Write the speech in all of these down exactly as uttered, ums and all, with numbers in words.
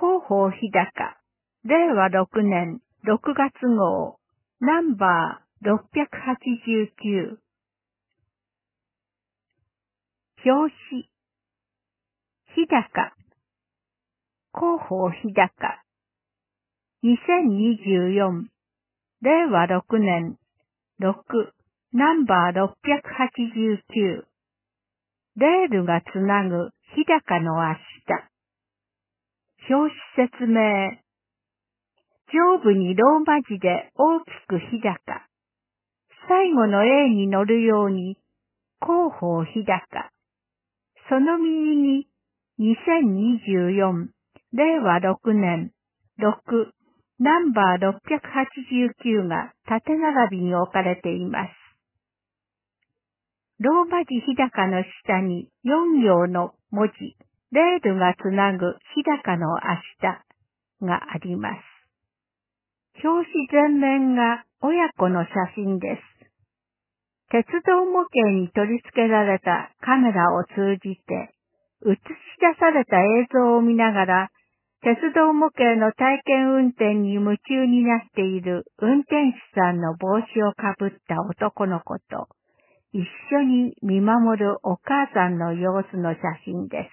広報日高、れいわろくねんろくがつ号、ナンバーろっぴゃくはちじゅうきゅう。表紙、日高、広報日高、にせんにじゅうよん、れいわろくねんろく、ナンバーろっぴゃくはちじゅうきゅう。レールがつなぐ日高の明日。表紙説明。上部にローマ字で大きく日高。最後の A に乗るように、広報日高。その右に、にせんにじゅうよん、れいわろくねんろく、ナンバーろっぴゃくはちじゅうきゅうが縦並びに置かれています。ローマ字日高の下によん行の文字、レールがつなぐ日高の明日があります。表紙全面が親子の写真です。鉄道模型に取り付けられたカメラを通じて、映し出された映像を見ながら、鉄道模型の体験運転に夢中になっている運転手さんの帽子をかぶった男の子と、一緒に見守るお母さんの様子の写真です。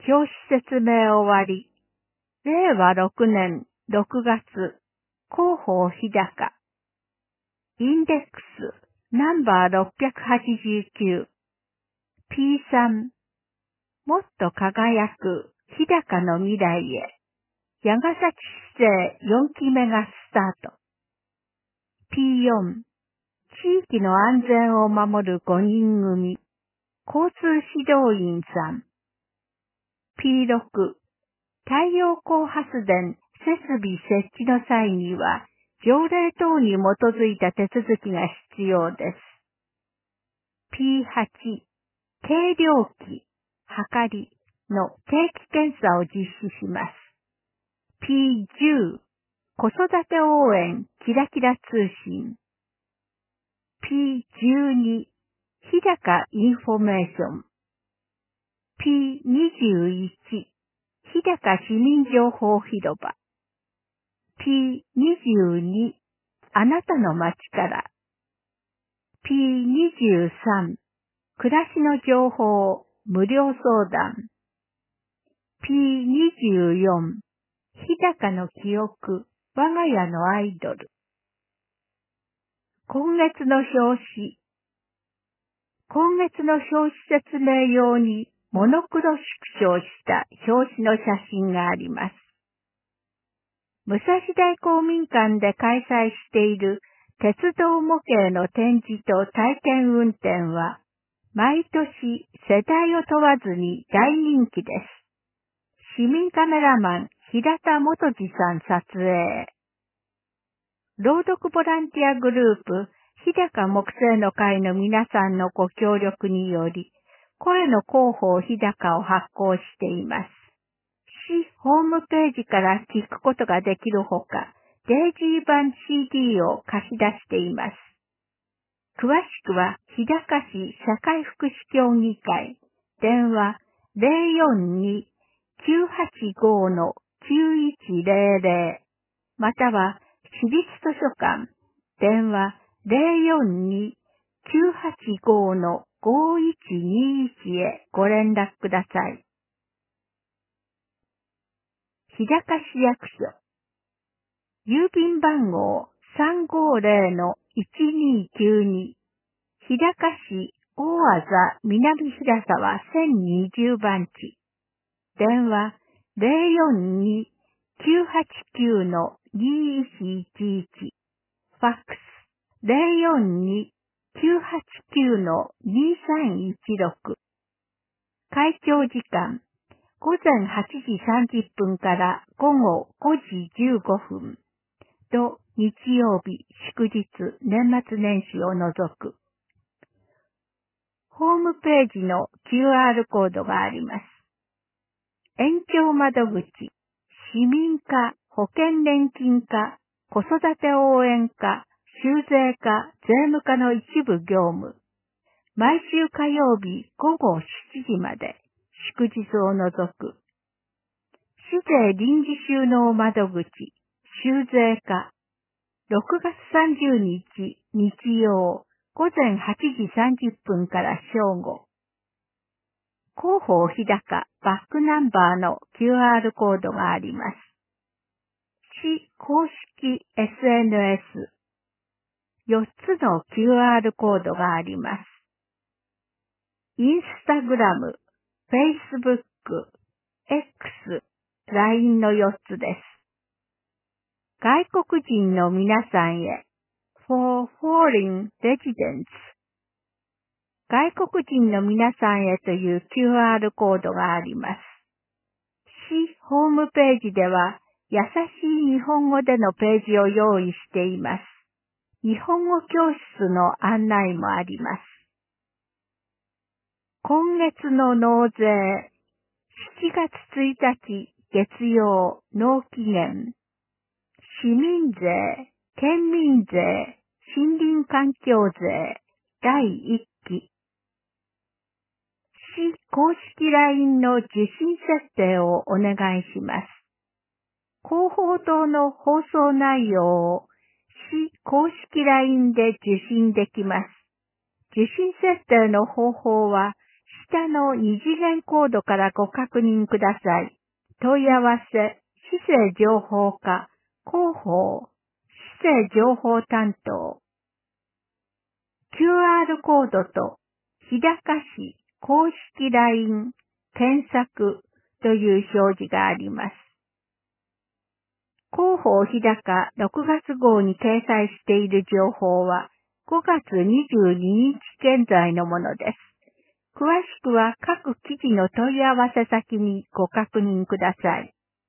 表紙説明終わり。れいわろくねんろくがつ、広報日高。インデックス、ナンバーろっぴゃくはちじゅうきゅう。ピーさん、もっと輝く日高の未来へ。矢ヶ崎市政よんきめがスタート。ピーよん、地域の安全を守るごにん組。交通指導員さん。ピーろく、太陽光発電設備設置の際には、条例等に基づいた手続きが必要です。ピーはち、計量器、測りの定期検査を実施します。ピーじゅう、子育て応援キラキラ通信。ピーじゅうに、日高インフォメーション。ピーにじゅういち、日高市民情報広場。ピーにじゅうに、あなたの街から。ピーにじゅうさん、暮らしの情報無料相談。ピーにじゅうよん、日高の記憶我が家のアイドル。今月の表紙。今月の表紙説明用にモノクロ縮小した表紙の写真があります。武蔵大公民館で開催している鉄道模型の展示と体験運転は、毎年世代を問わずに大人気です。市民カメラマン平田元次さん撮影。朗読ボランティアグループ日高木星の会の皆さんのご協力により、声の広報日高を発行しています。市ホームページから聞くことができるほか、デイジー版 シーディー を貸し出しています。詳しくは、日高市社会福祉協議会、電話 ゼロよんに きゅうはちご きゅういちゼロゼロ、または、市立図書館、電話 ゼロよんに きゅうはちご ごいちにいち へご連絡ください。日高市役所。郵便番号 さんごゼロ いちにきゅうに 日高市大字南平沢せんにじゅう番地。電話 ゼロよんに きゅうはちきゅう にいちいちいち。ファックス ゼロよんに きゅうはちきゅう にさんいちろく。開庁時間ごぜんはちじさんじゅっぷんからごごごじじゅうごふんと日曜日、祝日、年末年始を除く。ホームページの キューアール コードがあります。延長窓口、市民課、保険年金課、子育て応援課、修税課、税務課の一部業務。毎週火曜日午後しちじまで、祝日を除く。 税臨時収納窓口、収税課、ろくがつさんじゅうにち日曜午前はちじさんじゅっぷんから正午。広報日高バックナンバーの キューアール コードがあります。市公式 エスエヌエス、よっつの キューアール コードがあります。インスタグラム、フェイスブック、X、ライン のよっつです。外国人の皆さんへ for foreign residents 外国人の皆さんへという キューアール コードがあります。市ホームページでは優しい日本語でのページを用意しています。日本語教室の案内もあります。今月の納税、しちがつついたち月曜納期限、市民税、県民税、森林環境税、だいいっき。市公式 ライン の受信設定をお願いします。広報塔の放送内容を市公式 ライン で受信できます。受信設定の方法は下の二次元コードからご確認ください。問い合わせ、市政情報課、広報、市政情報担当。キューアール コードと日高市公式 ライン 検索という表示があります。広報日高ろくがつ号に掲載している情報はごがつにじゅうににち現在のものです。詳しくは各記事の問い合わせ先にご確認ください。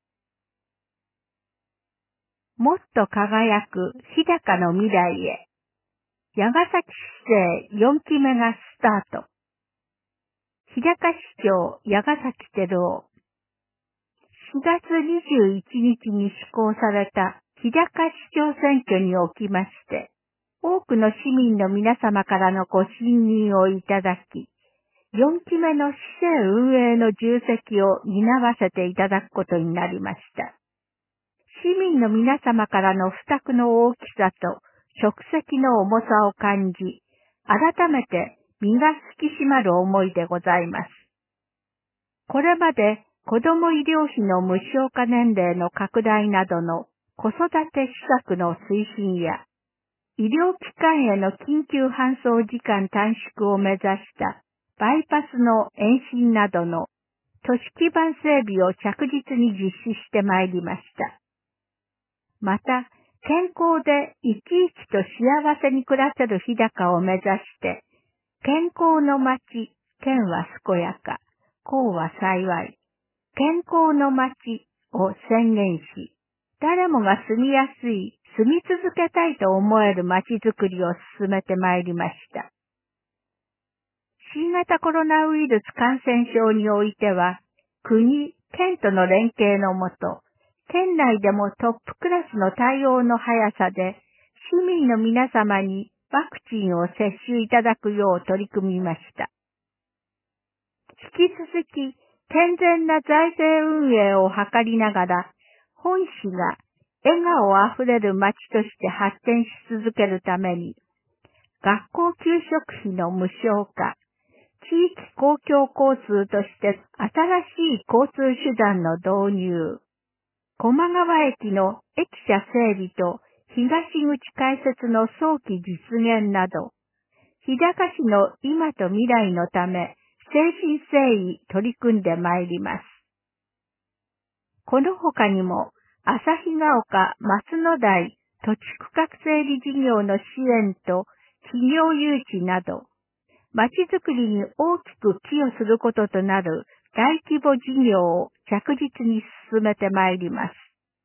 もっと輝く日高の未来へ。矢ヶ崎市政よんきめがスタート。日高市長矢ヶ崎照夫。しがつにじゅういちにちに施行された日高市長選挙におきまして、多くの市民の皆様からのご信任をいただき、よんきめの市政運営の重責を担わせていただくことになりました。市民の皆様からの負託の大きさと職責の重さを感じ、改めて身が引き締まる思いでございます。これまで子ども医療費の無償化年齢の拡大などの子育て施策の推進や、医療機関への緊急搬送時間短縮を目指したバイパスの延伸などの都市基盤整備を着実に実施してまいりました。また、健康で生き生きと幸せに暮らせる日高を目指して、健康の町、健は健やか、幸は幸い、健康の町を宣言し、誰もが住みやすい、住み続けたいと思える町づくりを進めてまいりました。新型コロナウイルス感染症においては、国、県との連携のもと、県内でもトップクラスの対応の速さで、市民の皆様にワクチンを接種いただくよう取り組みました。引き続き、健全な財政運営を図りながら、本市が笑顔あふれる町として発展し続けるために、学校給食費の無償化、地域公共交通として新しい交通手段の導入、高麗川駅の駅舎整備と東口開設の早期実現など、日高市の今と未来のため、誠心誠意取り組んでまいります。この他にも、旭ヶ丘松の台土地区画整理事業の支援と企業誘致など、町づくりに大きく寄与することとなる大規模事業を着実に進めてまいります。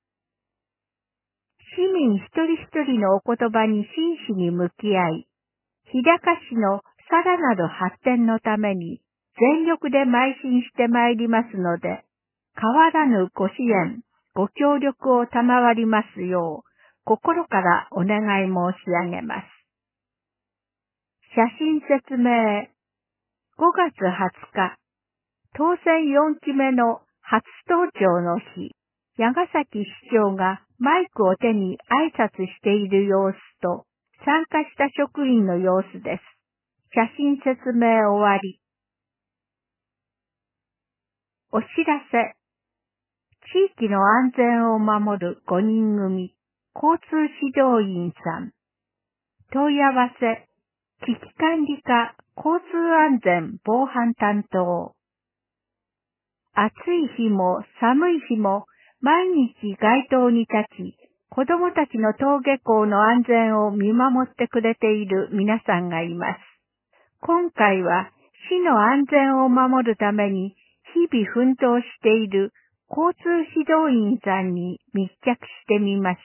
市民一人一人のお言葉に真摯に向き合い、日高市のさらなる発展のために全力で邁進してまいりますので、変わらぬご支援、ご協力を賜りますよう、心からお願い申し上げます。写真説明。ごがつはつか、当選よんきめの初登庁の日。 矢ヶ崎市長がマイクを手に挨拶している様子と、参加した職員の様子です。写真説明終わり。お知らせ。地域の安全を守るごにん組、交通指導員さん。問い合わせ、危機管理課交通安全防犯担当。暑い日も寒い日も毎日街頭に立ち、子供たちの登下校の安全を見守ってくれている皆さんがいます。今回は市の安全を守るために日々奮闘している交通指導員さんに密着してみました。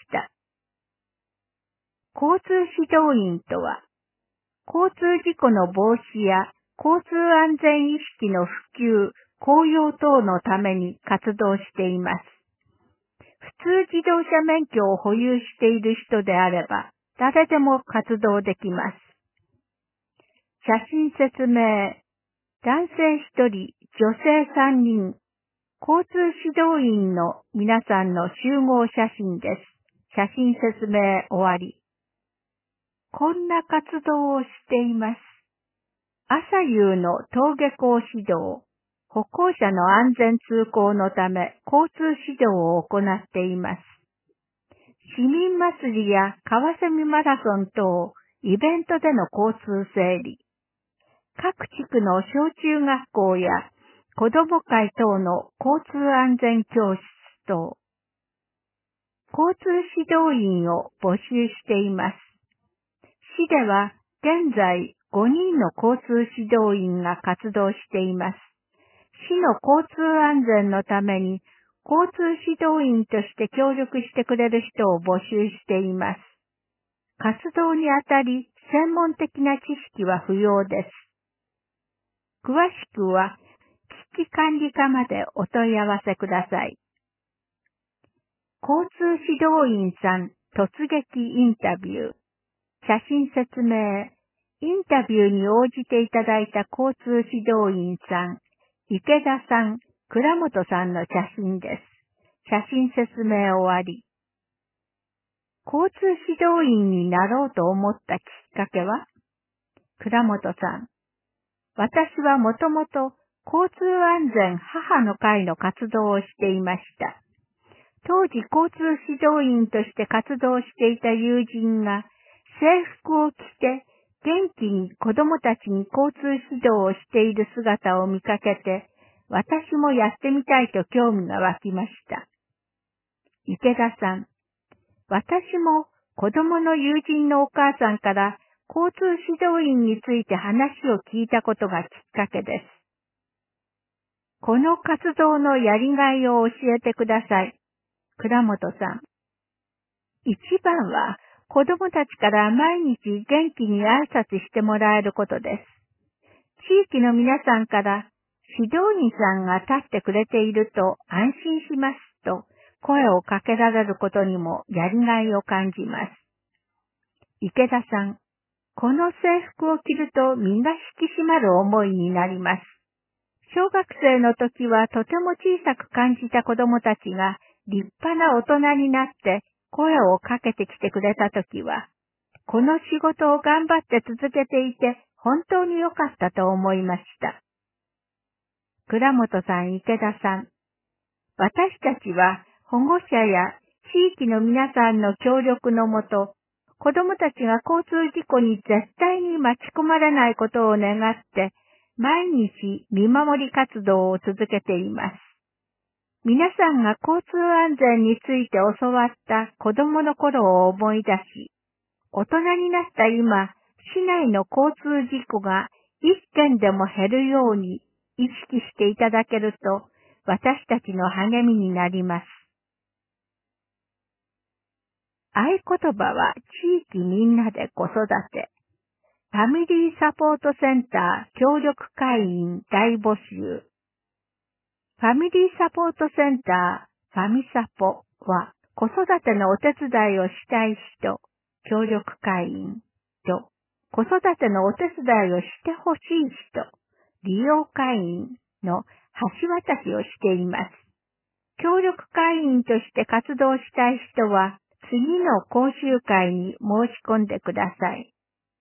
交通指導員とは、交通事故の防止や交通安全意識の普及、向上等のために活動しています。普通自動車免許を保有している人であれば、誰でも活動できます。写真説明。男性ひとり、女性さんにん。交通指導員の皆さんの集合写真です。写真説明終わり。こんな活動をしています。朝夕の登下校指導、歩行者の安全通行のため交通指導を行っています。市民祭りや川蝉マラソン等、イベントでの交通整理、各地区の小中学校や子ども会等の交通安全教室等、交通指導員を募集しています。市では現在ごにんの交通指導員が活動しています。市の交通安全のために交通指導員として協力してくれる人を募集しています。活動にあたり専門的な知識は不要です。詳しくは危機管理課までお問い合わせください。交通指導員さん突撃インタビュー。写真説明。インタビューに応じていただいた交通指導員さん、池田さん、倉本さんの写真です。写真説明終わり。交通指導員になろうと思ったきっかけは？倉本さん。私はもともと交通安全母の会の活動をしていました。当時交通指導員として活動していた友人が制服を着て元気に子供たちに交通指導をしている姿を見かけて、私もやってみたいと興味が湧きました。池田さん。私も子供の友人のお母さんから交通指導員について話を聞いたことがきっかけです。この活動のやりがいを教えてください。倉本さん。一番は子供たちから毎日元気に挨拶してもらえることです。地域の皆さんから指導員さんが立ってくれていると安心しますと声をかけられることにもやりがいを感じます。池田さん。この制服を着ると身が引き締まる思いになります。小学生の時はとても小さく感じた子供たちが立派な大人になって声をかけてきてくれた時は、この仕事を頑張って続けていて本当に良かったと思いました。倉本さん、池田さん。私たちは保護者や地域の皆さんの協力のもと、子供たちが交通事故に絶対に巻き込まれないことを願って、毎日見守り活動を続けています。皆さんが交通安全について教わった子供の頃を思い出し、大人になった今、市内の交通事故が一件でも減るように意識していただけると、私たちの励みになります。合言葉は地域みんなで子育て。ファミリーサポートセンター協力会員大募集。ファミリーサポートセンターファミサポは子育てのお手伝いをしたい人、協力会員と子育てのお手伝いをしてほしい人、利用会員の橋渡しをしています。 協力会員として活動したい人は、次の講習会に申し込んでください。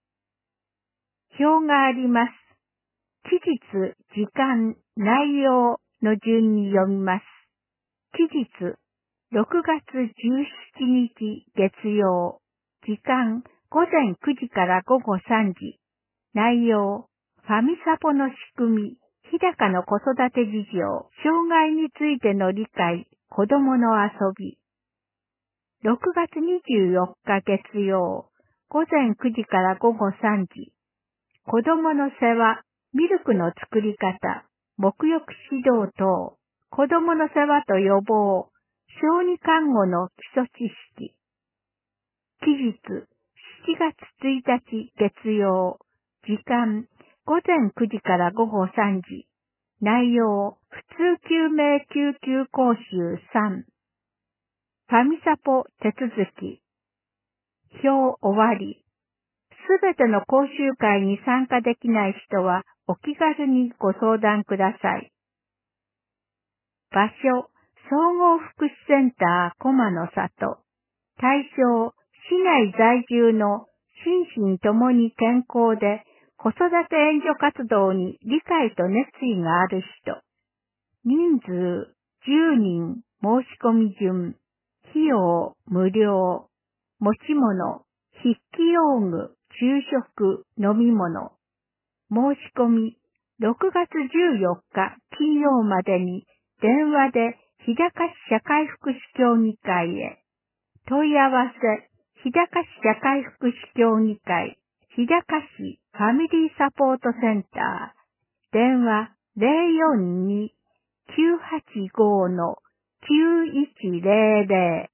表があります。期日、時間、内容の順に読みます。期日、ろくがつじゅうしちにち月曜。時間、ごぜんくじからごごさんじ。内容、ファミサポの仕組み、日高の子育て事情、障害についての理解、子供の遊び。ろくがつにじゅうよっか月曜。ごぜんくじからごごさんじ。子供の世話、ミルクの作り方、沐浴指導等、子供の世話と予防、小児看護の基礎知識。期日、しちがつついたち月曜。時間、ごぜんくじからごごさんじ。内容、普通救命救急講習さん。ファミサポ手続き。表終わり。すべての講習会に参加できない人はお気軽にご相談ください。場所、総合福祉センター駒の里。対象、市内在住の心身ともに健康で子育て援助活動に理解と熱意がある人。人数、じゅうにん、申し込み順。費用、無料。持ち物、筆記用具、昼食、飲み物。申し込み、ろくがつじゅうよっか金曜までに電話で日高市社会福祉協議会へ。問い合わせ、日高市社会福祉協議会、日高市ファミリーサポートセンター。電話 ゼロよんに きゅうはちご きゅういちゼロゼロ。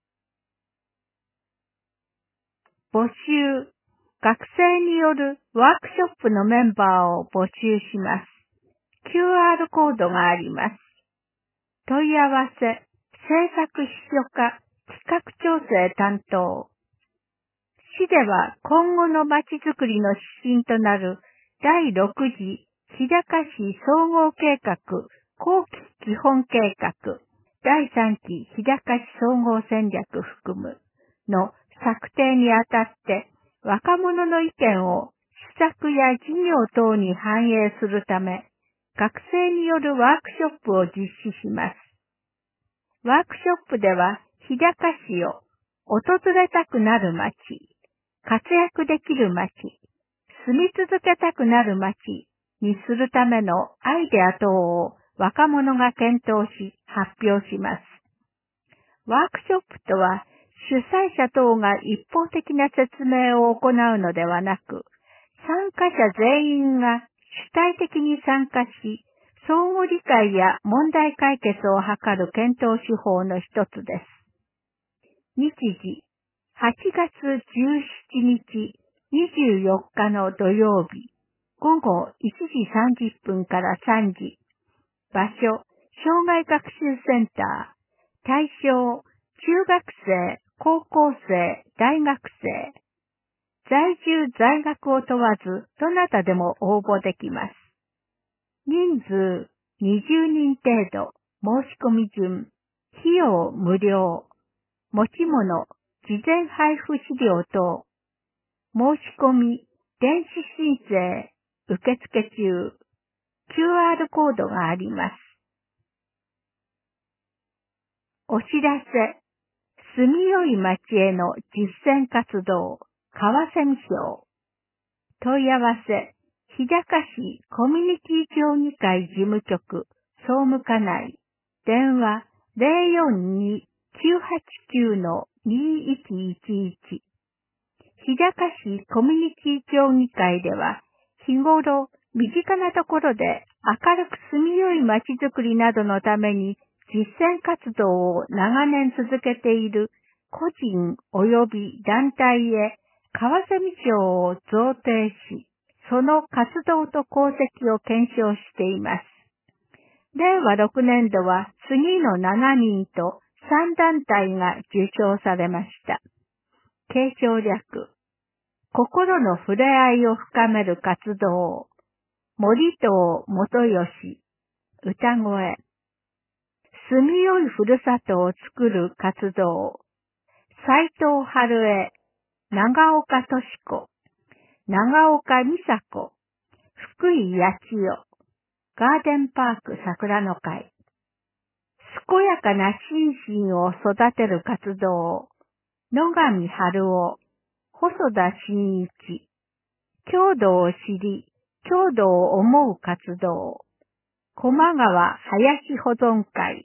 募集。学生によるワークショップのメンバーを募集します。キューアール コードがあります。問い合わせ、制作秘書課、企画調整担当。市では今後のまちづくりの指針となるだいろく次日高市総合計画後期基本計画だいさんき日高市総合戦略含むの策定にあたって若者の意見を施策や事業等に反映するため学生によるワークショップを実施します。ワークショップでは日高市を訪れたくなる街、活躍できる街、住み続けたくなる街にするためのアイデア等を若者が検討し発表します。ワークショップとは主催者等が一方的な説明を行うのではなく、参加者全員が主体的に参加し、相互理解や問題解決を図る検討手法の一つです。日時、はちがつじゅうしちにち、にじゅうよっかの土曜日、ごごいちじさんじゅっぷんからさんじ。場所、障害学習センター。対象、中学生、高校生、大学生。在住在学を問わず、どなたでも応募できます。人数、にじゅうにん程度、申し込み順。費用無料。持ち物、事前配布資料等。申し込み、電子申請、受付中。キューアール コードがあります。お知らせ。住みよい町への実践活動、川蝉町。問い合わせ、日高市コミュニティ協議会事務局、総務課内。電話 ゼロよんに きゅうはちきゅう にいちいちいち。日高市コミュニティ協議会では、日頃、身近なところで明るく住みよい町づくりなどのために実践活動を長年続けている個人及び団体へ川蝉町を贈呈し、その活動と功績を検証しています。れいわろくねんどは次のしちにんとさん団体が受賞されました。継承略。心の触れ合いを深める活動。森藤元義。歌声。 住みよいふるさとを作る活動、斉藤春江、長岡敏子、長岡美佐子、福井八千代、ガーデンパーク桜の会、健やかな心身を育てる活動、野上春夫、細田真一、郷土を知り、郷土を思う活動、駒川林保存会。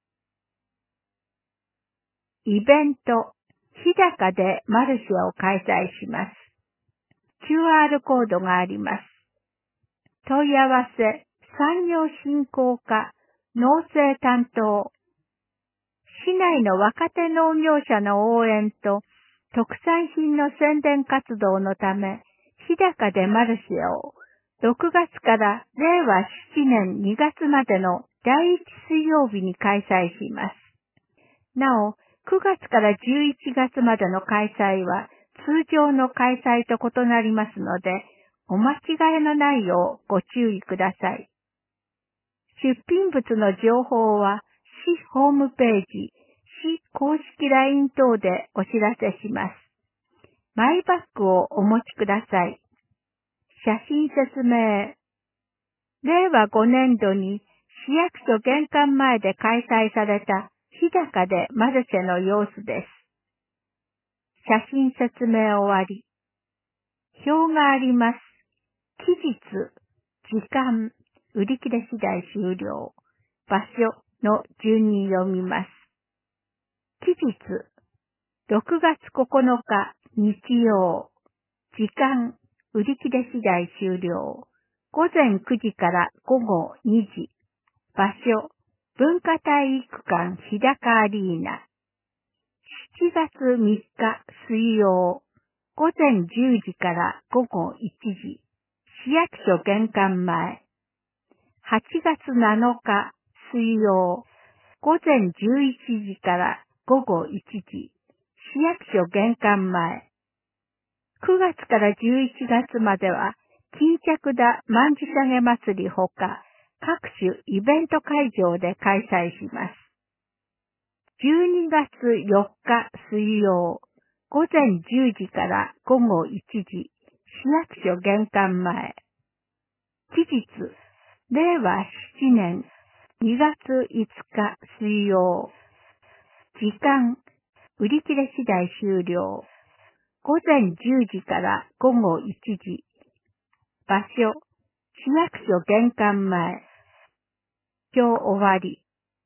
イベント、日高でマルシェを開催します。キューアール コードがあります。問い合わせ、産業振興課、農政担当。市内の若手農業者の応援と特産品の宣伝活動のため、日高でマルシェをろくがつかられいわななねんにがつまでのだいいち水曜日に開催します。なお、くがつからじゅういちがつまでの開催は通常の開催と異なりますので、お間違いのないようご注意ください。出品物の情報は市ホームページ、市公式 ライン 等でお知らせします。マイバッグをお持ちください。写真説明。れいわごねんどに市役所玄関前で開催された日高でマルシェの様子です。写真説明終わり。表があります。期日、時間、売り切れ次第終了。場所の順に読みます。期日、ろくがつここのか日曜。時間、売り切れ次第終了。ごぜんくじからごごにじ。場所、文化体育館日高アリーナ。しちがつみっか水曜。ごぜんじゅうじからごごいちじ。市役所玄関前。はちがつなのか水曜。ごぜんじゅういちじからごごいちじ。市役所玄関前。くがつからじゅういちがつまでは、巾着田万事下げ祭りほか、各種イベント会場で開催します。じゅうにがつよっか水曜、ごぜんじゅうじからごごいちじ、市役所玄関前。期日、れいわななねんにがついつか水曜。時間、売り切れ次第終了。ごぜんじゅうじからごごいちじ。場所、市役所玄関前。今日終わり。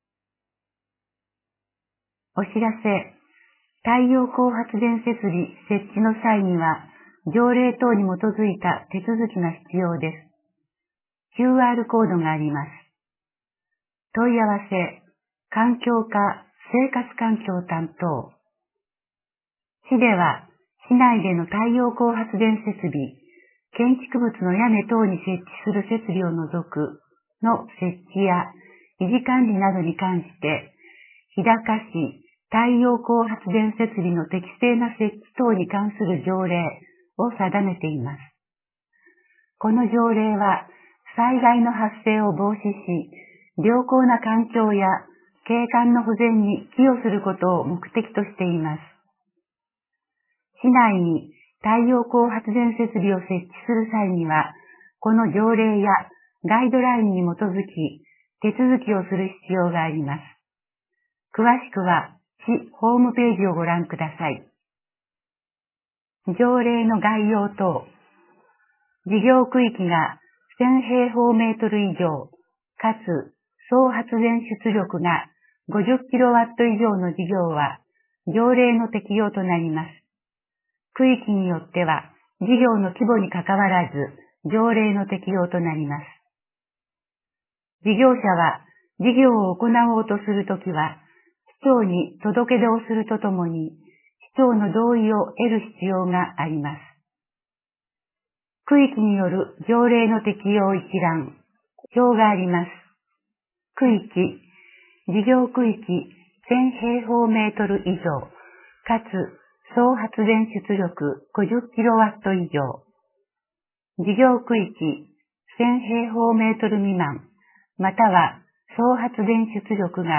お知らせ。太陽光発電設備設置の際には、条例等に基づいた手続きが必要です。キューアール コードがあります。問い合わせ、環境課生活環境担当。市では、市内での太陽光発電設備、建築物の屋根等に設置する設備を除くの設置や維持管理などに関して、日高市太陽光発電設備の適正な設置等に関する条例を定めています。この条例は、災害の発生を防止し、良好な環境や景観の保全に寄与することを目的としています。市内に太陽光発電設備を設置する際には、この条例やガイドラインに基づき手続きをする必要があります。詳しくは市ホームページをご覧ください。条例の概要等。事業区域がせんへいほうメートル以上、かつ総発電出力がごじゅっキロワット以上の事業は条例の適用となります。区域によっては事業の規模にかかわらず条例の適用となります。事業者は事業を行おうとするときは市長に届け出をするとともに市長の同意を得る必要があります。区域による条例の適用一覧、表があります。区域、事業区域せんへいほうメートル以上、かつ総発電出力ごじゅっキロワット以上。事業区域せんへいほうメートル未満、または総発電出力が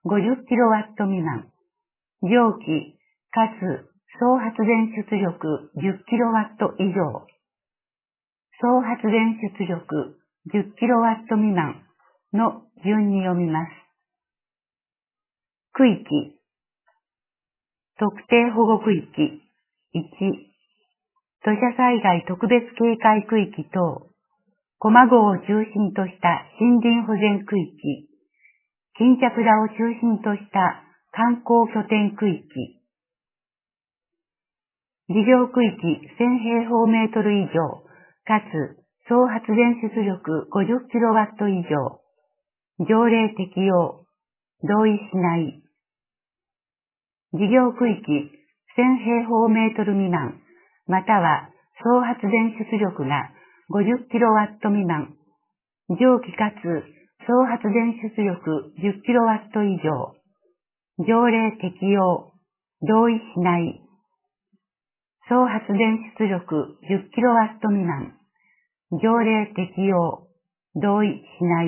ごじゅっキロワット未満、蒸気かつ総発電出力じゅっキロワット以上、総発電出力じゅっキロワット未満の順に読みます。区域、特定保護区域、いち、土砂災害特別警戒区域等、駒郷を中心とした森林保全区域、巾着田を中心とした観光拠点区域、事業区域せん平方メートル以上、かつ総発電出力ごじゅっキロワット以上、条例適用、同意しない。事業区域せん平方メートル未満、または総発電出力がごじゅっキロワット未満、蒸気かつ総発電出力じゅっキロワット以上、条例適用、同意しない。総発電出力じゅっキロワット未満、条例適用、同意しない。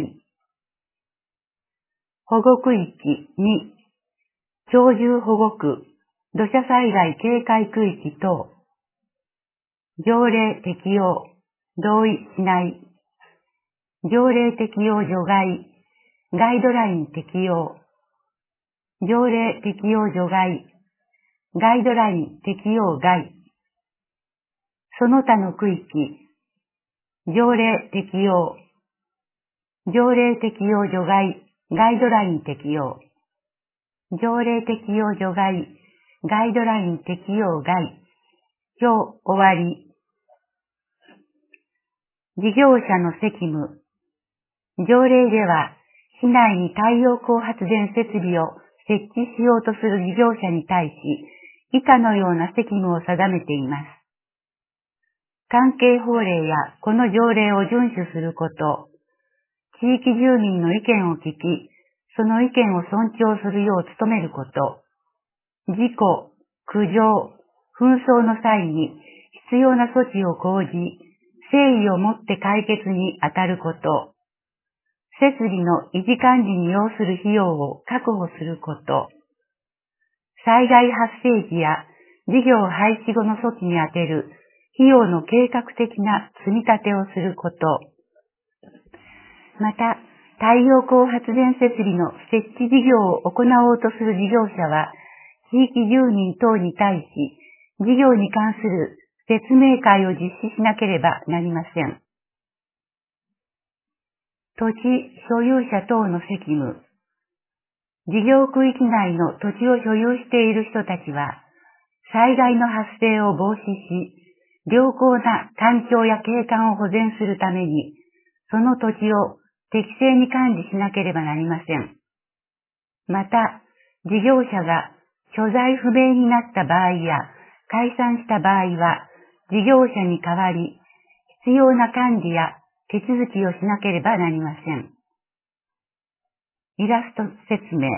保護区域に、鳥獣保護区、土砂災害警戒区域等、条例適用、同意しない。条例適用除外、ガイドライン適用。条例適用除外、ガイドライン適用外。その他の区域、条例適用。条例適用除外、ガイドライン適用。条例適用除外、ガイドライン適用外。表終わり。事業者の責務。条例では、市内に太陽光発電設備を設置しようとする事業者に対し、以下のような責務を定めています。関係法令やこの条例を遵守すること、地域住民の意見を聞き、その意見を尊重するよう努めること、事故、苦情、紛争の際に必要な措置を講じ、誠意をもって解決に当たること、設備の維持管理に要する費用を確保すること、災害発生時や事業廃止後の措置に充てる費用の計画的な積み立てをすること、また、太陽光発電設備の設置事業を行おうとする事業者は、地域住民等に対し、事業に関する説明会を実施しなければなりません。土地所有者等の責務。事業区域内の土地を所有している人たちは、災害の発生を防止し、良好な環境や景観を保全するために、その土地を適正に管理しなければなりません。また、事業者が所在不明になった場合や解散した場合は、事業者に代わり、必要な管理や手続きをしなければなりません。イラスト説明。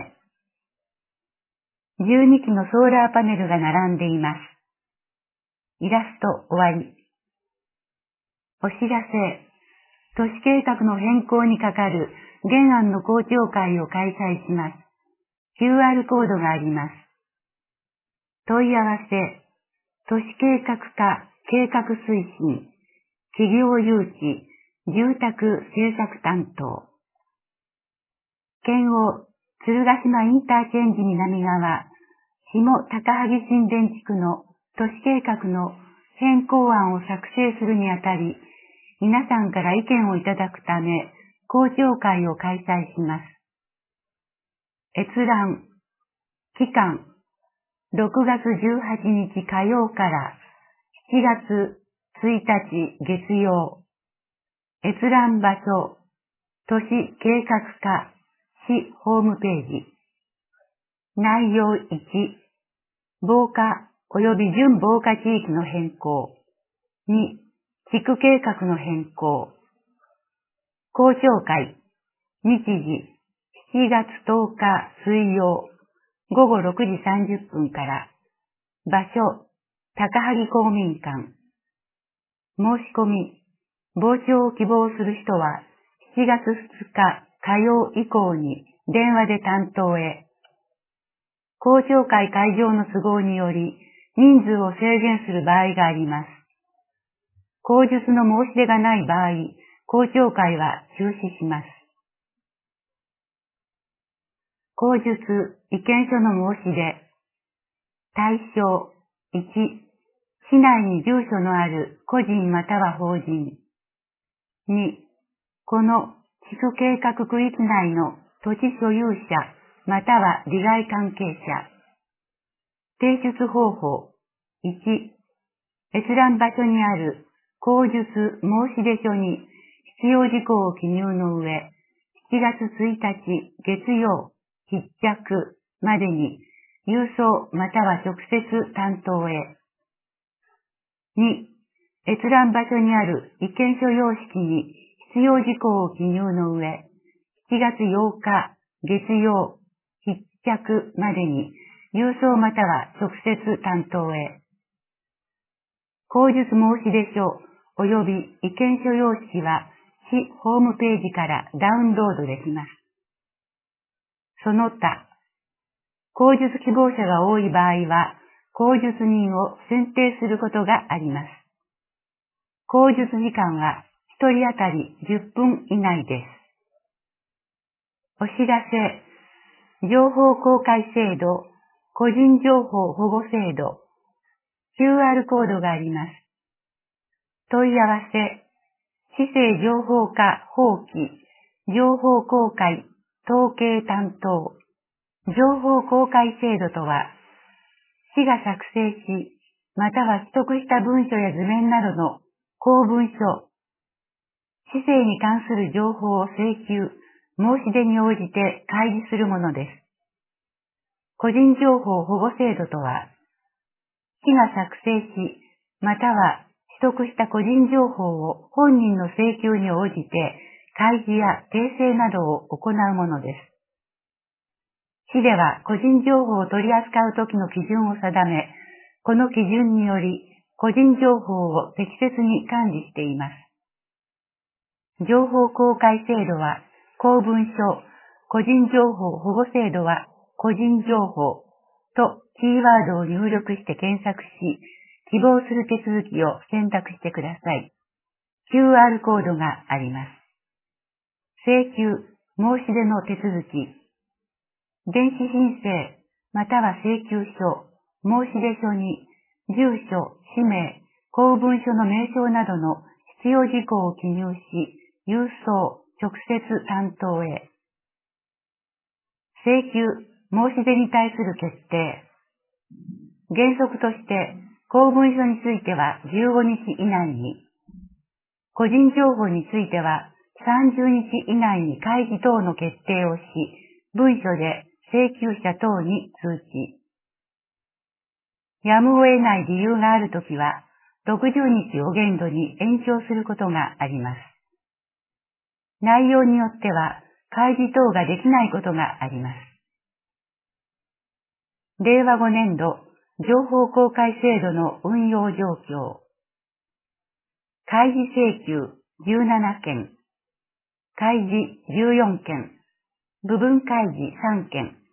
じゅうにきのソーラーパネルが並んでいます。イラスト終わり。お知らせ。都市計画の変更にかかる原案の公聴会を開催します。キューアール コードがあります。問い合わせ。都市計画課計画推進。企業誘致。住宅政策担当。県央鶴ヶ島インターチェンジ南側、下高萩新田地区の都市計画の変更案を作成するにあたり、皆さんから意見をいただくため、公聴会を開催します。閲覧、期間、ろくがつじゅうはちにち火曜からしちがつついたち月曜。閲覧場所、都市計画課、市ホームページ。内容いち、防火及び準防火地域の変更。に、地区計画の変更。公聴会、日時、しちがつとおか水曜、ごごろくじさんじゅっぷんから。場所、高萩公民館。申し込み、傍聴を希望する人は、しちがつふつか火曜以降に電話で担当へ。 公聴会会場の都合により人数を制限する場合があります。口述の申し出がない場合、公聴会は中止します。口述意見書の申し出。対象いち、市内に住所のある個人または法人。に、この地区計画区域内の土地所有者または利害関係者。提出方法いち、閲覧場所にある口述申出書に必要事項を記入の上、しちがつついたち月曜必着までに郵送または直接担当へ。に、閲覧場所にある意見書様式に必要事項を記入の上、しちがつようか月曜必着までに郵送または直接担当へ。口述申出書及び意見書様式は市ホームページからダウンロードできます。その他、口述希望者が多い場合は、口述人を選定することがあります。口述時間はひとり当たりじゅっぷん以内です。お知らせ、情報公開制度、個人情報保護制度、キューアール コードがあります。問い合わせ、市政情報課法規、情報公開、統計担当、情報公開制度とは、市が作成し、または取得した文書や図面などの公文書、市政に関する情報を請求、申し出に応じて開示するものです。個人情報保護制度とは、市が作成し、または取得した個人情報を本人の請求に応じて開示や訂正などを行うものです。市では個人情報を取り扱うときの基準を定め、この基準により個人情報を適切に管理しています。情報公開制度は公文書、個人情報保護制度は個人情報とキーワードを入力して検索し、希望する手続きを選択してください。キューアール コードがあります。請求、申し出の手続き。電子申請、または請求書、申出書に、住所、氏名、公文書の名称などの必要事項を記入し、郵送、直接担当へ。請求、申し出に対する決定。原則として、公文書についてはじゅうごにち以内に、個人情報についてはさんじゅうにち以内に開示等の決定をし、文書で請求者等に通知。やむを得ない理由があるときは、ろくじゅうにちを限度に延長することがあります。内容によっては、開示等ができないことがあります。れいわごねんど、情報公開制度の運用状況。開示請求じゅうななけん、開示じゅうよんけん、部分開示さんけん。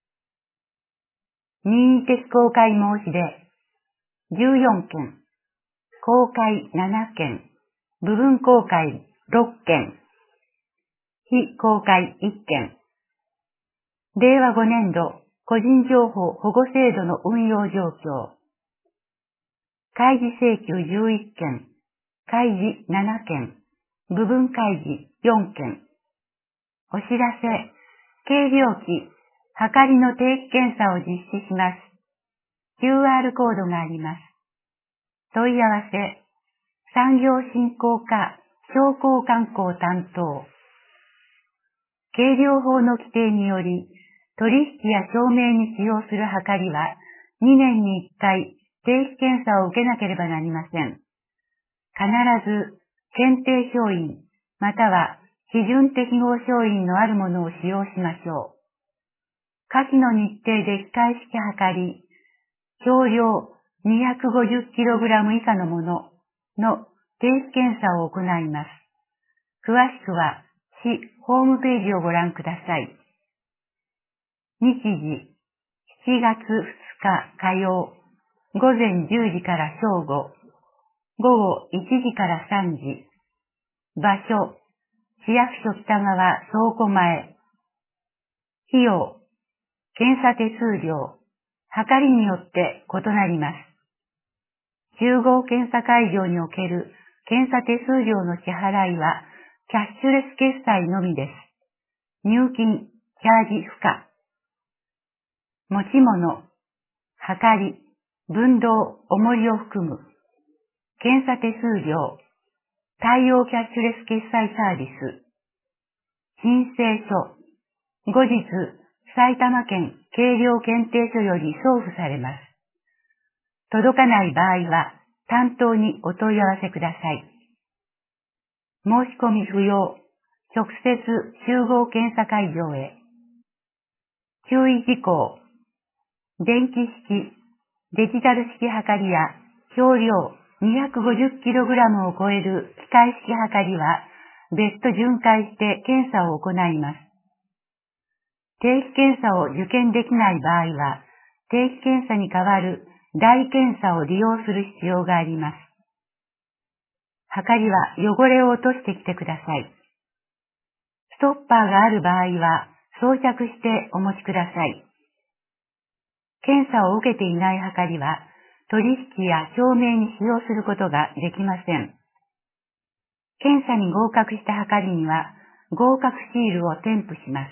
任意的公開申し出じゅうよんけん、公開ななけん、部分公開ろっけん、非公開いっけん。れいわごねんど個人情報保護制度の運用状況。開示請求じゅういっけん、開示ななけん、部分開示よんけん。お知らせ、計量器、はかりの定期検査を実施します。キューアール コードがあります。問い合わせ、産業振興課商工観光担当。計量法の規定により、取引や証明に使用するはかりは、にねんにいっかい定期検査を受けなければなりません。必ず、検定証印、または基準適合証印のあるものを使用しましょう。下記の日程で機械式はかり、少量 にひゃくごじゅっキログラム 以下のものの定期検査を行います。詳しくは、市ホームページをご覧ください。日時、ししちがつふつか火曜、ごぜんじゅうじから正午、ごごいちじからさんじ、場所、市役所北側倉庫前。費用、検査手数料、計りによって異なります。集合検査会場における検査手数料の支払いは、キャッシュレス決済のみです。入金、チャージ不可。持ち物、はかり、分動、重りを含む。検査手数料、対応キャッシュレス決済サービス。申請書、後日、埼玉県計量検定所より送付されます。届かない場合は、担当にお問い合わせください。申し込み不要。直接集合検査会場へ。注意事項。電気式、デジタル式測りや表量 にひゃくごじゅっキログラム を超える機械式測りは別途巡回して検査を行います。定期検査を受検できない場合は、定期検査に代わる代検査を利用する必要があります。測りは汚れを落としてきてください。ストッパーがある場合は装着してお持ちください。検査を受けていない測りは取引や証明に使用することができません。検査に合格した測りには合格シールを添付します。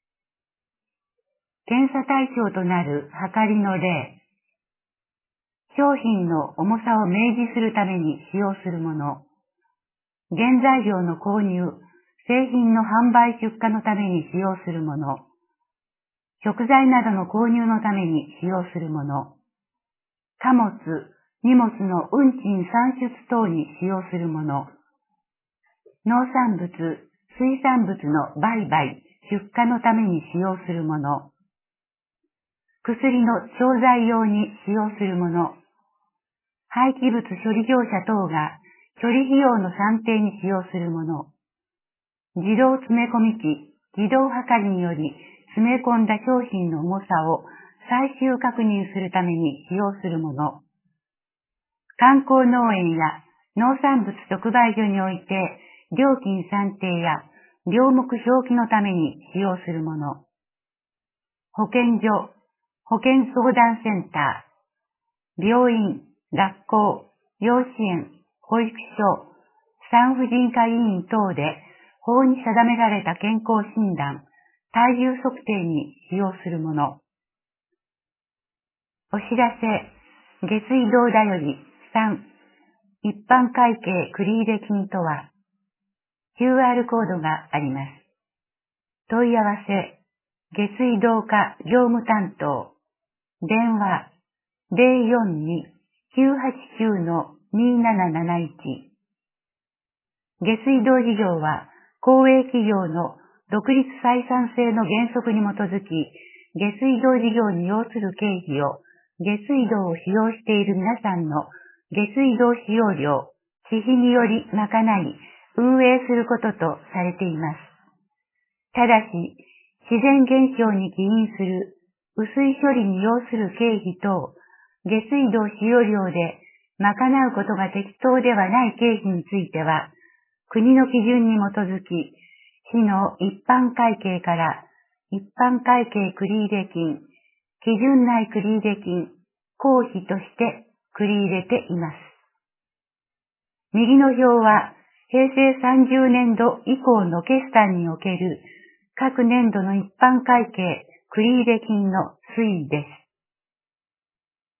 検査対象となる測りの例。商品の重さを明示するために使用するもの。原材料の購入、製品の販売出荷のために使用するもの。食材などの購入のために使用するもの。貨物、荷物の運賃算出等に使用するもの。農産物、水産物の売買、出荷のために使用するもの。薬の調剤用に使用するもの。廃棄物処理業者等が処理費用の算定に使用するもの。自動詰め込み機、自動測りにより詰め込んだ商品の重さを最終確認するために使用するもの。観光農園や農産物直売所において料金算定や料目表記のために使用するもの。保健所、保健相談センター、病院、学校、幼稚園、保育所、産婦人科医院等で法に定められた健康診断、体重測定に使用するもの。お知らせ、下水道だよりさん、一般会計繰入金とは、キューアール コードがあります。問い合わせ、下水道課業務担当、電話、ゼロよんに きゅうはちきゅう になななないち。下水道事業は、公営企業の独立採算性の原則に基づき、下水道事業に要する経費を、下水道を使用している皆さんの下水道使用料、私費により賄い、運営することとされています。ただし、自然現象に起因する污水処理に要する経費等、下水道使用料で賄うことが適当ではない経費については、国の基準に基づき、市の一般会計から一般会計繰入金、基準内繰入金、公費として繰り入れています。右の表は、平成さんじゅうねんど以降の決算における各年度の一般会計繰入金の推移です。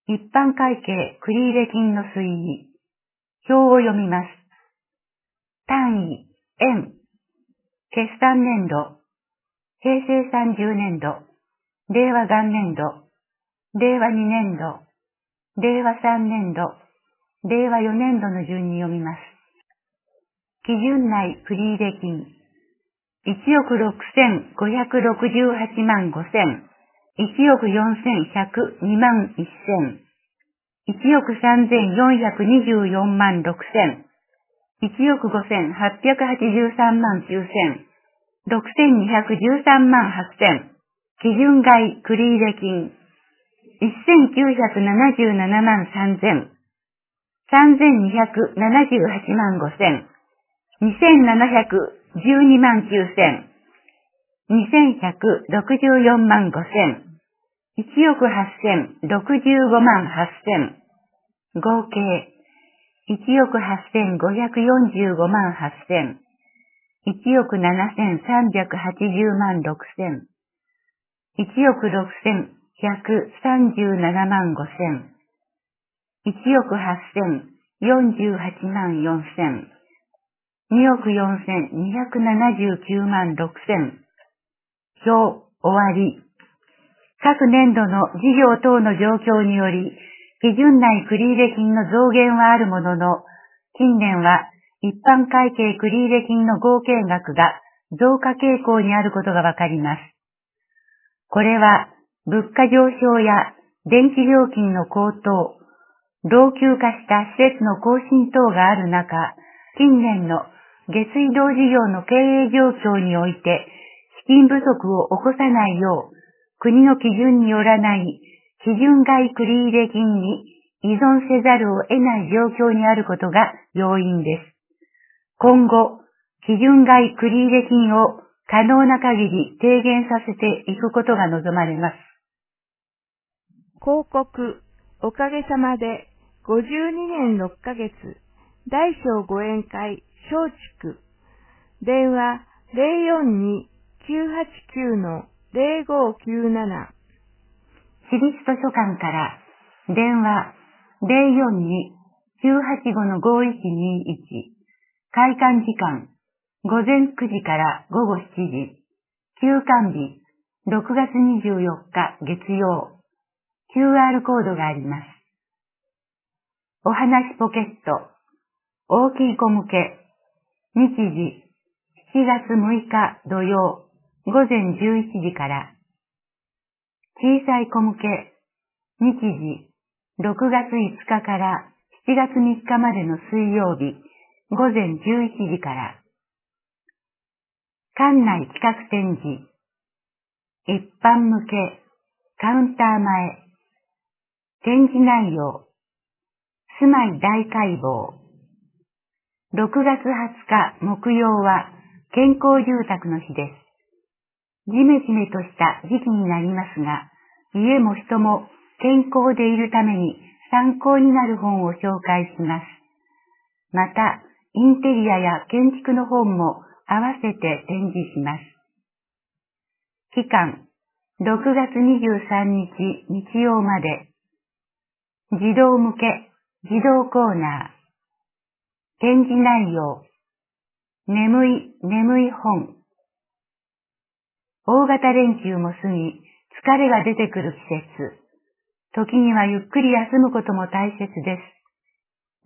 一般会計繰入金の推移。表を読みます。単位、円。決算年度。平成さんじゅうねんど。令和元年度。令和にねんど。令和さんねんど。令和よねんどの順に読みます。基準内繰入金。いちおくろくせんごひゃくろくじゅうはちまんごせん。いちおくよんせんひゃくにまんせん。いちおくさんぜんよんひゃくにじゅうよんまんろくせん。いちおくごせんはっぴゃくはちじゅうさんまんきゅうせん。ろくせんにひゃくじゅうさんまんはっせん。基準外繰入金。 せんきゅうひゃくななじゅうななまんさんぜん、さんぜんにひゃくななじゅうはちまんごせん、にせんななひゃくじゅうにまんきゅうせん、にせんひゃくろくじゅうよんまんごせん、いちおくはっせんろくじゅうごまんはっせん、合計いちおくはっせんごひゃくよんじゅうごまんはっせん、いちおくななせんさんびゃくはちじゅうまんろくせん、いちおくろくせんひゃくさんじゅうななまんごせん、いちおくはっせんよんじゅうはちまんよんせん、におくよんせんにひゃくななじゅうきゅうまんろくせん。表終わり。各年度の事業等の状況により、基準内繰入金の増減はあるものの、近年は一般会計繰入金の合計額が増加傾向にあることがわかります。これは物価上昇や電気料金の高騰、老朽化した施設の更新等がある中、近年の下水道事業の経営状況において、資金不足を起こさないよう、国の基準によらない基準外繰入金に依存せざるを得ない状況にあることが要因です。今後、基準外繰入金を可能な限り低減させていくことが望まれます。 広告、おかげさまでごじゅうにねんろっかげつ、大小ご宴会松竹、電話 ゼロよんに きゅうはちきゅう のゼロごきゅうなな、 私立図書館から電話 ゼロよんに きゅうはちご のごいちにいち、開館時間午前くじから午後しちじ、休館日ろくがつにじゅうよっか月曜、キューアール コードがあります。お話ポケット、大きい子向け、日時しちがつむいか土曜、午前じゅういちじから、小さい子向け、日時ろくがついつかからしちがつみっかまでの水曜日、午前じゅういちじから、館内企画展示、一般向け、カウンター前、展示内容、住まい大解剖。ろくがつはつか木曜は健康住宅の日です。じめじめとした時期になりますが、家も人も健康でいるために参考になる本を紹介します。また、インテリアや建築の本も合わせて展示します。期間、ろくがつにじゅうさんにち日曜まで。児童向け、児童コーナー。展示内容。眠い、眠い本。大型連休も過ぎ、疲れが出てくる季節。時にはゆっくり休むことも大切です。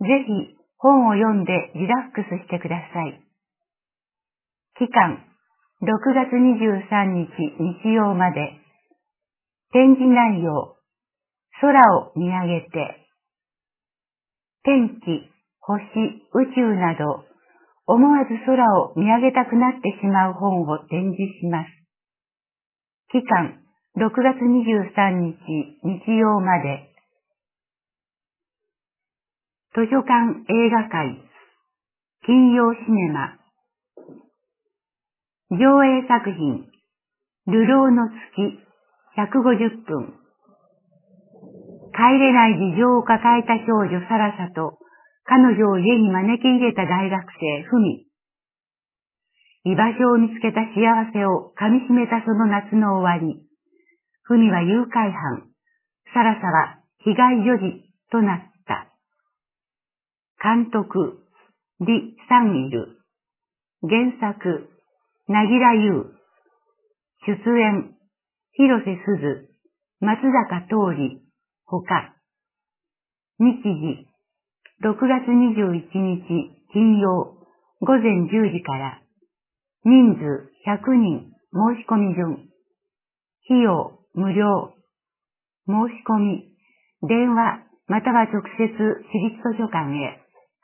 ぜひ、本を読んでリラックスしてください。期間、ろくがつにじゅうさんにち日曜まで。展示内容。空を見上げて。天気、星、宇宙など、思わず空を見上げたくなってしまう本を展示します。期間、ろくがつにじゅうさんにち日曜まで。図書館映画会、金曜シネマ。上映作品、流浪の月、ひゃくごじゅっぷん。帰れない事情を抱えた少女サラサと、彼女を家に招き入れた大学生フミ。居場所を見つけた幸せを噛み締めたその夏の終わり、フミは誘拐犯、サラサは被害女児となった。監督、リ・サンイル。原作、なぎらゆう。出演、広瀬すず、松坂桃李、ほか。日時、ろくがつにじゅういちにち金曜、午前じゅうじから。人数ひゃくにん、申し込み順。費用無料。申し込み、電話または直接私立図書館へ。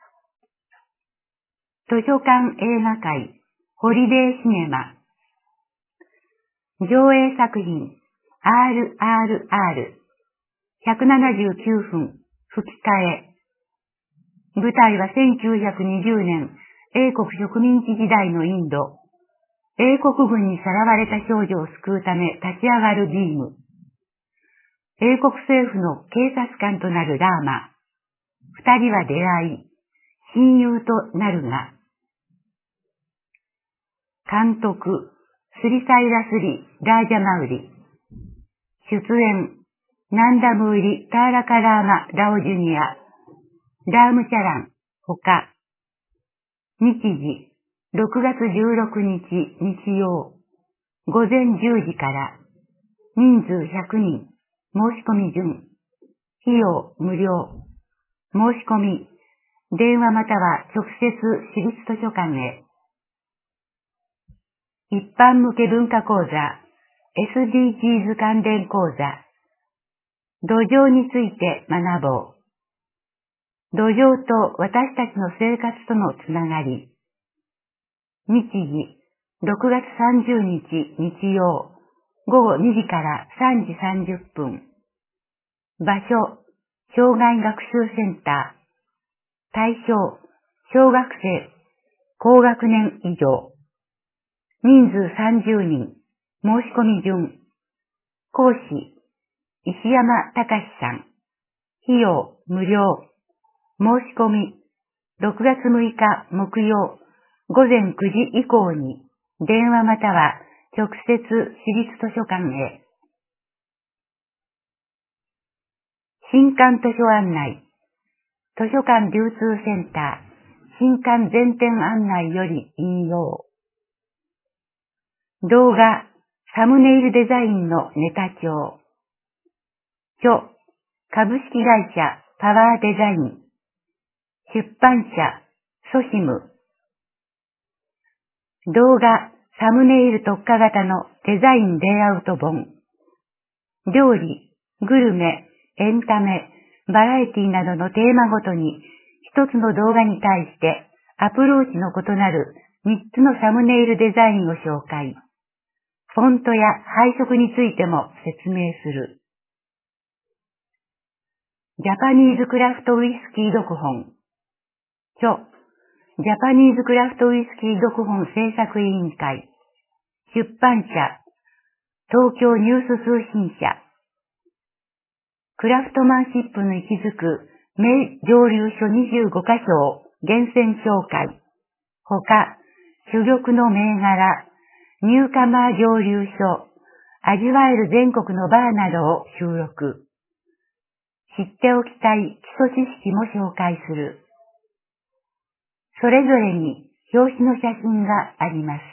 図書館映画会、ホリデーシネマ。上映作品、アールアールアール。 ひゃくななじゅうきゅうふん、吹き替え。舞台はせんきゅうひゃくにじゅうねん、英国植民地時代のインド。英国軍にさらわれた少女を救うため立ち上がるビーム。英国政府の警察官となるラーマ。二人は出会い、親友となるが。監督、スリサイラスリ・ラージャマウリ。出演、ナンダムーリ・ターラカラーマ・ラオジュニア、ラームチャラン、ほか。日時、ろくがつじゅうろくにち日曜、午前じゅうじから、人数ひゃくにん、申し込み順、費用無料、申し込み、電話または直接私立図書館へ。一般向け文化講座、エスディージーズ 関連講座、土壌について学ぼう。土壌と私たちの生活とのつながり。日時、ろくがつさんじゅうにち日曜、ごごにじからさんじさんじゅっぷん。場所、障害学習センター。対象、小学生、高学年以上。人数さんじゅうにん、申し込み順。講師、石山隆さん。費用無料。申し込み、ろくがつむいか木曜、午前くじ以降に、電話または直接私立図書館へ。新刊図書案内。図書館流通センター、新刊全店案内より引用。動画、サムネイルデザインのネタ帳。著、株式会社パワーデザイン。出版社、ソシム。動画、サムネイル特化型のデザインレイアウト本。料理、グルメ、エンタメ、バラエティなどのテーマごとに一つの動画に対してアプローチの異なる三つのサムネイルデザインを紹介。フォントや配色についても説明する。ジャパニーズクラフトウイスキー読本。著、ジャパニーズクラフトウイスキー読本制作委員会。出版社、東京ニュース通信社。クラフトマンシップに息づく名蒸留所にじゅうごかしょを厳選紹介。ほか、珠玉の銘柄、ニューカマー蒸留所、味わえる全国のバーなどを収録。知っておきたい基礎知識も紹介する。それぞれに表紙の写真があります。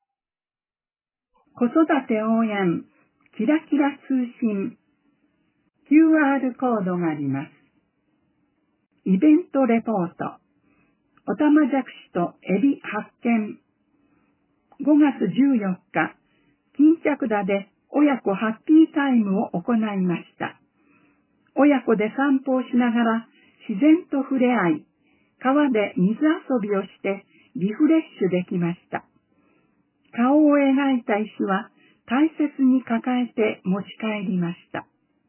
子育て応援、キラキラ通信、キューアール コードがあります。イベントレポート、オタマジャクシとエビ発見。ごがつじゅうよっか、巾着田で親子ハッピータイムを行いました。親子で散歩をしながら自然と触れ合い、川で水遊びをしてリフレッシュできました。顔を描いた石は大切に抱えて持ち帰りました。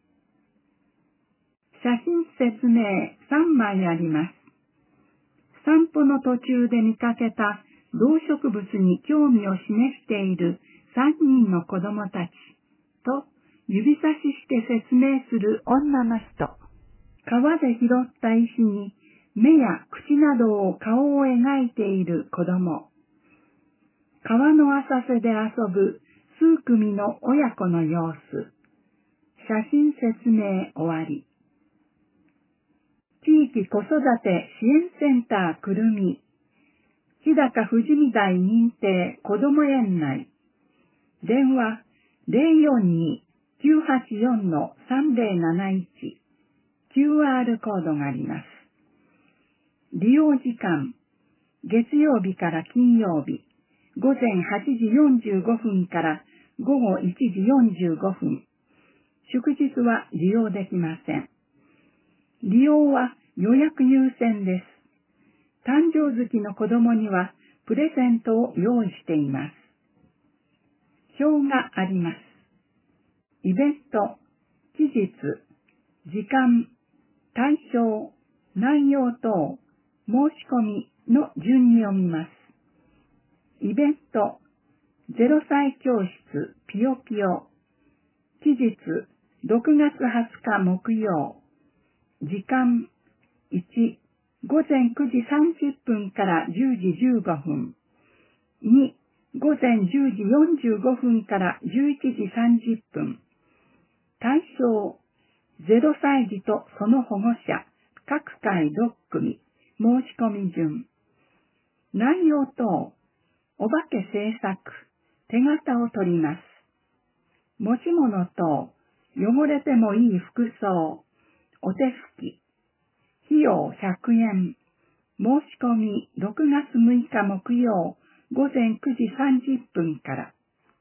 写真説明さんまいあります。散歩の途中で見かけた動植物に興味を示しているさんにんの子供たちと指差しして説明する女の人。川で拾った石に目や口などを顔を描いている子供。川の浅瀬で遊ぶ数組の親子の様子。写真説明終わり。地域子育て支援センターくるみ。日高富士見台認定子ども園内。電話 ゼロよんに きゅうはちよん さんゼロなないち。キューアール コードがあります。利用時間。月曜日から金曜日。ごぜんはちじよんじゅうごふんからごごいちじよんじゅうごふん。祝日は利用できません。利用は予約優先です。誕生月の子供にはプレゼントを用意しています。表があります。イベント、期日、 時間、対象、内容等、申し込みの順に読みます。イベント、ゼロさい教室ピヨピヨ。期日、ろくがつはつか木曜。時間、いち、午前くじさんじゅっぷんからじゅうじじゅうごふん。に、午前じゅうじよんじゅうごふんからじゅういちじさんじゅっぷん。対象、ゼロさい児とその保護者、各回ろっくみ、申し込み順。内容等、お化け制作、手形を取ります。持ち物等、汚れてもいい服装、お手拭き。費用ひゃくえん。申し込みろくがつむいか木曜午前くじさんじゅっぷんから。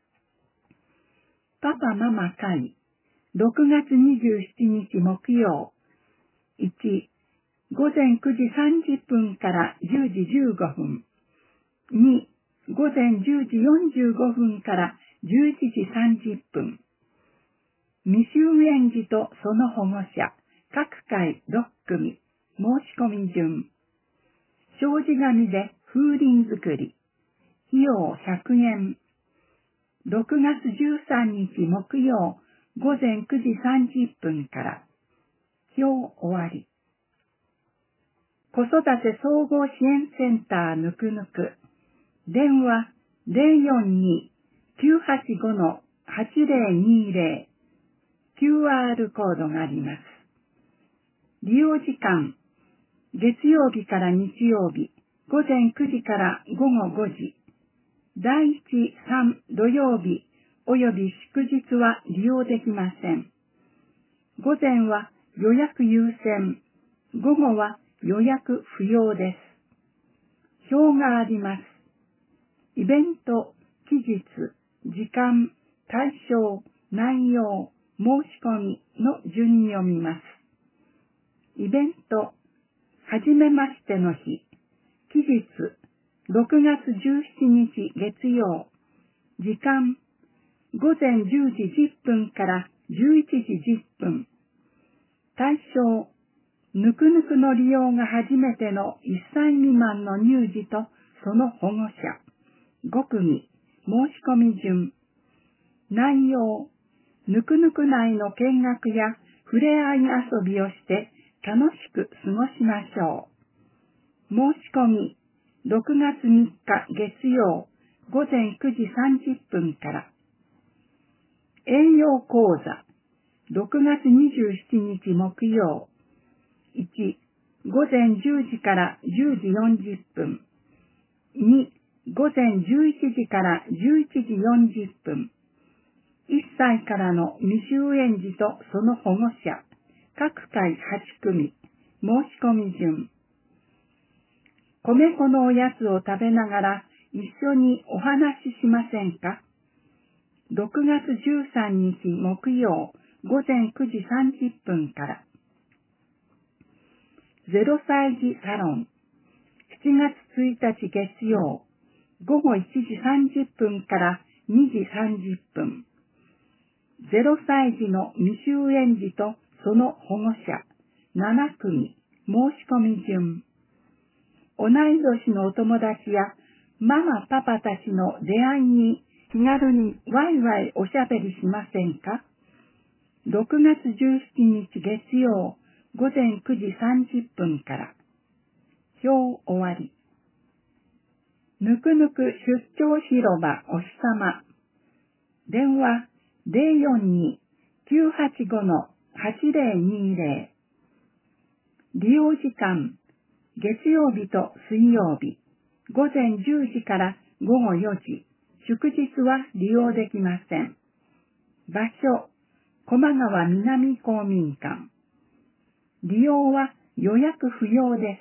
パパママ会ろくがつにじゅうしちにち木曜。いち、午前くじさんじゅっぷんからじゅうじじゅうごふん。に、午前じゅうじよんじゅうごふんからじゅういちじさんじゅっぷん。未就園児とその保護者、各回ろっくみ、申し込み順。障子紙で風鈴作り。費用ひゃくえん。ろくがつじゅうさんにち木曜午前くじさんじゅっぷんから。表終わり。子育て総合支援センターぬくぬく。電話 ゼロよんに きゅうはちご はちゼロにゼロ。キューアール コードがあります。利用時間、月曜日から日曜日、午前くじからごごごじ。だいいち、さん土曜日および祝日は利用できません。午前は予約優先、午後は予約不要です。表があります。イベント、期日、時間、対象、内容、申し込みの順に読みます。イベント、はじめましての日、期日、ろくがつじゅうしちにち月曜、時間、午前じゅうじじゅっぷんからじゅういちじじゅっぷん。対象、ぬくぬくの利用が初めてのいっさい未満の乳児とその保護者、ごくみ、申し込み順。内容、ぬくぬく内の見学や触れ合い遊びをして楽しく過ごしましょう。申し込み、ろくがつみっか月曜、午前くじさんじゅっぷんから。栄養講座、ろくがつにじゅうしちにち木曜。いち、午前じゅうじからじゅうじよんじゅっぷん。に、午前じゅういちじからじゅういちじよんじゅっぷん。いっさいからの未就園児とその保護者、各回はちくみ、申し込み順。米粉のおやつを食べながら一緒にお話ししませんか？ろくがつじゅうさんにち木曜午前くじさんじゅっぷんから。ゼロさい児サロン、しちがつついたち月曜、午後いちじさんじゅっぷんからにじさんじゅっぷん。ゼロさい児の未就園児とその保護者、ななくみ、申し込み順。同い年のお友達やママパパたちの出会いに気軽にワイワイおしゃべりしませんか？ろくがつじゅうしちにち月曜、午前くじさんじゅっぷんから。表終わり。ぬくぬく出張広場お日様。電話ゼロよんに きゅうはちご はちゼロにゼロ。利用時間、月曜日と水曜日、午前じゅうじからごごよじ、祝日は利用できません。場所、駒川南公民館。利用は予約不要です。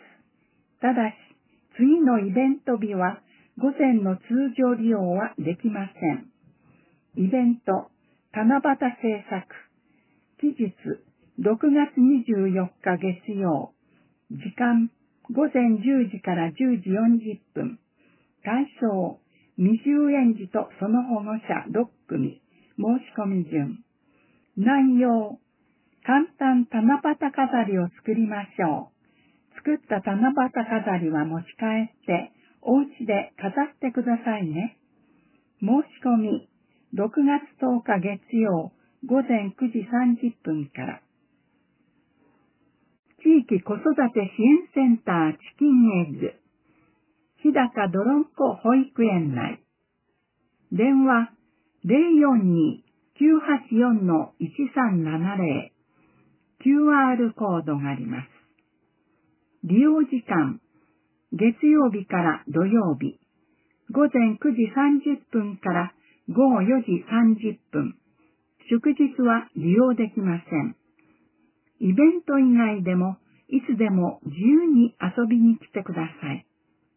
ただし、次のイベント日は午前の通常利用はできません。イベント、七夕制作。期日、ろくがつにじゅうよっか月曜。時間、午前じゅうじからじゅうじよんじゅっぷん。対象、未就園児とその保護者ろっくみ。申し込み順。内容、 簡単七夕飾りを作りましょう。作った七夕飾りは持ち帰ってお家で飾ってくださいね。申し込みろくがつとおか月曜午前くじさんじゅっぷんから。地域子育て支援センターチキンエッグ日高どろんこ保育園内電話 ゼロよんに きゅうはちよん いちさんななゼロ キューアール コードがあります。利用時間月曜日から土曜日午前くじさんじゅっぷんから午後よじさんじゅっぷん祝日は利用できません。イベント以外でもいつでも自由に遊びに来てください。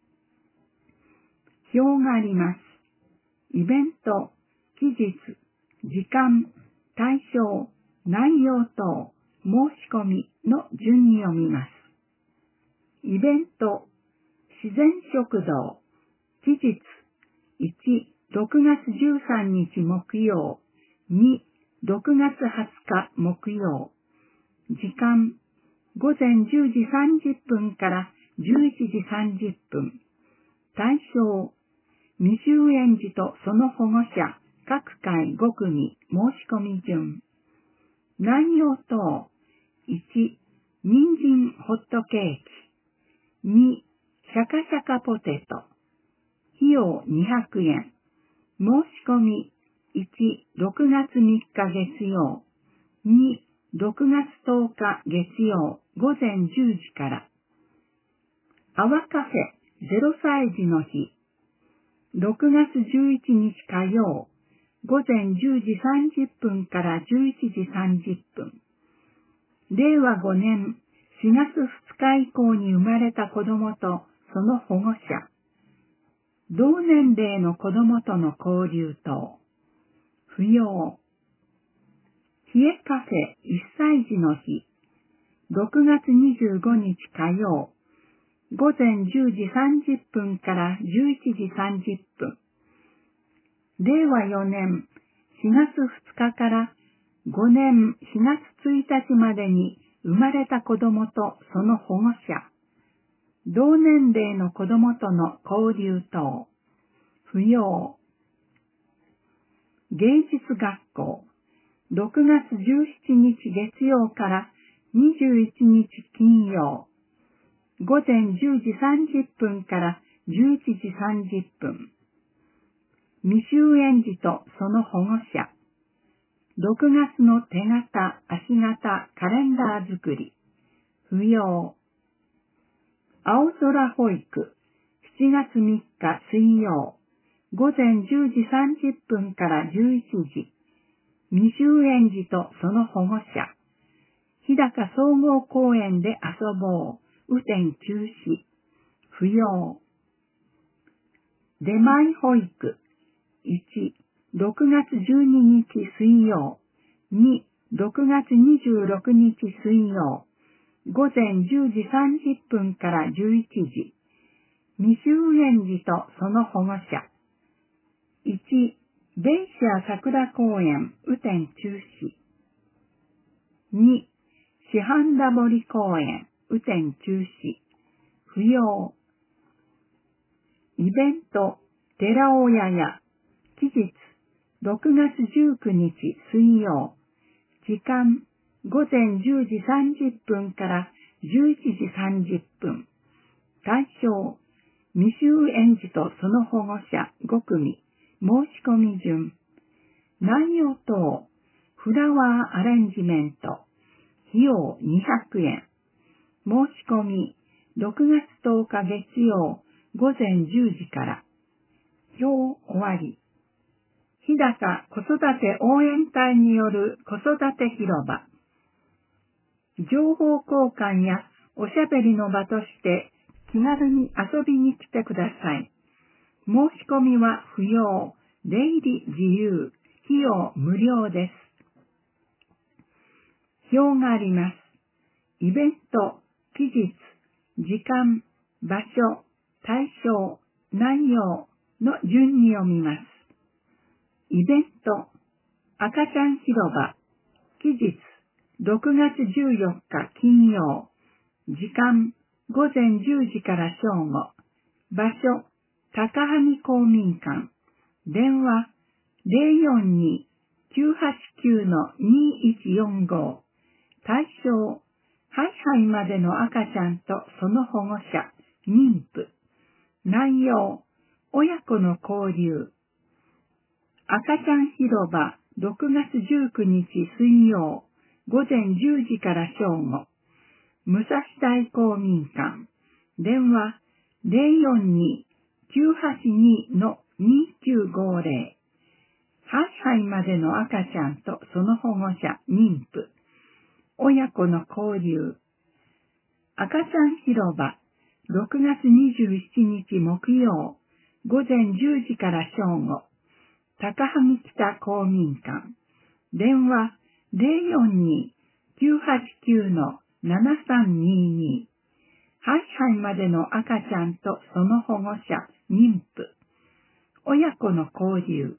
表があります。イベント、期日、時間、対象、内容等、申し込みの順に読みます。イベント、自然食堂、期日、いち、ろくがつじゅうさんにち木曜、に、ろくがつはつか木曜、時間、午前じゅうじさんじゅっぷんからじゅういちじさんじゅっぷん、対象、未就園児とその保護者、各回ごくみ申し込み順、内容等、いち、人参ホットケーキ、に、シャカシャカポテト、費用にひゃくえん、申し込みいち、ろくがつみっか月曜、に、ろくがつとおか月曜午前じゅうじから。アワカフェゼロさい児の日、ろくがつじゅういちにち火曜、午前じゅうじさんじゅっぷんからじゅういちじさんじゅっぷん。れいわごねんしがつふつか以降に生まれた子供とその保護者、同年齢の子供との交流等、不要。冷えカフェいっさい児の日、ろくがつにじゅうごにち火曜、午前じゅうじさんじゅっぷんからじゅういちじさんじゅっぷん。れいわよねんしがつふつかからごねんしがつついたちまでに生まれた子供とその保護者、同年齢の子供との交流等、不要。芸術学校、ろくがつじゅうしちにち月曜からにじゅういちにち金曜、午前じゅうじさんじゅっぷんからじゅういちじさんじゅっぷん。未就園児とその保護者、ろくがつの手形、足形、カレンダー作り、不要。青空保育、しちがつみっか水曜、午前じゅうじさんじゅっぷんからじゅういちじ、未就園児とその保護者、日高総合公園で遊ぼう、雨天中止、不要。出前保育、いち、ろくがつじゅうににち水曜、に、ろくがつにじゅうろくにち水曜、午前じゅうじさんじゅっぷんからじゅういちじ、未就園児とその保護者、いち、ベイシア桜公園雨天中止、に、市販ダボリ公園雨天中止、不要。イベント、寺尾屋や、期日、ろくがつじゅうくにち水曜、時間、午前じゅうじさんじゅっぷんからじゅういちじさんじゅっぷん。対象、未就園児とその保護者ごくみ、申し込み順。内容等、フラワーアレンジメント、費用にひゃくえん。申し込み、ろくがつとおか月曜、午前じゅうじから。表終わり。日高子育て応援隊による子育て広場。情報交換やおしゃべりの場として気軽に遊びに来てください。申し込みは不要、出入り自由、費用無料です。表があります。イベント、期日、時間、場所、対象、内容の順に読みます。イベント、赤ちゃん広場、期日、 ろくがつじゅうよっか金曜、時間ごぜんじゅうじから正午、場所高萩公民館、電話 ゼロよんに きゅうはちきゅう にいちよんご、対象ハイハイまでの赤ちゃんとその保護者、妊婦。内容、親子の交流。赤ちゃん広場、ろくがつじゅうくにち水曜、ごぜんじゅうじから正午。武蔵大公民館。電話、ゼロよんに きゅうはちに にきゅうごゼロ。ハイハイまでの赤ちゃんとその保護者、妊婦。親子の交流。赤ちゃん広場、ろくがつにじゅうしちにち木曜、ごぜんじゅうじから正午。高萩北公民館。電話、ゼロよんに きゅうはちきゅう ななさんにに。ハイハイまでの赤ちゃんとその保護者、妊婦。親子の交流。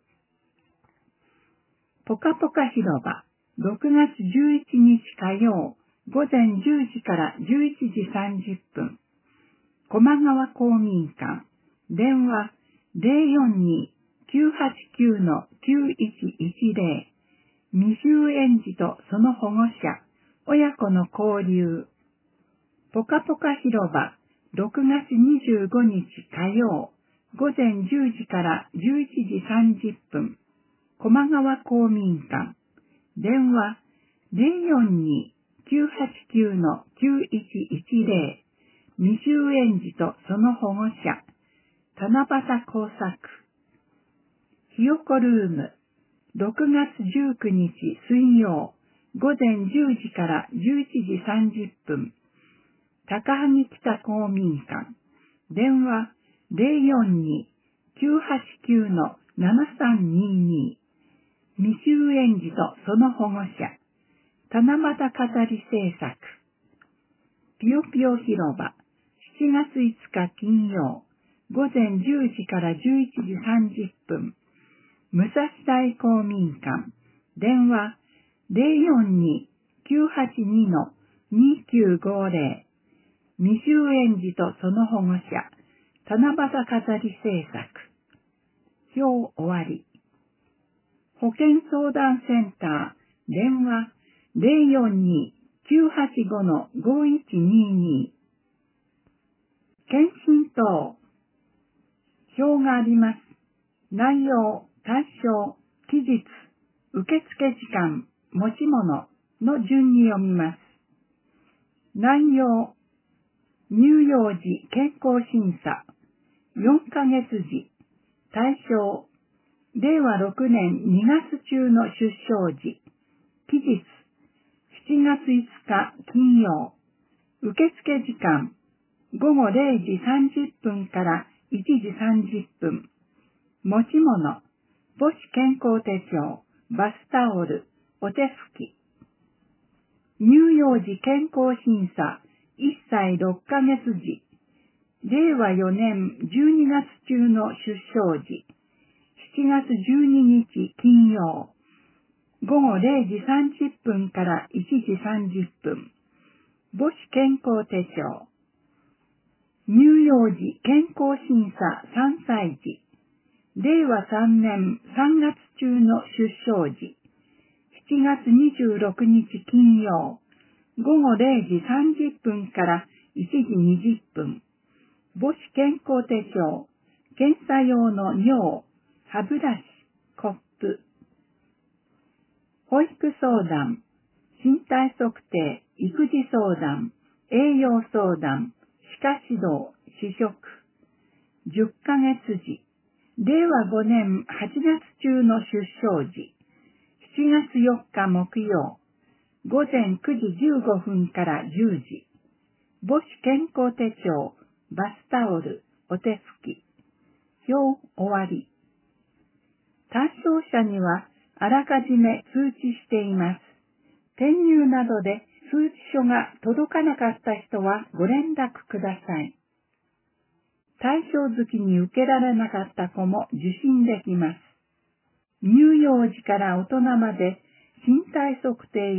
ぽかぽか広場、ろくがつじゅういちにち火曜、ごぜんじゅうじからじゅういちじさんじゅっぷん。駒川公民館。電話、ゼロよんに きゅうはちきゅう きゅういちいちゼロ。未就園児とその保護者、親子の交流。ぽかぽか広場、ろくがつにじゅうごにち火曜、ごぜんじゅうじからじゅういちじさんじゅっぷん。駒川公民館。電話、ゼロよんに きゅうはちきゅう きゅういちいちゼロ。未就園児とその保護者、七夕工作。ひよこルーム、ろくがつじゅうくにち水曜、ごぜんじゅうじからじゅういちじさんじゅっぷん。高萩北公民館。電話、ゼロよんに きゅうはちきゅう ななさんにに。未就園児とその保護者、七夕飾り制作。ぴよぴよ広場、しちがついつか金曜、ごぜんじゅうじからじゅういちじさんじゅっぷん。武蔵大公民館。電話、ゼロよんに きゅうはちに にきゅうごゼロ。未就園児とその保護者、七夕飾り制作。表終わり。保健相談センター、電話、ゼロよんに きゅうはちご ごいちにに。検診等。表があります。内容、対象、期日、受付時間、持ち物の順に読みます。内容、乳幼児健康審査、よんかげつじ、対象、れいわろくねんにがつ中の出生時、期日、しちがついつか金曜、受付時間、ごごれいじさんじゅっぷんからいちじさんじゅっぷん、持ち物、母子健康手帳、バスタオル、お手拭き。乳幼児健康審査、いっさいろっかげつじ、れいわよねんじゅうにがつ中の出生時、しちがつじゅうににち金曜、ごごれいじさんじゅっぷんからいちじさんじゅっぷん、母子健康手帳。乳幼児健康審査さんさいじ、れいわさんねんさんがつ中の出生時、しちがつにじゅうろくにち金曜、ごごれいじさんじゅっぷんからいちじにじゅっぷん、母子健康手帳、検査用の尿、歯ブラシ、コップ。保育相談、身体測定、育児相談、栄養相談、歯科指導、試食。じゅっかげつじ、れいわごねんはちがつ中の出生時、しちがつよっか木曜、ごぜんくじじゅうごふんからじゅうじ、母子健康手帳、バスタオル、お手拭き。表終わり。対象者にはあらかじめ通知しています。転入などで通知書が届かなかった人はご連絡ください。対象月に受けられなかった子も受診できます。乳幼児から大人まで身体測定や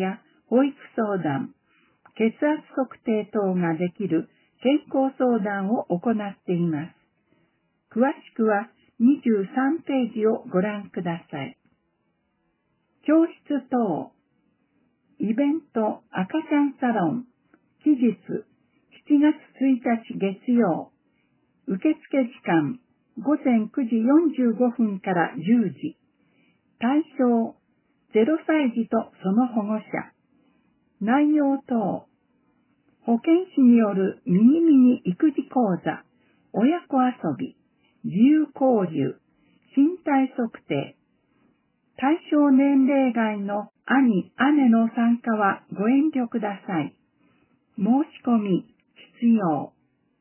保育相談、血圧測定等ができる健康相談を行っています。詳しくはにじゅうさんページをご覧ください。教室等、イベント赤ちゃんサロン、期日しちがつついたち月曜、受付時間ごぜんくじよんじゅうごふんからじゅうじ、対象ゼロさい児とその保護者、内容等、保健師によるミニミニ育児講座、親子遊び、自由交流、身体測定、対象年齢外の兄、姉の参加はご遠慮ください。申し込み必要。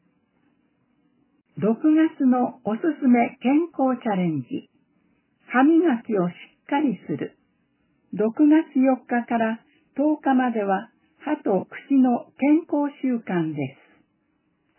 ろくがつのおすすめ健康チャレンジ。歯磨きをしっかりする。ろくがつよっかからとおかまでは歯と口の健康習慣です。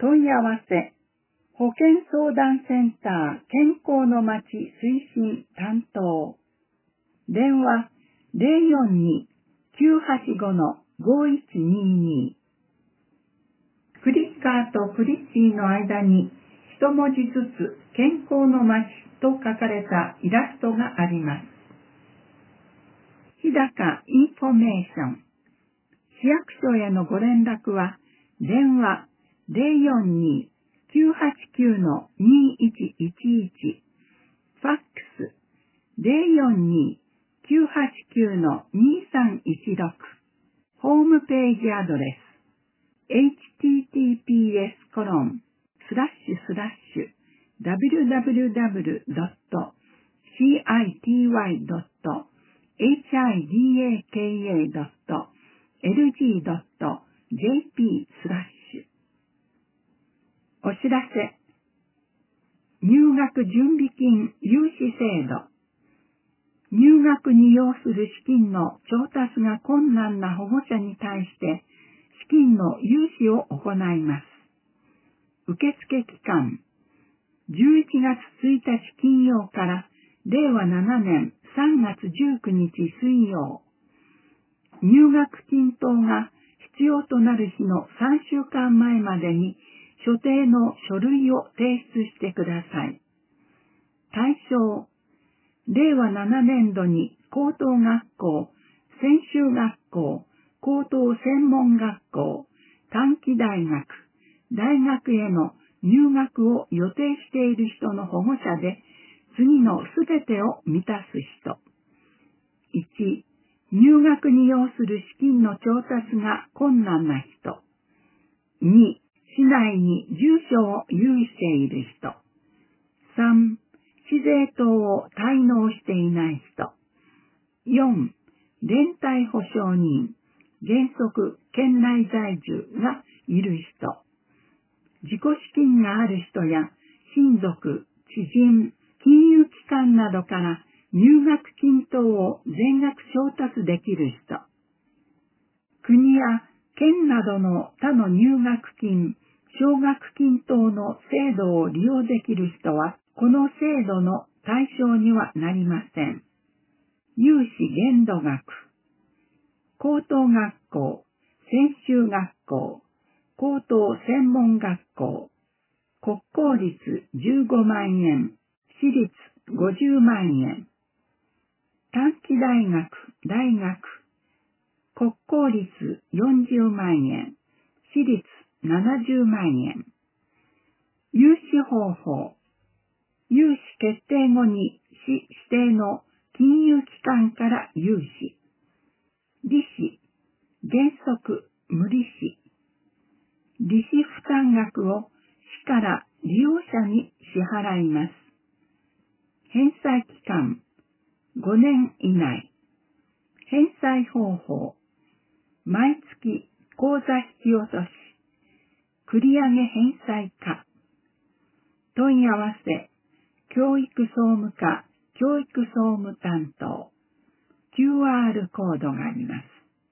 問い合わせ。保健相談センター健康のまち推進担当。電話 ゼロよんに きゅうはちご ごいちにに。クリッカーとクリッチーの間に一文字ずつ健康のまちと書かれたイラストがあります。日高インフォメーション。市役所へのご連絡は電話 ゼロよんに きゅうはちきゅう にいちいちいち、ファックス ゼロよんに きゅうはちきゅう にさんいちろく、ホームページアドレス エイチティーティーピーエス コロンスラッシュスラッシュ ダブリューダブリューダブリュードットシーアイティーワイドットエイチアイディーエーケーエードットエルジードットジェーピー スラッシュ。お知らせ。入学準備金融資制度。入学に要する資金の調達が困難な保護者に対して資金の融資を行います。受付期間、じゅういちがつついたち金曜かられいわななねんさんがつじゅうくにち水曜。入学金等が必要となる日のさんしゅうかんまえまでに所定の書類を提出してください。対象、れいわななねんどに高等学校、専修学校、高等専門学校、短期大学、大学への入学を予定している人の保護者で、次のすべてを満たす人。いち、入学に要する資金の調達が困難な人。に、市内に住所を有している人。さん、市税等を滞納していない人。よん、連帯保証人、原則県内在住がいる人。自己資金がある人や親族、知人、金融機関などから入学金等を全額調達できる人。国や県などの他の入学金、奨学金等の制度を利用できる人は、この制度の対象にはなりません。有資限度額。高等学校、専修学校、高等専門学校、国公立じゅうごまんえん、私立ごじゅうまんえん。短期大学、大学、国公立よんじゅうまんえん、私立ななじゅうまんえん。融資方法。融資決定後に市指定の金融機関から融資。利子、原則無利子。利子負担額を市から利用者に支払います。返済期間、ごねん以内。返済方法、毎月口座引き落とし、繰り上げ返済か。問い合わせ、教育総務課、教育総務担当。キューアール コードがあります。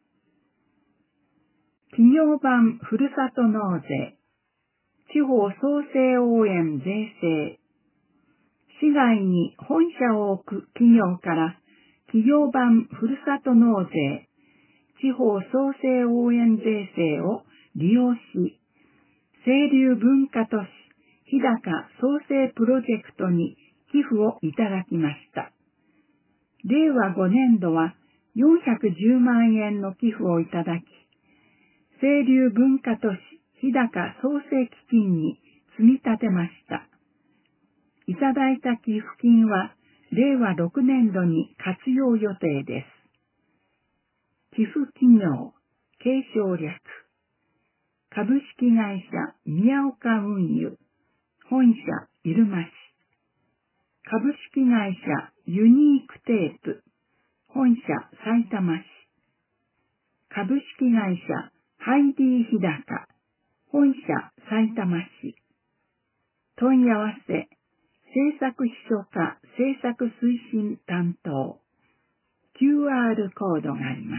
企業版ふるさと納税、地方創生応援税制。市外に本社を置く企業から企業版ふるさと納税、 地方創生応援税制を利用し、清流文化都市日高創生プロジェクトに寄付をいただきました。れいわごねんどはよんひゃくじゅうまんえんの寄付をいただき、清流文化都市日高創生基金に積み立てました。いただいた寄付金はれいわろくねんどに活用予定です。寄付企業、継承略、株式会社宮岡運輸、本社入間市、株式会社ユニークテープ、本社さいたま市、株式会社ハイディ日高、本社さいたま市、問い合わせ、政策秘書課政策推進担当、キューアール コードがあります。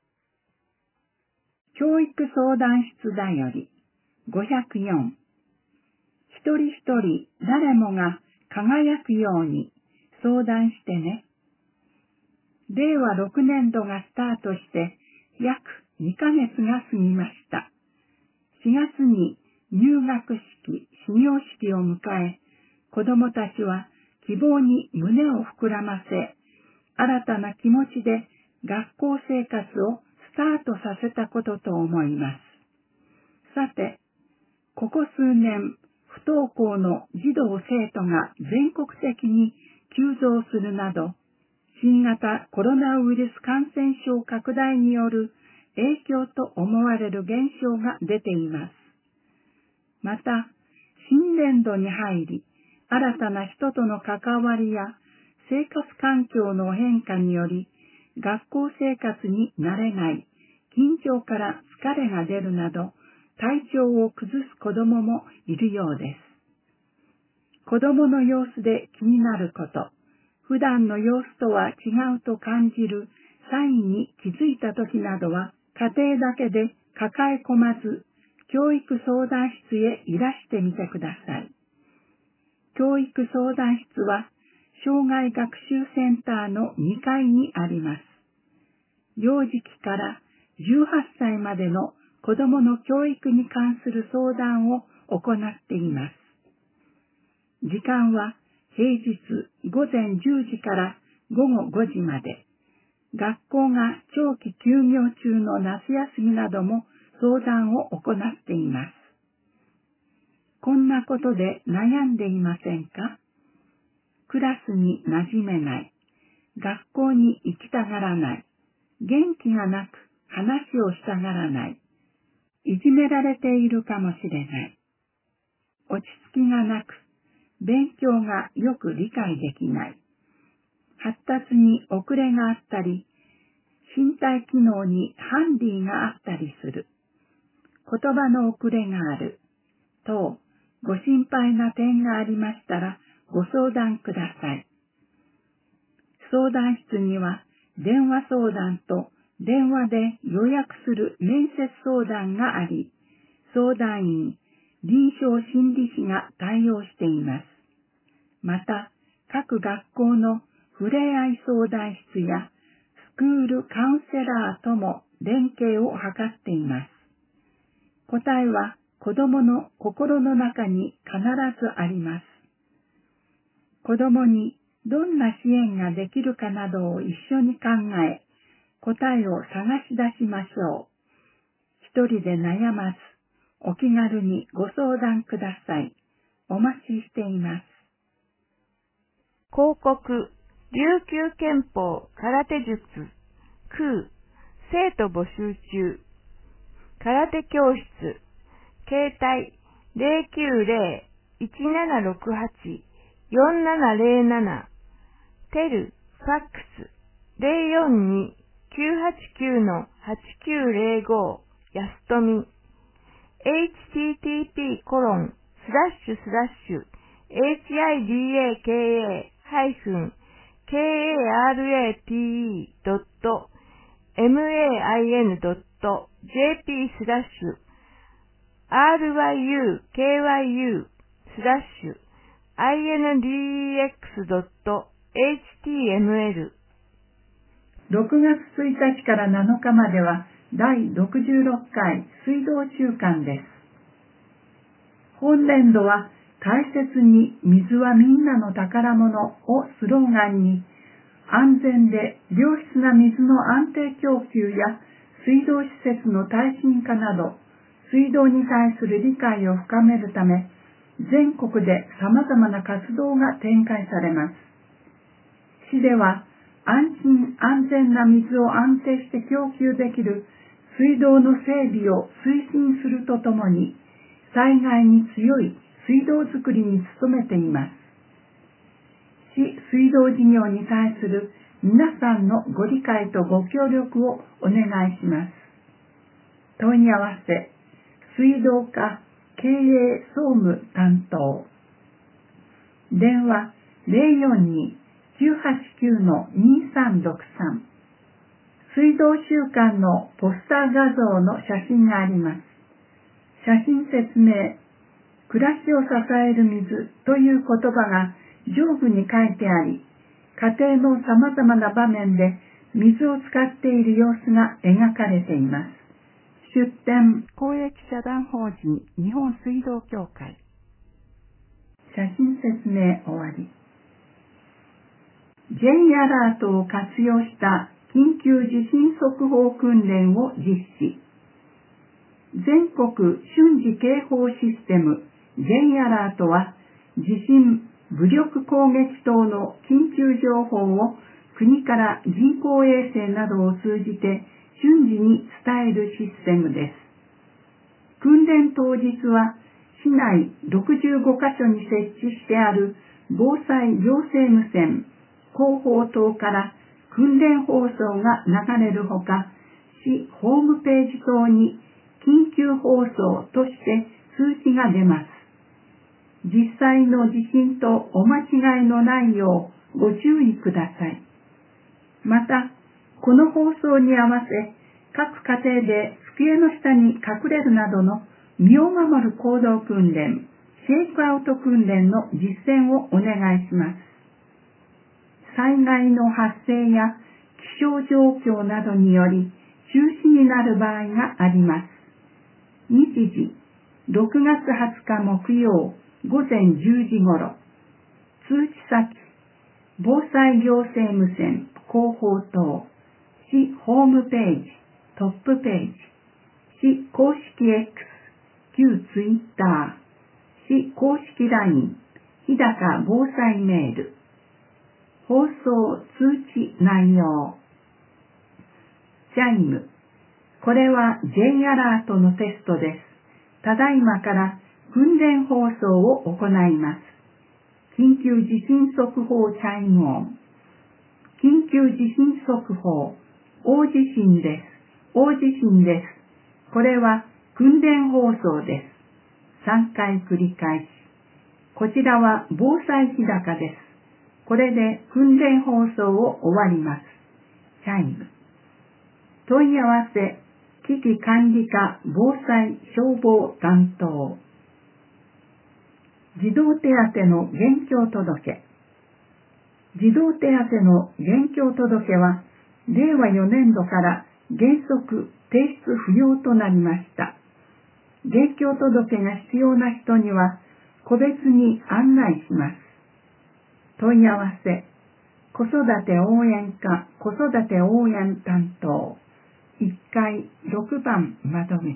教育相談室だよりごひゃくよん、一人一人誰もが輝くように相談してね。れいわろくねんどがスタートして約にかげつが過ぎました。しがつに入学式、始業式を迎え、子どもたちは希望に胸を膨らませ、新たな気持ちで学校生活をスタートさせたことと思います。さて、ここ数年、不登校の児童生徒が全国的に急増するなど、新型コロナウイルス感染症拡大による影響と思われる現象が出ています。また、新年度に入り、新たな人との関わりや生活環境の変化により、学校生活に慣れない、緊張から疲れが出るなど、体調を崩す子どももいるようです。子どもの様子で気になること、普段の様子とは違うと感じるサインに気づいたときなどは、家庭だけで抱え込まず、教育相談室へいらしてみてください。教育相談室は、障害学習センターのにかいにあります。幼児期からじゅうはっさいまでの子どもの教育に関する相談を行っています。時間は平日ごぜんじゅうじからごごごじまで、学校が長期休業中の夏休みなども相談を行っています。こんなことで悩んでいませんか？クラスに馴染めない、学校に行きたがらない、元気がなく話をしたがらない、いじめられているかもしれない、落ち着きがなく、勉強がよく理解できない、発達に遅れがあったり、身体機能にハンディがあったりする、言葉の遅れがある、等、ご心配な点がありましたらご相談ください。相談室には電話相談と電話で予約する面接相談があり、相談員、臨床心理士が対応しています。また、各学校のふれあい相談室やスクールカウンセラーとも連携を図っています。答えは子どもの心の中に必ずあります。子どもにどんな支援ができるかなどを一緒に考え、答えを探し出しましょう。一人で悩まず、お気軽にご相談ください。お待ちしています。 広告、琉球憲法空手術、空、生徒募集中、空手教室、携帯 ゼロきゅうゼロ いちななろくはち よんななゼロなな、テル、ファックス ゼロよんに きゅうはちきゅう はちきゅうゼロご、やすとみ、エイチティーティーピーコロンスラッシュスラッシュエイチアイディーエーケーエーハイフンケーエーアールエーティーイードットエムエーアイエヌドットジェーピースラッシュアールワイユーケーワイユースラッシュアイエヌディーエックスドットエイチティーエムエルろくがつついたちからなのかまではだいろくじゅうろっかい水道週間です。本年度は大切に水はみんなの宝物をスローガンに、安全で良質な水の安定供給や水道施設の耐震化など、水道に対する理解を深めるため、全国で様々な活動が展開されます。市では、安心安全な水を安定して供給できる水道の整備を推進するとともに、災害に強い水道づくりに努めています。市水道事業に対する皆さんのご理解とご協力をお願いします。問い合わせ、水道課経営総務担当。電話 ゼロよんに きゅうはちきゅう にさんろくさん。水道週間のポスター画像の写真があります。写真説明、暮らしを支える水という言葉が上部に書いてあり、家庭の様々な場面で水を使っている様子が描かれています。出典、公益社団法人日本水道協会。写真説明終わり。J アラートを活用した緊急地震速報訓練を実施。全国瞬時警報システム J アラートは地震、武力攻撃等の緊急情報を国から人工衛星などを通じて瞬時に伝えるシステムです。訓練当日は市内ろくじゅうごカ所に設置してある防災行政無線、広報塔から訓練放送が流れるほか、市ホームページ等に緊急放送として通知が出ます。実際の地震とお間違いのないようご注意ください。また、この放送に合わせ、各家庭で机の下に隠れるなどの身を守る行動訓練、シェイクアウト訓練の実践をお願いします。災害の発生や気象状況などにより中止になる場合があります。日時、ろくがつはつか木曜、ごぜんじゅうじ頃。通知先、防災行政無線広報塔、市ホームページ、トップページ、市公式 X、旧ツイッター、市公式 ライン、日高防災メール。放送通知内容。チャイム。これは J アラートのテストです。ただいまから訓練放送を行います。緊急地震速報チャイム音。緊急地震速報。大地震です。大地震です。これは訓練放送です。さんかい繰り返し。こちらは防災日高です。これで訓練放送を終わります。チャイム。問い合わせ、危機管理課防災消防担当。児童手当の現況届。児童手当の現況届は、れいわよねんどから原則提出不要となりました。現況届が必要な人には、個別に案内します。問い合わせ、子育て応援課子育て応援担当、いっかいろくばん窓口。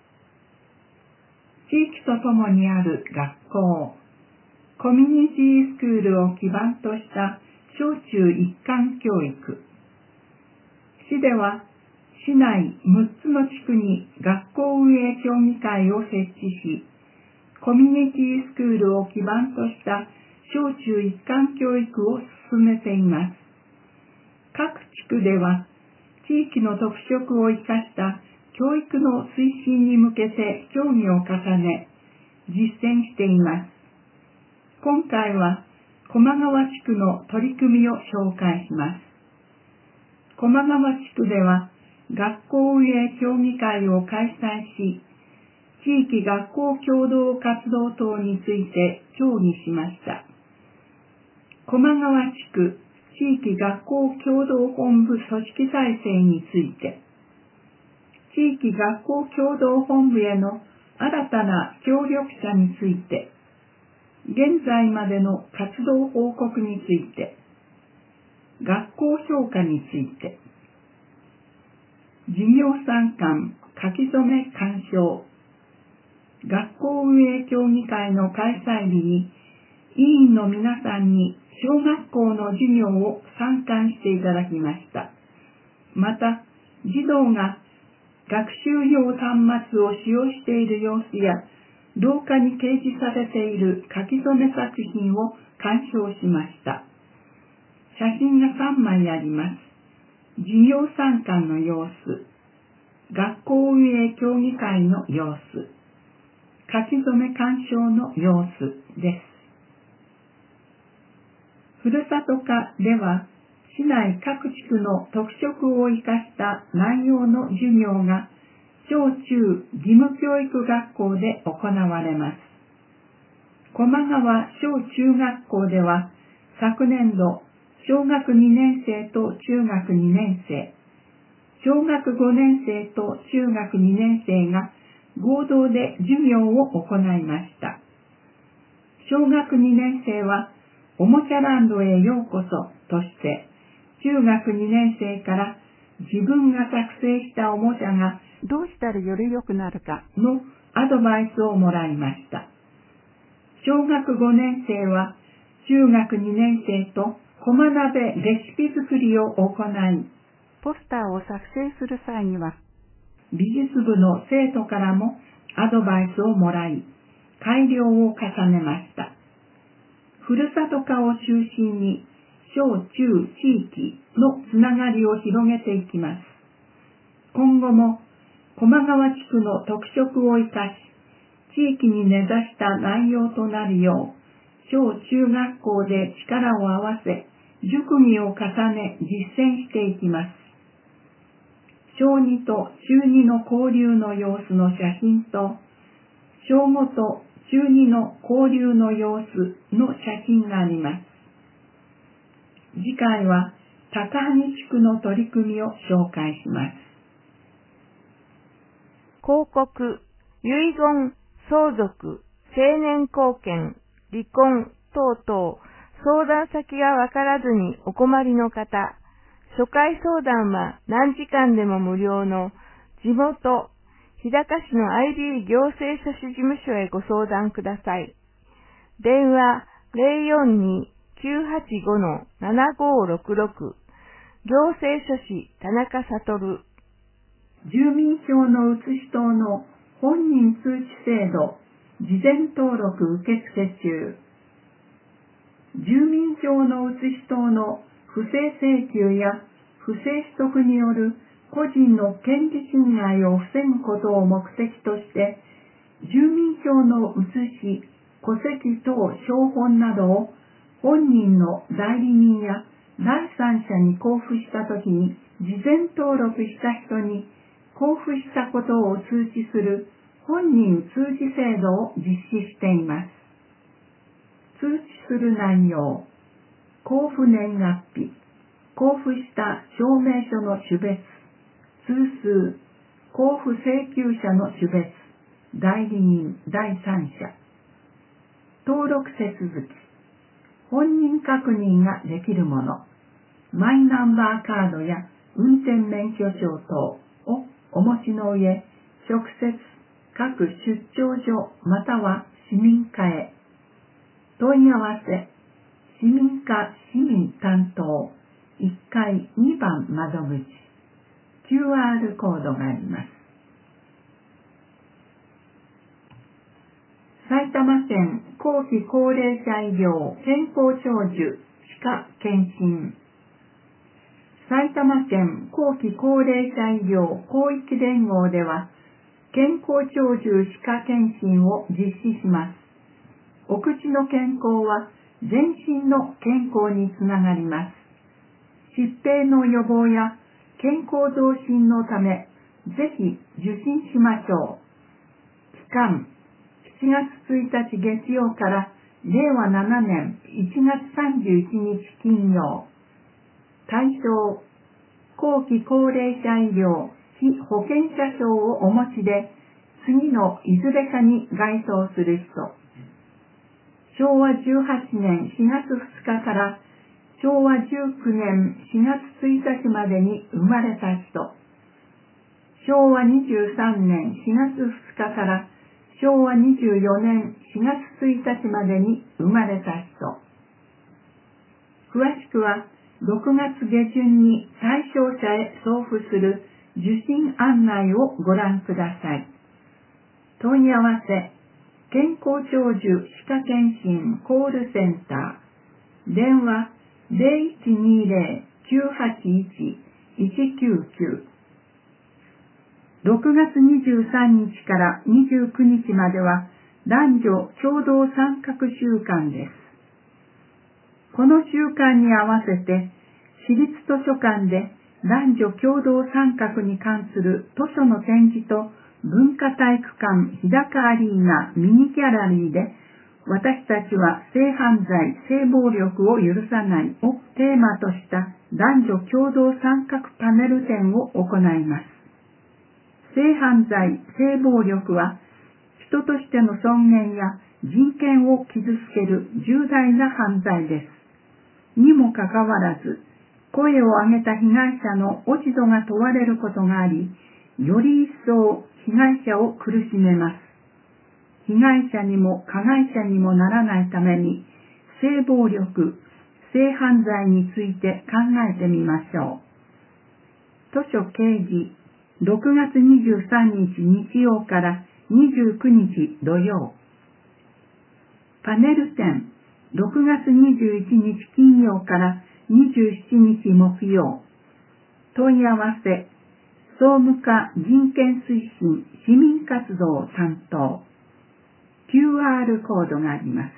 地域とともにある学校、コミュニティスクールを基盤とした小中一貫教育。市では、市内むっつの地区に学校運営協議会を設置し、コミュニティスクールを基盤とした小中一貫教育を進めています。各地区では、地域の特色を生かした教育の推進に向けて協議を重ね、実践しています。今回は、高麗川地区の取り組みを紹介します。高麗川地区では、学校運営協議会を開催し、地域学校共同活動等について協議しました。高麗川地区地域学校共同本部組織体制について、地域学校共同本部への新たな協力者について、現在までの活動報告について、学校評価について、事業参観書き初め鑑賞、学校運営協議会の開催日に委員の皆さんに小学校の授業を参観していただきました。また、児童が学習用端末を使用している様子や、廊下に掲示されている書き初め作品を鑑賞しました。写真がさんまいあります。授業参観の様子、学校運営協議会の様子、書き初め鑑賞の様子です。ふるさと科では、市内各地区の特色を生かした内容の授業が小中義務教育学校で行われます。駒川小中学校では昨年度小学にねん生と中学にねん生、小学ごねん生と中学にねん生が合同で授業を行いました。小学にねん生はおもちゃランドへようこそとして、中学にねん生から自分が作成したおもちゃがどうしたらより良くなるかのアドバイスをもらいました。小学ごねん生は中学にねん生と駒鍋レシピ作りを行い、ポスターを作成する際には美術部の生徒からもアドバイスをもらい、改良を重ねました。ふるさと科を中心に小中地域のつながりを広げていきます。今後も駒川地区の特色を生かし、地域に根ざした内容となるよう、小中学校で力を合わせ、熟議を重ね実践していきます。小にと中にの交流の様子の写真と、小ごと中にの交流の様子の写真があります。次回は高萩地区の取り組みを紹介します。 広告、遺言、相続、成年後見、離婚等々、相談先がわからずにお困りの方、初回相談は何時間でも無料の地元、日高市の アイビー 行政書士事務所へご相談ください。電話 ゼロよんに きゅうはちご ななごろくろく 行政書士田中悟。 住民票の写し等の本人通知制度事前登録受付中。住民票の写し等の不正請求や不正取得による個人の権利侵害を防ぐことを目的として、住民票の写し、戸籍等証本などを本人の代理人や第三者に交付したときに、事前登録した人に交付したことを通知する本人通知制度を実施しています。通知する内容、交付年月日、交付した証明書の種別、通数、交付請求者の種別、代理人、第三者、登録手続き、本人確認ができるもの、マイナンバーカードや運転免許証等をお持ちの上、直接各出張所または市民課へ。問い合わせ、市民課市民担当いっかいにばん窓口、キューアール コードがあります。埼玉県後期高齢者医療健康長寿歯科検診。埼玉県後期高齢者医療広域連合では、健康長寿歯科検診を実施します。お口の健康は全身の健康につながります。疾病の予防や健康増進のため、ぜひ受診しましょう。期間、しちがつついたち月曜かられいわななねんいちがつさんじゅういちにち金曜、 対象、後期高齢者医療、被保険者証をお持ちで、次のいずれかに該当する人。しょうわじゅうはちねんしがつふつかからしょうわじゅうきゅうねんしがつついたちまでに生まれた人。しょうわにじゅうさんねんしがつふつかからしょうわにじゅうよねんしがつついたちまでに生まれた人。詳しくはろくがつげじゅんに対象者へ送付する受診案内をご覧ください。問い合わせ、健康長寿歯科検診コールセンター、電話ゼロいちにゼロ きゅうはちいち いちきゅうきゅう。ろくがつにじゅうさんにちからにじゅうくにちまでは男女共同参画週間です。この週間に合わせて、市立図書館で男女共同参画に関する図書の展示と文化体育館日高アリーナミニギャラリーで、私たちは性犯罪、性暴力を許さないをテーマとした男女共同参画パネル展を行います。性犯罪、性暴力は人としての尊厳や人権を傷つける重大な犯罪です。にもかかわらず、声を上げた被害者の落ち度が問われることがあり、より一層被害者を苦しめます。被害者にも加害者にもならないために、性暴力、性犯罪について考えてみましょう。図書掲示、ろくがつにじゅうさんにち日曜からにじゅうくにち土曜。パネル展、ろくがつにじゅういちにち金曜からにじゅうしちにち木曜。問い合わせ、総務課人権推進市民活動担当。キューアール コードがあります。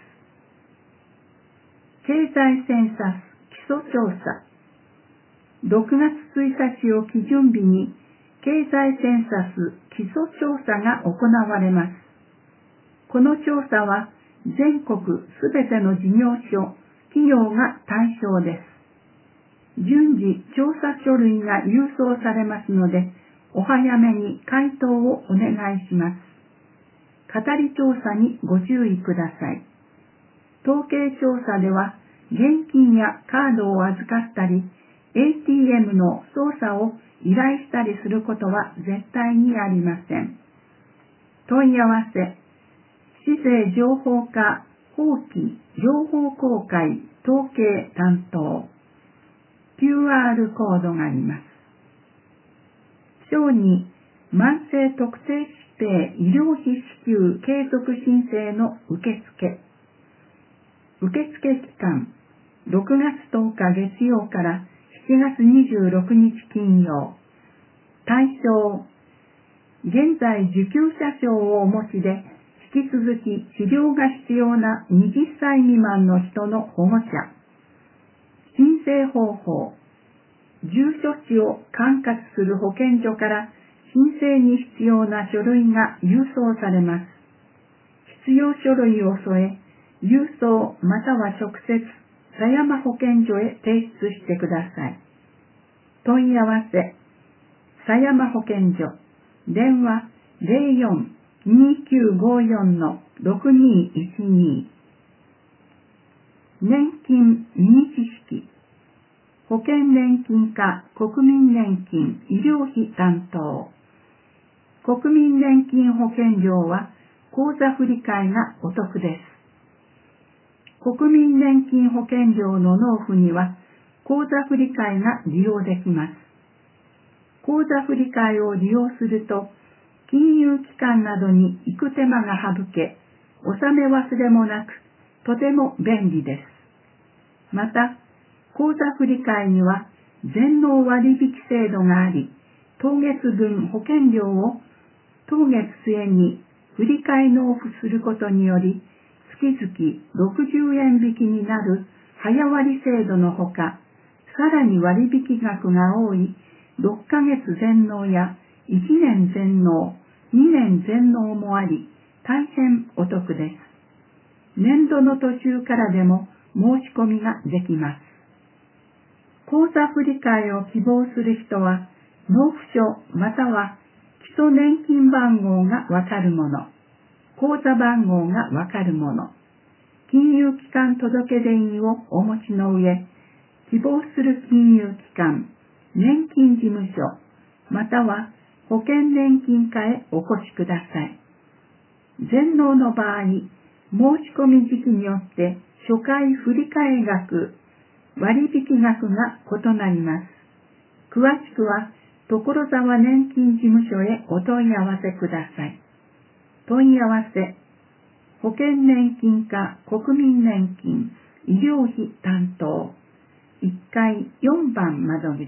経済センサス基礎調査。ろくがつついたちを基準日に経済センサス基礎調査が行われます。この調査は全国すべての事業所、企業が対象です。順次調査書類が郵送されますので、お早めに回答をお願いします。語り調査にご注意ください。統計調査では、現金やカードを預かったり、エーティーエム の操作を依頼したりすることは絶対にありません。問い合わせ、市政情報課法規情報公開統計担当。キューアール コードがあります。小児慢性特定疾病医療費支給継続申請の受付。受付期間、ろくがつとおか月曜からしちがつにじゅうろくにち金曜。対象、現在受給者証をお持ちで、引き続き治療が必要なはたち未満の人の保護者。申請方法、住所地を管轄する保健所から申請に必要な書類が郵送されます。必要書類を添え、郵送または直接、狭山保健所へ提出してください。問い合わせ、狭山保健所、電話ゼロよん にきゅうごよん ろくにいちに。年金認知式、保険年金課国民年金医療費担当。国民年金保険料は口座振替がお得です。国民年金保険料の納付には口座振替が利用できます。口座振替を利用すると金融機関などに行く手間が省け、納め忘れもなくとても便利です。また、口座振替には全納割引制度があり、当月分保険料を当月末に振替納付することにより、月々ろくじゅうえん引きになる早割制度のほか、さらに割引額が多いろっかげつ全納やいちねん全納、にねん全納もあり、大変お得です。年度の途中からでも申し込みができます。 口座振替を希望する人は、納付書または基礎年金番号がわかるもの、口座番号がわかるもの、金融機関届出印をお持ちの上、希望する金融機関、年金事務所、または保険年金課へお越しください。全納の場合、申し込み時期によって初回振替額、割引額が異なります。詳しくは、所沢年金事務所へお問い合わせください。問い合わせ、保険年金課国民年金医療費担当いっかいよんばん窓口、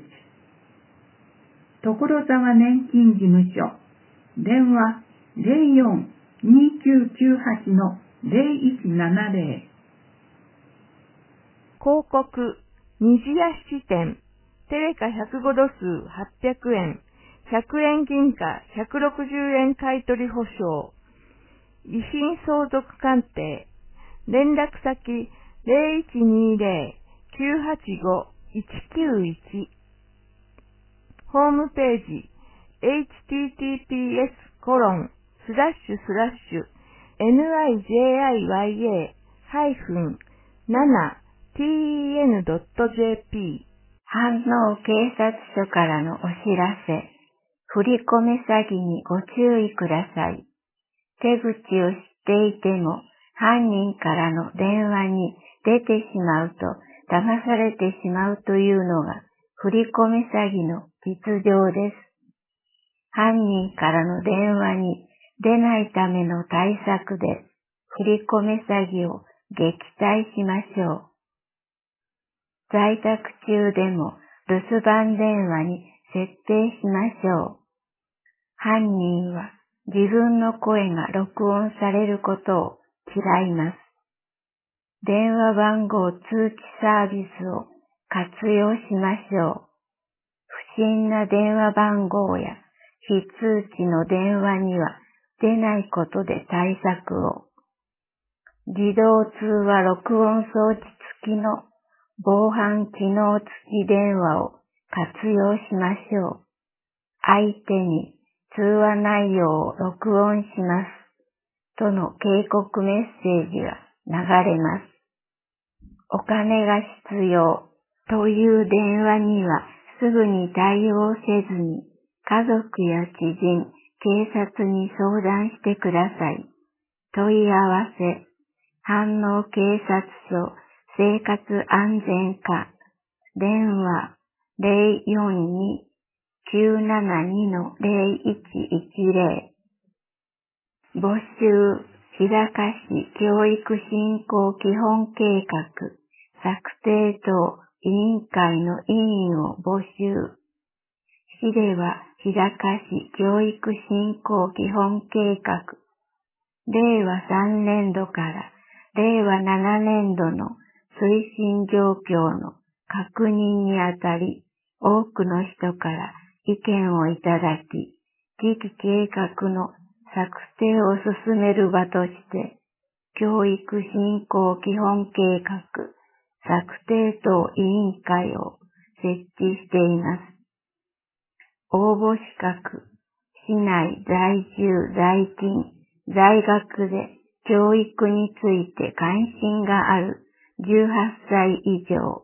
所沢年金事務所、電話 ゼロよん にきゅうきゅうはち のゼロいちななゼロ。 広告、虹屋質店、テレカひゃくごド数はっぴゃくえん、ひゃくえん銀貨ひゃくろくじゅうえん買取保証、遺品相続鑑定、連絡先 ゼロいちにゼロ きゅうはちご いちきゅういち、ホームページ エイチティーティーピーエスコロンスラッシュスラッシュニジャイワイエーハイフンななティーエヌドットジェーピー飯能警察署からのお知らせ。振り込め詐欺にご注意ください。手口を知っていても犯人からの電話に出てしまうと騙されてしまうというのが振り込め詐欺の実情です。犯人からの電話に出ないための対策で振り込め詐欺を撃退しましょう。在宅中でも留守番電話に設定しましょう。犯人は自分の声が録音されることを嫌います。電話番号通知サービスを活用しましょう。不審な電話番号や非通知の電話には出ないことで対策を。自動通話録音装置付きの防犯機能付き電話を活用しましょう。相手に通話内容を録音しますとの警告メッセージが流れます。お金が必要という電話にはすぐに対応せずに家族や知人、警察に相談してください。問い合わせ、飯能警察署生活安全課、電話 ゼロよんに きゅうななに ゼロいちいちゼロ。募集、日高市教育振興基本計画策定等委員会の委員を募集。市では日高市教育振興基本計画、れいわさんねんどかられいわななねんどの推進状況の確認にあたり、多くの人から意見をいただき、次期計画の策定を進める場として、教育振興基本計画策定等委員会を設置しています。応募資格、市内在住、在勤、在学で教育について関心があるじゅうはっさい以上。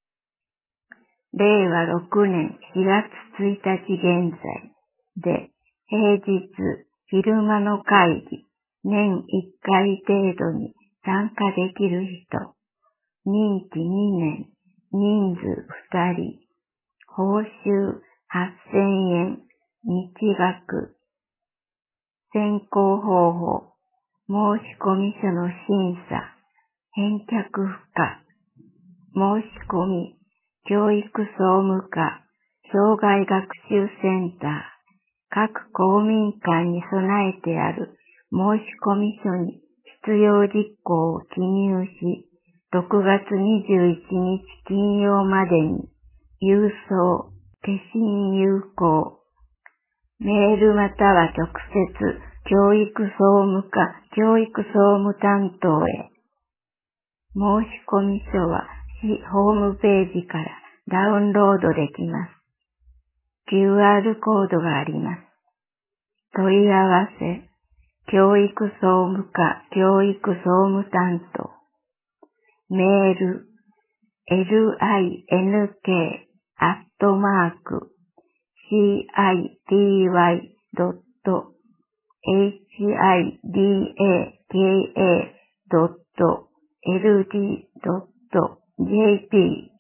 れいわろくねんしがつついたち現在で、平日昼間の会議、年いっかい程度に参加できる人、任期にねん、人数ふたり、報酬はっせんえん、日額。選考方法、申込書の審査、返却不可。申し込み、教育総務課、障害学習センター、各公民館に備えてある申込書に必要事項を記入し、ろくがつにじゅういちにち金曜までに郵送、手信有効。メールまたは直接、教育総務課、教育総務担当へ。申込書は市ホームページからダウンロードできます。キューアール コードがあります。問い合わせ、教育総務課教育総務担当。メール、エルアイエヌケー アットマーク、シーアイティーワイ ドット、エイチアイディーエーケーエー ドット、エルディー ドット、ジェーピー。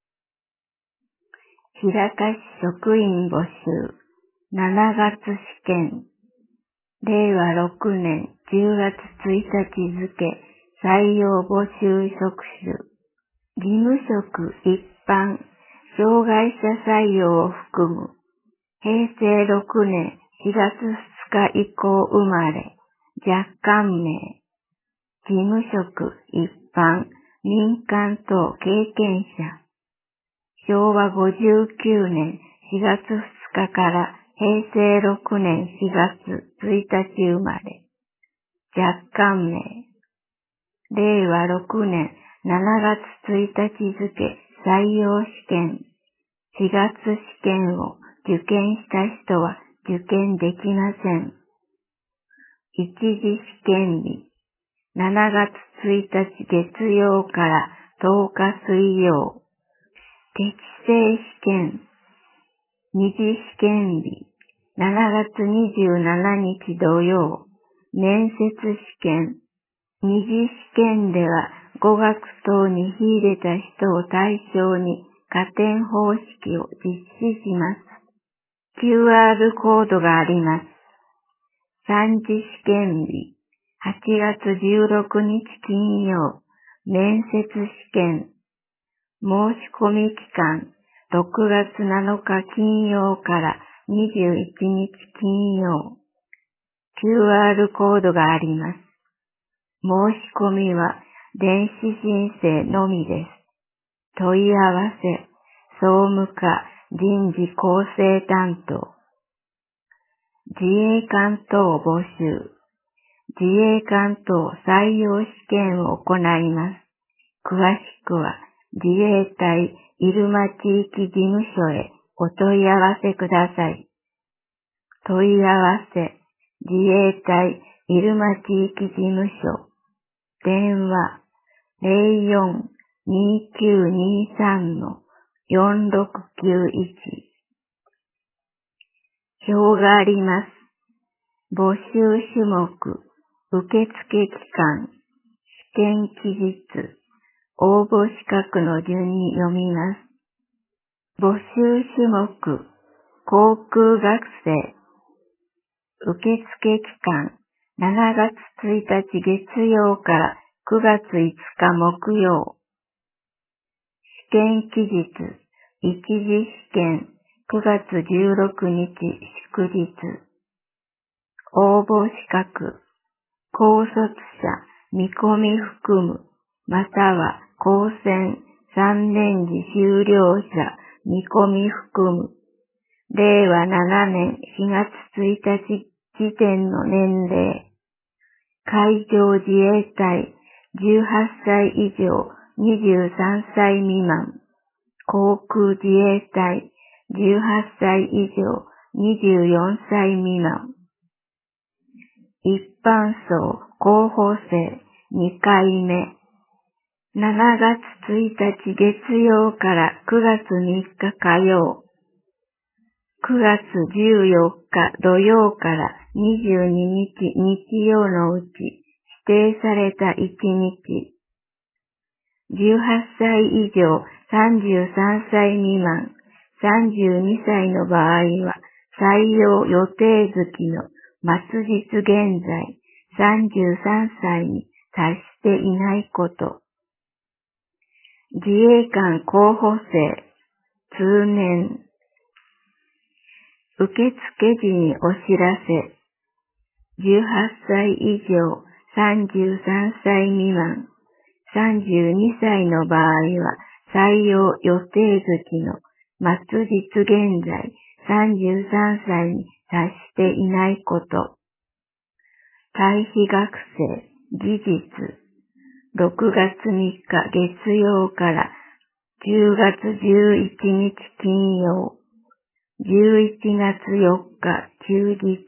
平賀市職員募集、しちがつ試験、れいわろくねんじゅうがつついたち付、採用募集職種、事務職一般、障害者採用を含む、へいせいろくねんしがつふつか以降生まれ、若干名、事務職一般、民間等経験者、しょうわごじゅうきゅうねんしがつふつかからへいせいろくねんしがつついたち生まれ、若干名、れいわろくねんしちがつついたち付採用試験、しがつ試験を受験した人は受験できません。一次試験日、しちがつついたち月曜からとおか水曜、適正試験、二次試験日、しちがつにじゅうしちにち土曜、面接試験、二次試験では語学等に秀でた人を対象に加点方式を実施します。キューアール コードがあります。三次試験日、はちがつじゅうろくにち金曜、面接試験、申し込み期間、ろくがつなのか金曜からにじゅういちにち金曜。キューアール コードがあります。申し込みは電子申請のみです。問い合わせ、総務課人事構成担当。自衛官等募集。自衛官等採用試験を行います。詳しくは自衛隊入間地域事務所へお問い合わせください。問い合わせ、自衛隊入間地域事務所、電話 ゼロよん にきゅうにさん よんろくきゅういち。表があります。募集種目、受付期間、試験期日、応募資格の順に読みます。募集種目、航空学生、受付期間、しちがつついたち月曜からくがついつか木曜。試験期日、一次試験、くがつじゅうろくにち祝日。応募資格、高卒者、見込み含む、または高専さんねん次修了者、見込み含む、れいわななねんしがつついたち時点の年齢、海上自衛隊じゅうはっさい以上にじゅうさんさい未満、航空自衛隊じゅうはっさい以上にじゅうよんさい未満、一般層候補生にかいめ、しちがつついたち月曜からくがつみっか火曜、くがつじゅうよっか土曜からにじゅうににち日曜のうち指定されたいちにち、じゅうはっさい以上さんじゅうさんさい未満、さんじゅうにさいの場合は採用予定月の末日現在さんじゅうさんさいに達していないこと。自衛官候補生、通年、受付時にお知らせ、じゅうはっさい以上さんじゅうさんさい未満、さんじゅうにさいの場合は採用予定月の末日現在さんじゅうさんさいに達していないこと。退避学生、事実、ろくがつみっか月曜からじゅうがつじゅういちにち金曜、じゅういちがつよっか休日。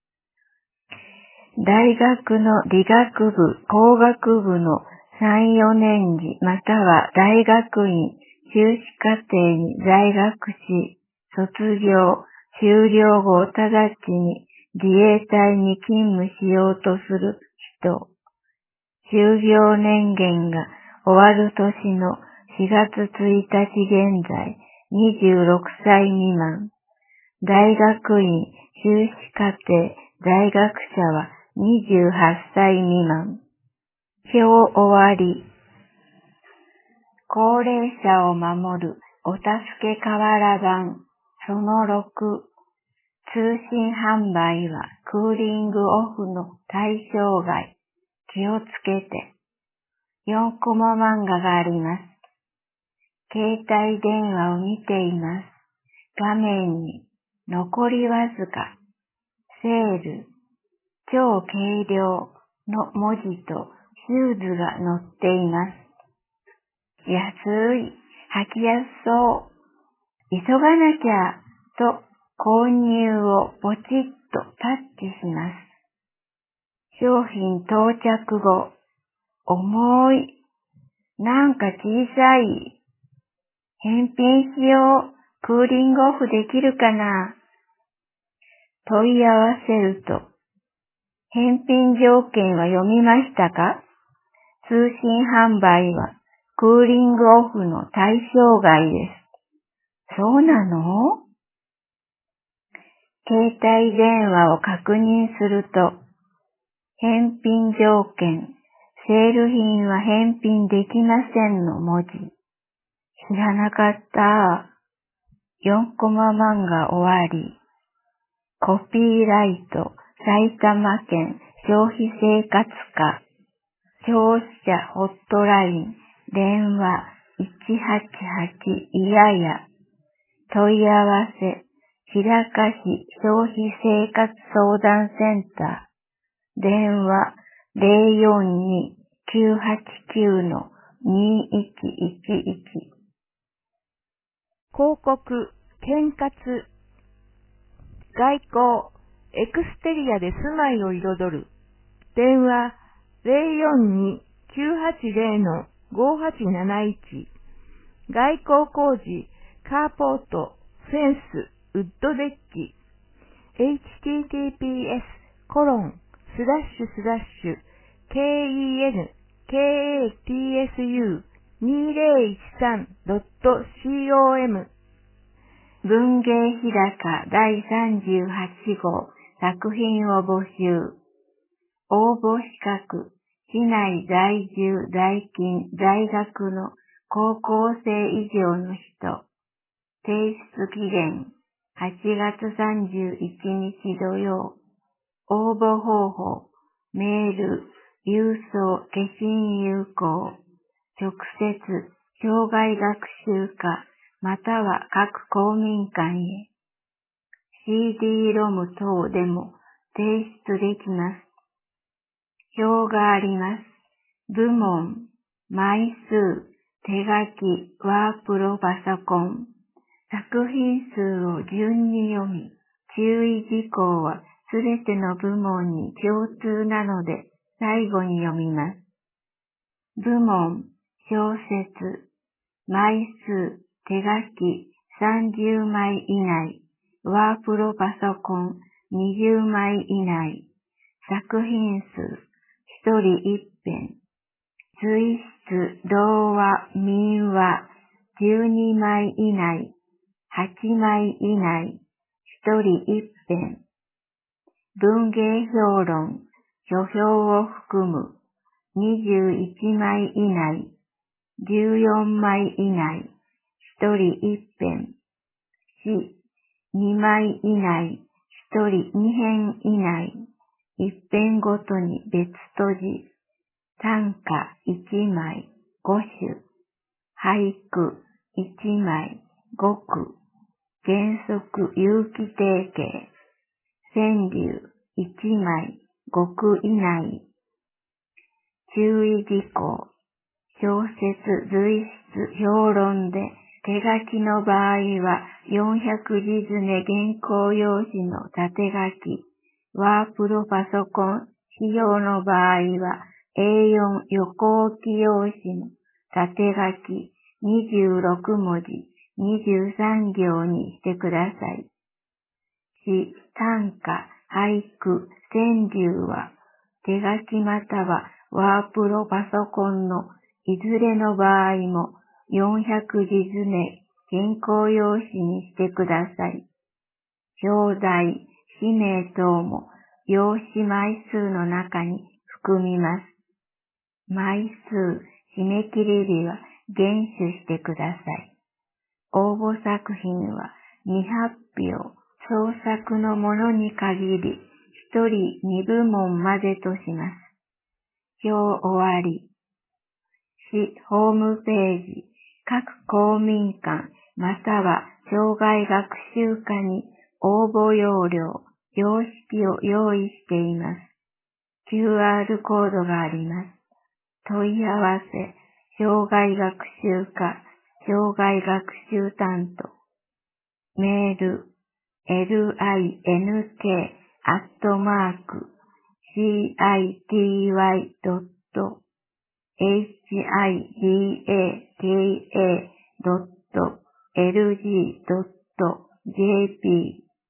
大学の理学部、工学部のさん、よねん次または大学院、修士課程に在学し、卒業、修了後直ちに自衛隊に勤務しようとする人。就業年限が終わる年のしがつついたち現在にじゅうろくさい未満。大学院、修士課程、在学者はにじゅうはっさい未満。表終わり。高齢者を守るお助け瓦版そのろく。通信販売はクーリングオフの対象外。気をつけて。よんコマ漫画があります。携帯電話を見ています。画面に残りわずか、セール、超軽量の文字とシューズが載っています。安い、履きやすそう。急がなきゃと購入をポチッとタッチします。商品到着後、重い、なんか小さい。返品しよう。クーリングオフできるかな？問い合わせると、返品条件は読みましたか？通信販売はクーリングオフの対象外です。そうなの？携帯電話を確認すると、返品条件、セール品は返品できませんの文字。知らなかった。よんコマ漫画終わり。コピーライト、埼玉県消費生活課、消費者ホットライン、電話いちはちはちいやや、問い合わせ、日高市消費生活相談センター、電話ゼロよんに きゅうはちきゅう にいちいちいち。 広告、兼活、外交、エクステリアで住まいを彩る。電話ゼロよんに きゅうはちゼロ ごはちなないち。外交工事、カーポート、フェンス、ウッドデッキ。エイチティーティーピーエス コロンスラッシュスラッシュ ケーイーエヌ ケーエーティーエスユー にゼロいちさん ドット コム。 文芸日高だいさんじゅうはち号作品を募集。応募資格、市内在住在勤在学の高校生以上の人。提出期限、はちがつさんじゅういちにち土曜。応募方法、メール、郵送、消印有効。直接、障害学習課、または各公民館へ。シーディー ロム等でも提出できます。表があります。部門、枚数、手書き、ワープロパソコン。作品数を順に読み、注意事項はすべての部門に共通なので最後に読みます。部門、小説、枚数、手書きさんじゅうまい以内、ワープロパソコンにじゅうまい以内、作品数、ひとりいっぺん、随筆、童話、民話、じゅうにまい以内、はちまい以内、ひとりいっぺん、文芸評論、書評を含む、にじゅういちまい以内、じゅうよんまい以内、ひとりいっぺん、詩、にまい以内、ひとりにへん以内、一編ごとに別閉じ、短歌いちまい、ご首、俳句いちまい、ご句、原則有機定型、川柳いちまい、ご句以内。注意事項、小説随評論で手書きの場合はよんひゃくじつね原稿用紙の縦書き、ワープロパソコン使用の場合は エーよん 横置き用紙の縦書きにじゅうろくもじ、にじゅうさんぎょうにしてください。詩、短歌、俳句、川柳は手書きまたはワープロパソコンのいずれの場合もよんひゃくじつね原稿用紙にしてください。表題、氏名等も用紙枚数の中に含みます。枚数、締め切り日は厳守してください。応募作品は未発表、創作のものに限りひとりにぶもんまでとします。表終わり。市ホームページ、各公民館または障害学習課に応募要領、様式を用意しています。キューアール コードがあります。問い合わせ、障害学習課、障害学習担当。メール、エルアイエヌケー アットマーク、シーアイティーワイ ドット、エイチアイジーエーケーエー ドット、エルジー ドット、ジェーピー。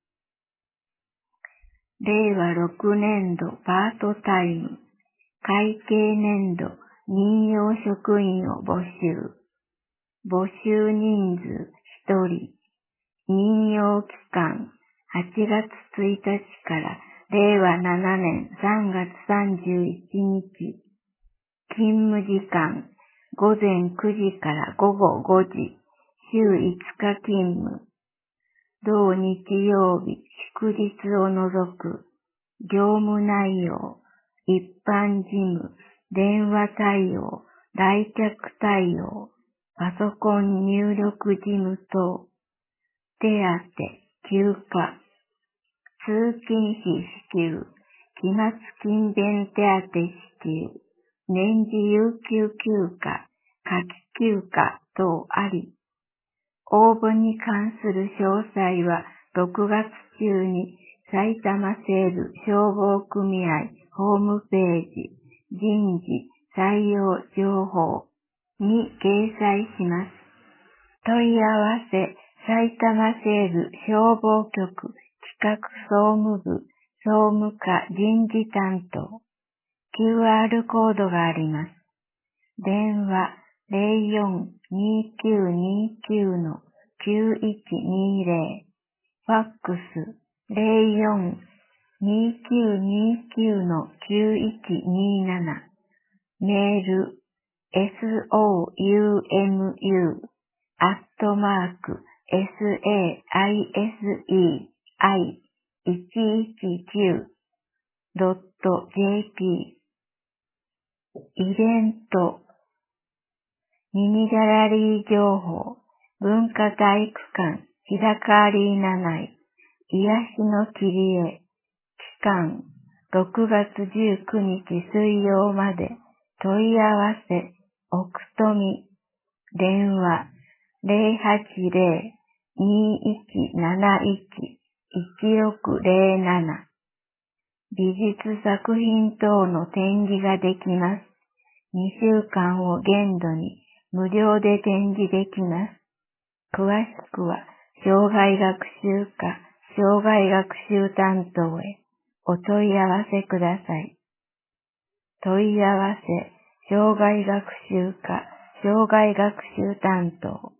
れいわろくねんどパートタイム、会計年度任用職員を募集。募集人数ひとり。任用期間はちがつついたちかられいわななねんさんがつさんじゅういちにち。勤務時間ごぜんくじからごごごじ。週いつか勤務。同日曜日、祝日を除く。業務内容、一般事務、電話対応、来客対応、パソコン入力事務等。手当、休暇、通勤費支給、期末勤勉手当支給、年次有給休暇、夏季休暇等あり。応募に関する詳細はろくがつ中に埼玉西部消防組合ホームページ人事採用情報に掲載します。問い合わせ埼玉西部消防局企画総務部総務課人事担当 キューアール コードがあります。電話 ゼロよん にきゅうにきゅう きゅういちにゼロ ファックス ゼロよん にきゅうにきゅう きゅういちになな メール エスオーユーエムユー アットマーク エスエーアイエスイーアイ いちいちきゅう ドット ジェーピー イベントミニギャラリー情報文化体育館日高アリーナ内癒しの切り絵期間ろくがつじゅうくにち水曜まで問い合わせ奥富電話ゼロはちゼロ にいちなないち いちろくゼロなな美術作品等の展示ができます。にしゅうかんを限度に無料で展示できます。詳しくは障害学習課障害学習担当へお問い合わせください。問い合わせ障害学習課障害学習担当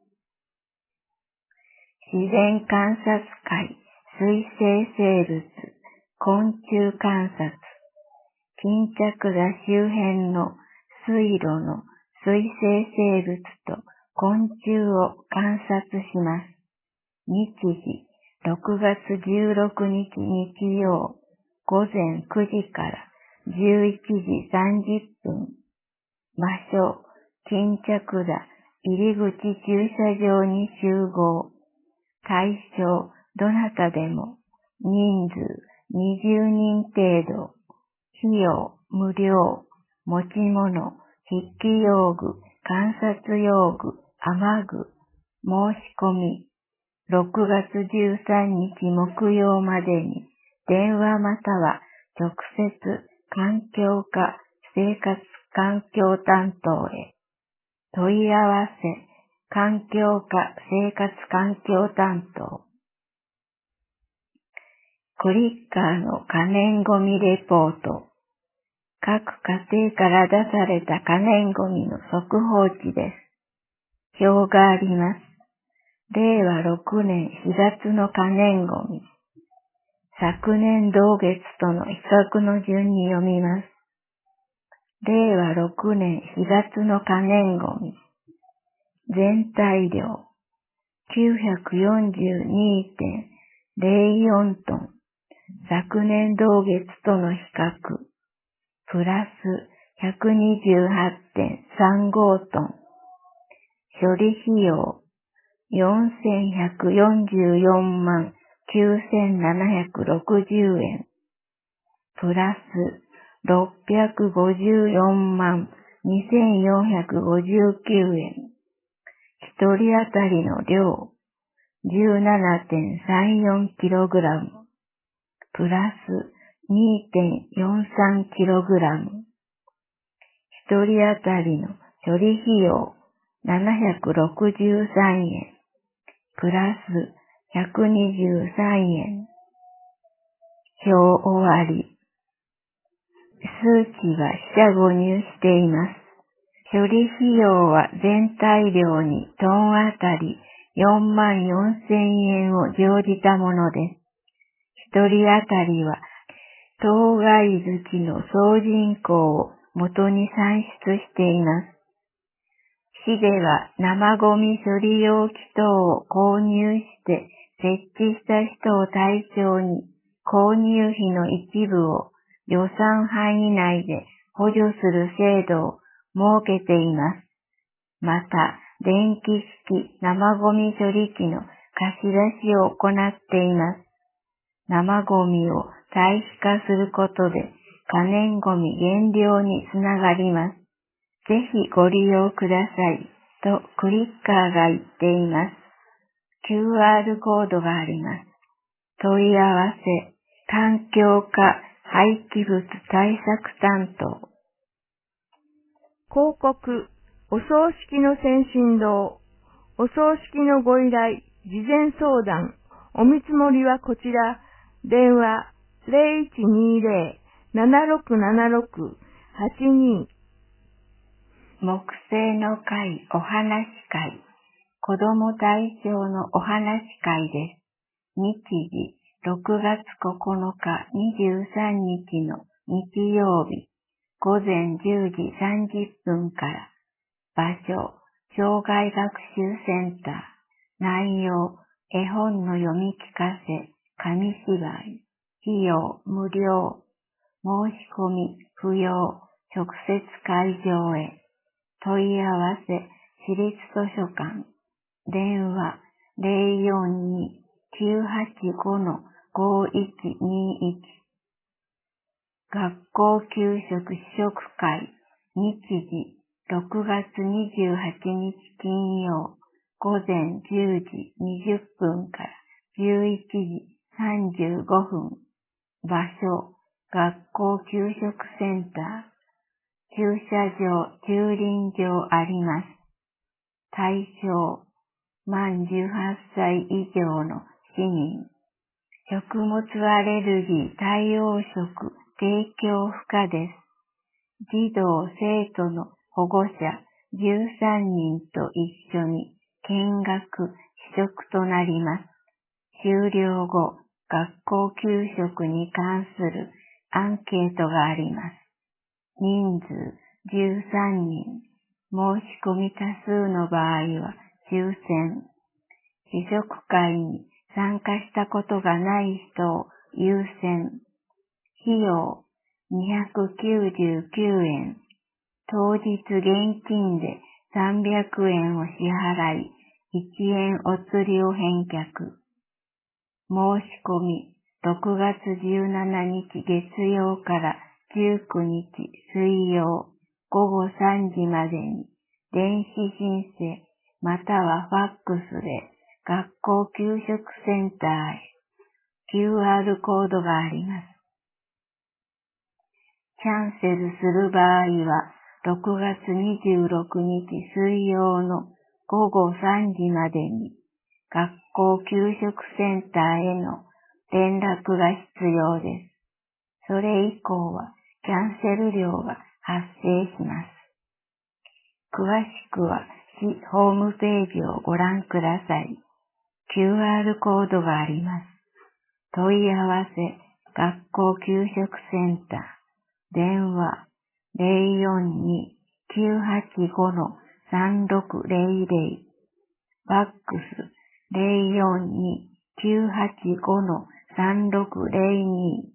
自然観察会水生生物昆虫観察巾着座周辺の水路の水生生物と昆虫を観察します。日時ろくがつじゅうろくにち日曜午前くじからじゅういちじさんじゅっぷん場所巾着座入り口駐車場に集合対象どなたでも人数にじゅうにん程度費用無料持ち物筆記用具観察用具雨具、申し込み、ろくがつじゅうさんにち木曜までに電話または直接環境課生活環境担当へ。問い合わせ、環境課生活環境担当。クリッカーの可燃ごみレポート。各家庭から出された可燃ごみの速報値です。表があります。れいわろくねんしがつの可燃ごみ。昨年同月との比較の順に読みます。れいわろくねんしがつの可燃ごみ。全体量 きゅうひゃくよんじゅうにてんれいよん トン。昨年同月との比較。プラス ひゃくにじゅうはちてんさんご トン。処理費用よんせんひゃくよんじゅうよんまんきゅうせんななひゃくろくじゅうえん。プラスろっぴゃくごじゅうよんまんにせんよんひゃくごじゅうきゅうえん。一人当たりの量 じゅうななてんさんよんキログラム。プラス にてんよんさんキログラム。一人当たりの処理費用ななひゃくろくじゅうさんえん。プラスひゃくにじゅうさんえん。表終わり。数値は四捨五入しています。処理費用は全体量にトンあたりよんまんよんせんえんを乗じたものです。一人当たりは当該月の総人口を元に算出しています。市では生ゴミ処理容器等を購入して設置した人を対象に購入費の一部を予算範囲内で補助する制度を設けています。また、電気式生ゴミ処理機の貸し出しを行っています。生ゴミを堆肥化することで可燃ゴミ減量につながります。ぜひご利用くださいとクリッカーが言っています。キューアール コードがあります。問い合わせ、環境課廃棄物対策担当。 広告、お葬式の先進堂。お葬式のご依頼、事前相談、お見積もりはこちら。電話 ゼロいちにゼロ ななろくななろく はちに。 木星の会お話会。子供対象のお話会です。日時ろくがつここのかにじゅうさんにちの日曜日ごぜんじゅうじさんじゅっぷんから。場所、障害学習センター。内容、絵本の読み聞かせ、紙芝居。費用、無料。申し込み、不要。直接会場へ。問い合わせ、市立図書館。電話、ゼロよんに きゅうはちご ごいちにいち。学校給食試食会。日時、ろくがつにじゅうはちにち金曜、ごぜんじゅうじにじゅっぷんからじゅういちじさんじゅうごふん。場所、学校給食センター。駐車場、駐輪場あります。対象、満じゅうはっさい以上の市民。食物アレルギー対応食提供不可です。児童生徒の保護者じゅうさんにんと一緒に見学試食となります。終了後、学校給食に関するアンケートがあります。人数じゅうさんにん。申し込み多数の場合は抽選。試食会に参加したことがない人を優先。費用にひゃくきゅうじゅうきゅうえん。当日現金でさんびゃくえんを支払い、いちえんお釣りを返却。申し込みろくがつじゅうしちにち月曜からじゅうくにち水曜ごごさんじまでに電子申請またはファックスで学校給食センターへ キューアール コードがあります。キャンセルする場合はろくがつにじゅうろくにち水曜のごごさんじまでに学校給食センターへの連絡が必要です。それ以降はキャンセル料が発生します。詳しくは市ホームページをご覧ください。キューアール コードがあります。問い合わせ学校給食センター電話 ゼロよんに きゅうはちご さんろくゼロゼロ ファックス ゼロよんに きゅうはちご さんろくゼロに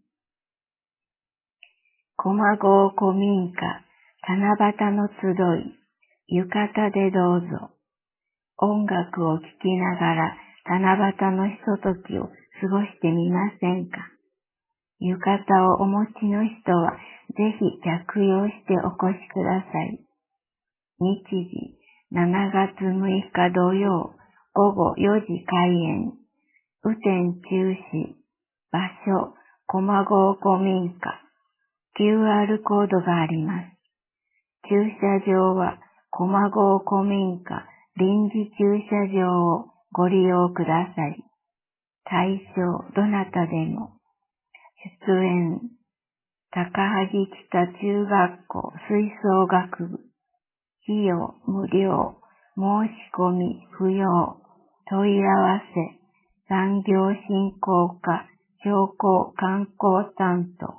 駒郷古民家七夕の集い浴衣でどうぞ。音楽を聴きながら七夕のひとときを過ごしてみませんか。浴衣をお持ちの人はぜひ着用してお越しください。日時しちがつむいか土曜ごごよじ開演。雨天中止。場所駒郷古民家。キューアール コードがあります。駐車場は駒郷古民家臨時駐車場をご利用ください。対象どなたでも。出演高萩北中学校吹奏楽部。費用無料。申し込み不要。問い合わせ産業振興課商工観光担当。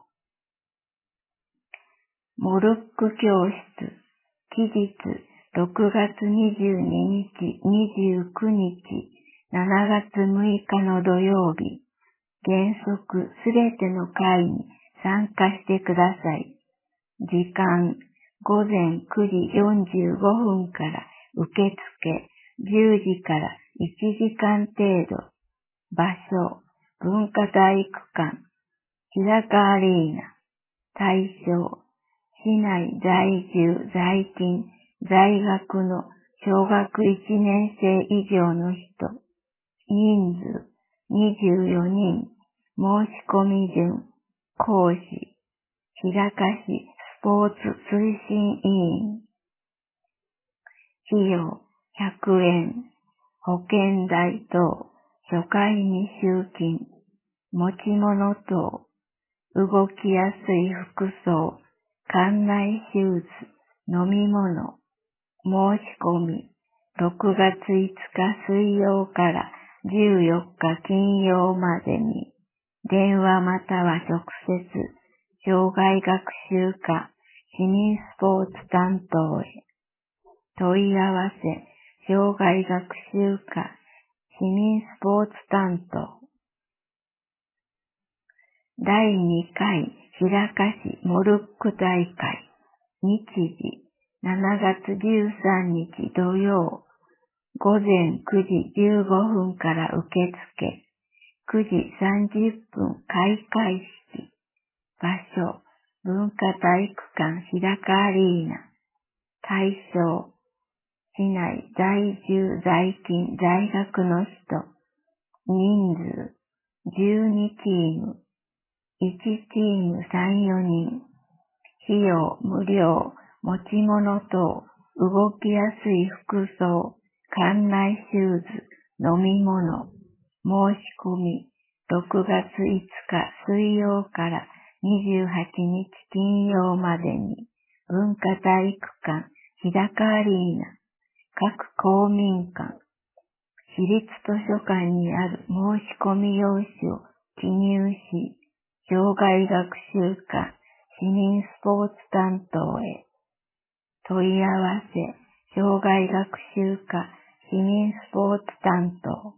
モルック教室。期日ろくがつにじゅうににち、にじゅうくにち、しちがつむいかの土曜日。原則すべての会に参加してください。時間ごぜんくじよんじゅうごふんから受付じゅうじからいちじかん程度。場所文化体育館日高アリーナ。対象市内在住在勤在学の小学いちねんせい以上の人。人数にじゅうよにん。申し込み順。講師日高市スポーツ推進委員。費用ひゃくえん。保険代等。初回未収金。持ち物等。動きやすい服装。館内シューズ。飲み物。申し込み。ろくがついつか水曜からじゅうよっか金曜までに。電話または直接。障害学習課市民スポーツ担当へ。問い合わせ障害学習課市民スポーツ担当。だいにかい日高市モルック大会。日時しちがつじゅうさんにち土曜。ごぜんくじじゅうごふんから受付。くじさんじゅっぷん開会式。場所文化体育館日高アリーナ。対象市内在住在勤在学の人。人数じゅうにチーム。いちチームさん、よにん。費用無料。持ち物等。動きやすい服装。館内シューズ。飲み物。申し込み。ろくがついつか水曜からにじゅうはちにち金曜までに。文化体育館日高アリーナ。各公民館。市立図書館にある申し込み用紙を記入し、障害学習課市民スポーツ担当へ。問い合わせ障害学習課市民スポーツ担当。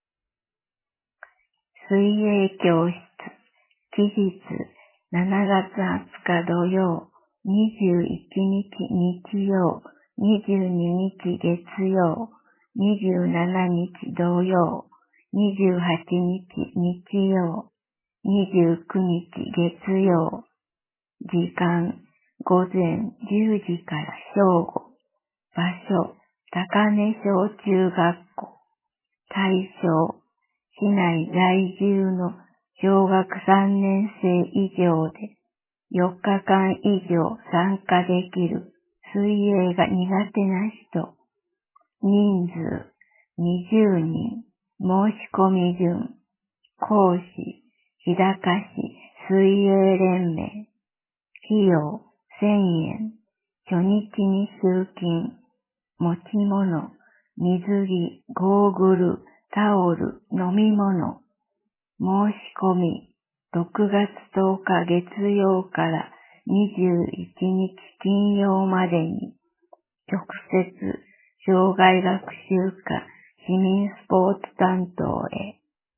水泳教室。期日しちがつはつか土曜。にじゅういちにち日曜。にじゅうににち月曜。にじゅうしちにち土曜。にじゅうはちにち日曜。にじゅうくにち月曜。時間ごぜんじゅうじから正午。場所高根小中学校、対象、市内在住の小学さんねん生以上でよっかかん以上参加できる水泳が苦手な人、人数にじゅうにん、申し込み順、講師、日高市水泳連盟、費用せんえん、初日に集金、持ち物、水着、ゴーグル、タオル、飲み物、申し込み、ろくがつとおか月曜からにじゅういちにち金曜までに、直接、障害学習課市民スポーツ担当へ。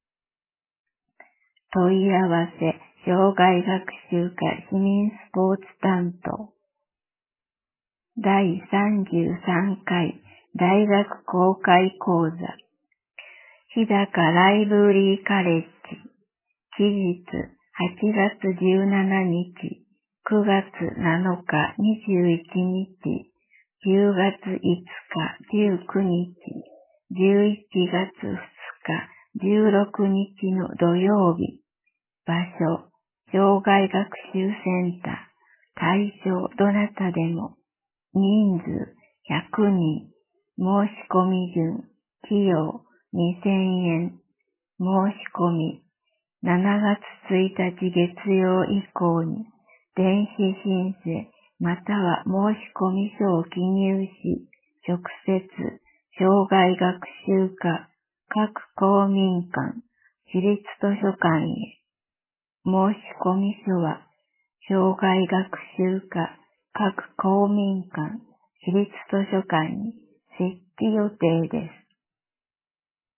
問い合わせ、障害学習課市民スポーツ担当。だいさんじゅうさんかい大学公開講座。日高ライブリーカレッジ。期日はちがつじゅうしちにち、くがつなのかにじゅういちにち、じゅうがついつかじゅうくにち、じゅういちがつふつかじゅうろくにちの土曜日。場所、障害学習センター。対象どなたでも。人数ひゃくにん。申し込み順。費用にせんえん。申し込み。しちがつついたち月曜以降に電子申請または申込書を記入し、直接障害学習課各公民館、市立図書館へ。申込書は障害学習課各公民館、市立図書館に設置予定です。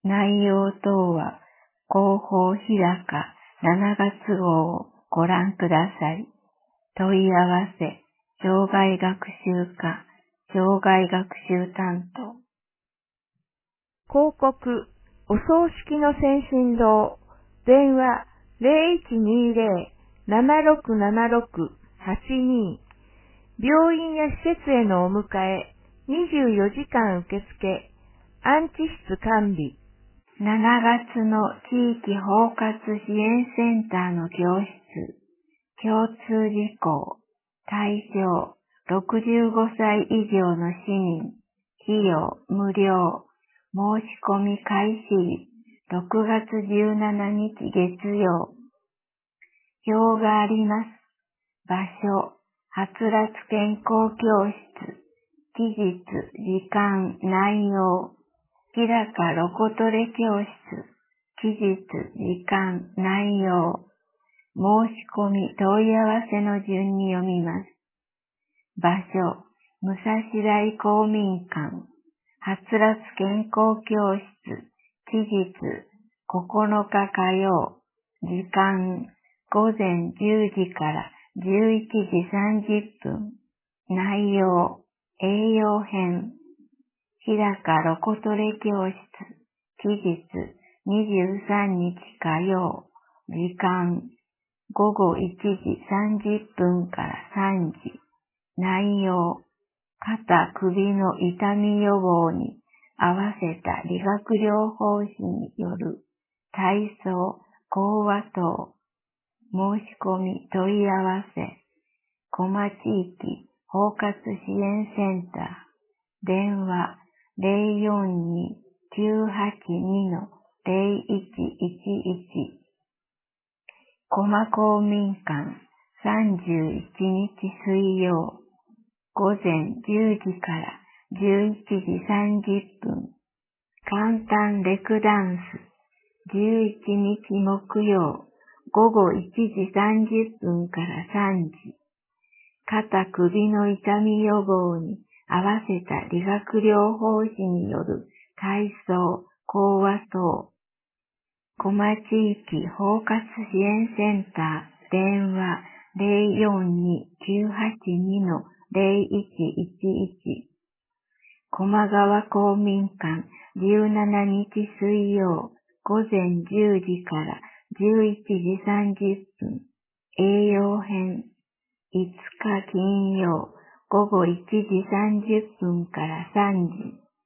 内容等は広報日高しちがつ号をご覧ください。問い合わせ、障害学習課、障害学習担当。 広告、お葬式の先進堂、電話 ゼロいちにゼロ ななろくななろく はちに、病院や施設へのお迎え、にじゅうよじかん受付、安置室完備。 しちがつの地域包括支援センターの教室、共通事項、対象、ろくじゅうごさい以上の市民、費用無料、申し込み開始日、ろくがつじゅうしちにち月曜。表があります。場所、はつらつ健康教室、期日、時間、内容、日高ロコトレ教室、期日、時間、内容、申し込み、問い合わせの順に読みます。場所、武蔵大公民館、はつらつ健康教室、期日、ここのか火曜、時間、ごぜんじゅうじからじゅういちじさんじゅっぷん、内容、栄養編、日高ロコトレ教室、期日、にじゅうさんにち火曜、時間、ごごいちじさんじゅっぷんからさんじ、内容、肩、首の痛み予防に合わせた理学療法士による体操、講話等、申し込み問い合わせ、小間地域包括支援センター、電話 ゼロよんに きゅうはちに ゼロいちいちいち、小間公民館さんじゅういちにち水曜、ごぜんじゅうじからじゅういちじさんじゅっぷん、簡単レクダンス、じゅういちにち木曜、ごごいちじさんじゅっぷんからさんじ、肩首の痛み予防に合わせた理学療法士による体操、講話等、小間地域包括支援センター、電話 ゼロよんに きゅうはちに ゼロいちいちいち、小間川公民館じゅうしちにち水曜、ごぜんじゅうじからじゅういちじさんじゅっぷん、栄養編、いつか金曜、ごごいちじさんじゅっぷんからさんじ、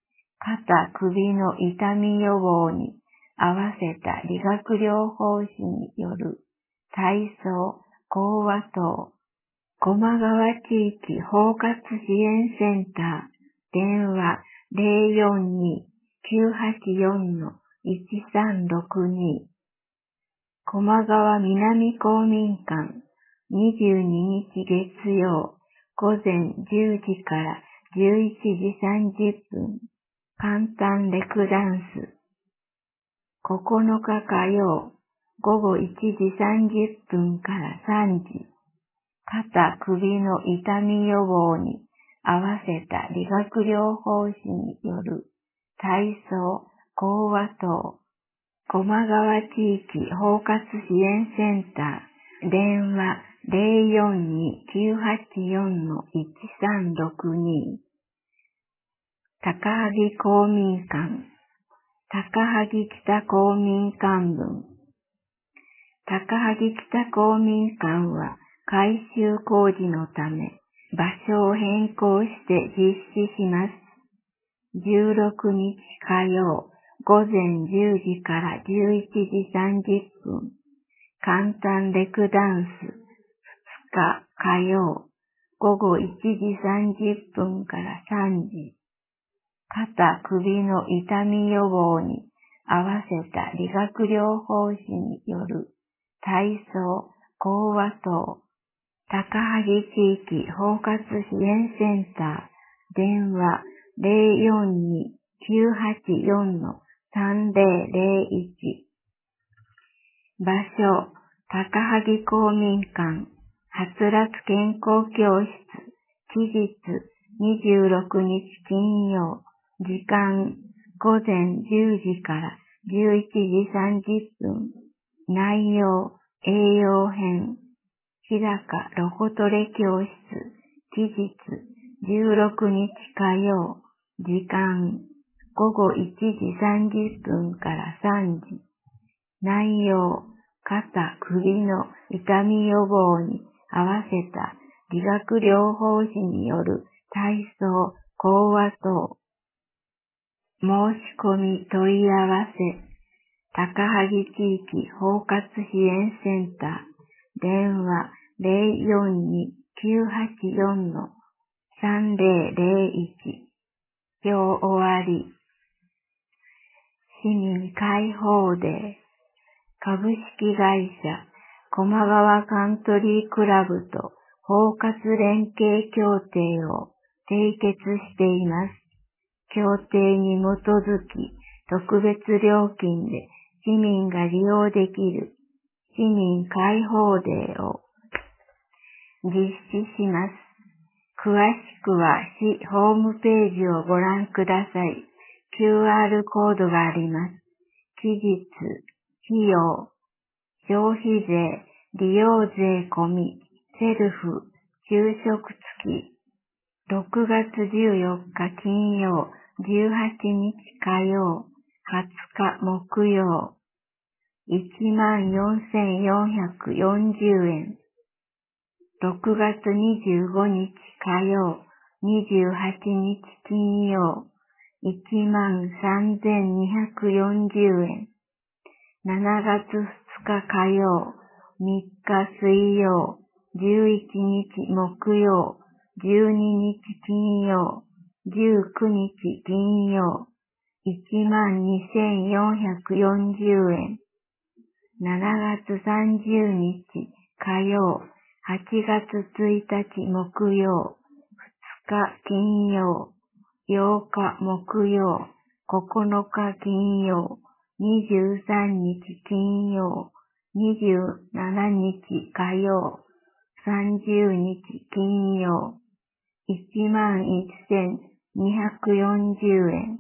肩、首の痛み予防に合わせた理学療法士による体操、講話等、高麗川地域包括支援センター、電話 ゼロよんに きゅうはちよん いちさんろくに、高麗川南公民館、にじゅうににち月曜、午前じゅうじからじゅういちじさんじゅっぷん、簡単レクダンス。ここのか火曜、午後いちじさんじゅっぷんからさんじ、肩、首の痛み予防に合わせた理学療法士による体操、講話等、高麗川地域包括支援センター、電話 ゼロよんに きゅうはちよん いちさんろくに、高萩公民館、高萩北公民館分。高萩北公民館は改修工事のため場所を変更して実施します。じゅうろくにち火曜、午前じゅうじからじゅういちじさんじゅっぷん、簡単レクダンス。ふつか火曜、午後いちじさんじゅっぷんからさんじ、肩、首の痛み予防に合わせた理学療法士による体操、講話等、高萩地域包括支援センター、電話 ゼロよんに きゅうはちよん さんゼロゼロいち。場所、高萩公民館、はつらつ健康教室、期日にじゅうろくにち金曜、時間午前じゅうじからじゅういちじさんじゅっぷん、内容、栄養編、日高ロコトレ教室、期日じゅうろくにち火曜、時間午後いちじさんじゅっぷんからさんじ、内容、肩、首の痛み予防に合わせた理学療法士による体操、講話等。申し込み問い合わせ、高萩地域包括支援センター、電話 ゼロよんに きゅうはちよん さんゼロゼロいち。表終わり。市民解放デー。株式会社、高麗川カントリークラブと包括連携協定を締結しています。協定に基づき、特別料金で市民が利用できる市民開放デーを実施します。詳しくは市ホームページをご覧ください。キューアール コードがあります。期日、費用、消費税、利用税込み、セルフ、昼食付き、ろくがつじゅうよっか金曜、じゅうはちにち火曜、はつか木曜、いちまんよんせんよんひゃくよんじゅうえん。ろくがつにじゅうごにち火曜、にじゅうはちにち金曜、いちまんさんぜんにひゃくよんじゅうえん。しちがつふつか火曜、みっか水曜、じゅういちにち木曜、じゅうににち金曜、じゅうくにち金曜、いちまんにせんよんひゃくよんじゅうえん。しちがつさんじゅうにち火曜、はちがつついたち木曜、ふつか金曜、ようか木曜、ここのか金曜、にじゅうさんにち金曜、にじゅうしちにち火曜、さんじゅうにち金曜、いちまんせんにひゃくよんじゅうえん。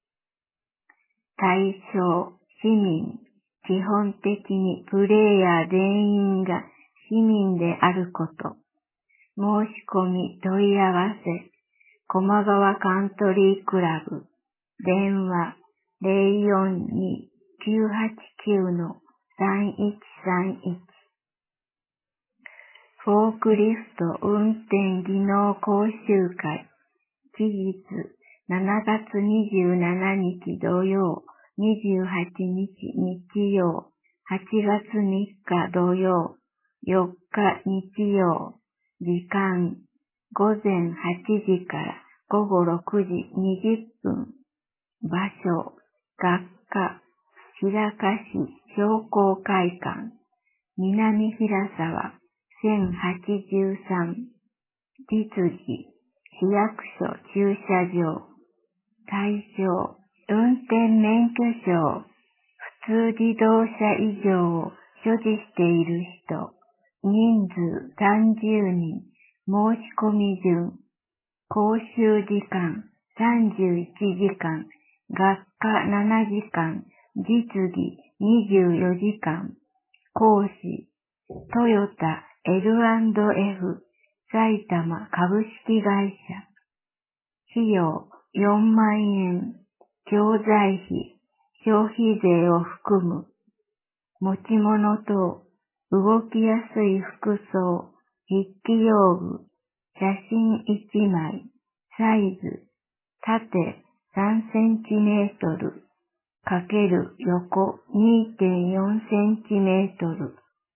対象、市民。基本的にプレイヤー全員が市民であること。申し込み問い合わせ、高麗川カントリークラブ。電話 ゼロよんに きゅうはちきゅう さんいちさんいち。フォークリフト運転技能講習会。期日しちしがつにじゅうしちにち土曜、にじゅうはちにち日曜、はちがつみっか土曜、よっか日曜、時間、ごぜんはちじからごごろくじにじゅっぷん、場所、学科、白河市商工会館、南平沢せんはちじゅうさん、実技、市役所駐車場、対象、運転免許証、普通自動車以上を所持している人、人数さんじゅうにん、申し込み順、講習時間さんじゅういちじかん、学科ななじかん、実技にじゅうよじかん、講師、トヨタ エルアンドエフ 埼玉株式会社、費用よんまんえん、教材費、消費税を含む、持ち物等、動きやすい服装、筆記用具、写真いちまい、サイズ、縦さんセンチメートル、かける横 にてんよんセンチメートル、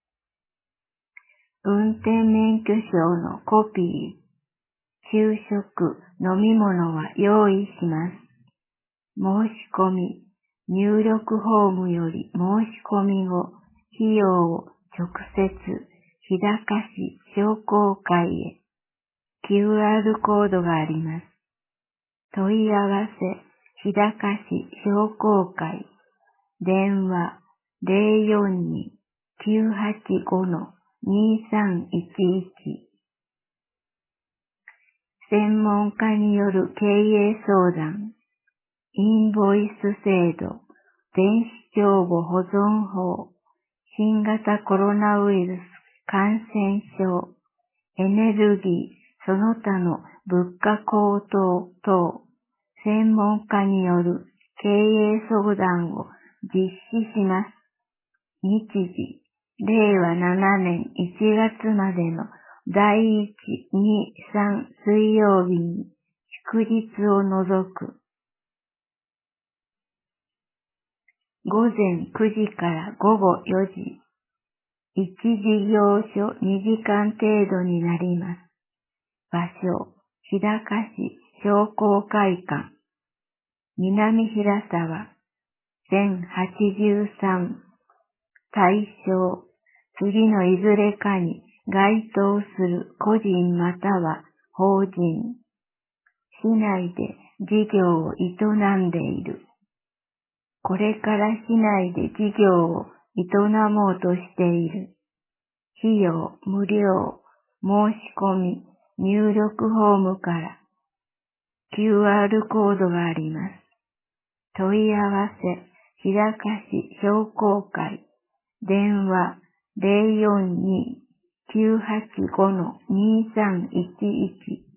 運転免許証のコピー、昼食、飲み物は用意します。申し込み、入力フォームより申し込み後、費用を直接、日高市商工会へ。キューアール コードがあります。問い合わせ、日高市商工会。電話、ゼロよんに きゅうはちご にさんいちいち。専門家による経営相談。インボイス制度、電子帳簿保存法、新型コロナウイルス感染症、エネルギー、その他の物価高騰等、専門家による経営相談を実施します。日時、れいわななねんいちがつまでのだいいち、に、さん水曜日に祝日を除く。ごぜんくじからごごよじ。いち事業所にじかん程度になります。場所、日高市商工会館。南平沢せんはちじゅうさん。対象、次のいずれかに該当する個人または法人。市内で事業を営んでいる。これから市内で事業を営もうとしている。費用無料、申し込み、入力フォームから キューアール コードがあります。問い合わせ、日高市商工会、電話ゼロよんに きゅうはちご にさんいちいち。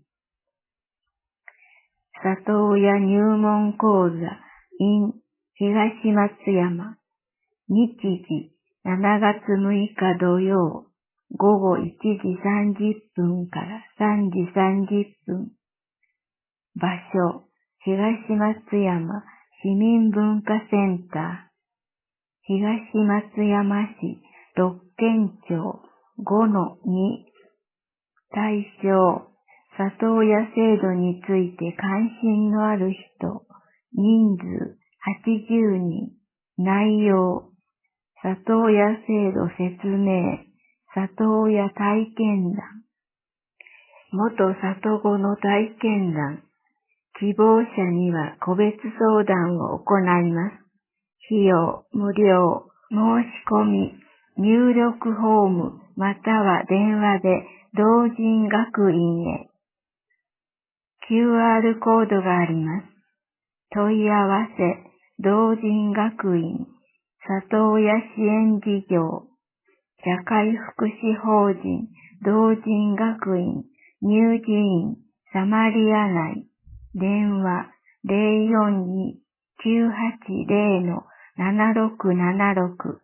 里親入門講座 in 東松山。日時、しちがつむいか土曜、ごごいちじさんじゅっぷんからさんじさんじゅっぷん。場所、東松山市民文化センター。東松山市六軒町 ごのに。対象、里親制度について関心のある人、人数はちじゅうにん。内容、里親制度説明、里親体験談、元里子の体験談、希望者には個別相談を行います。費用無料、申し込み、入力フォームまたは電話で同人学院へ。キューアール コードがあります。問い合わせ、同人学院、里親支援事業、社会福祉法人、同人学院、乳児院、サマリア内、電話ゼロよんに きゅうはちゼロ ななろくななろく。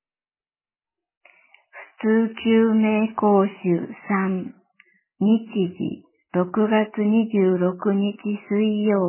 普通救命講習さん。日時、ろくがつにじゅうろくにち水曜、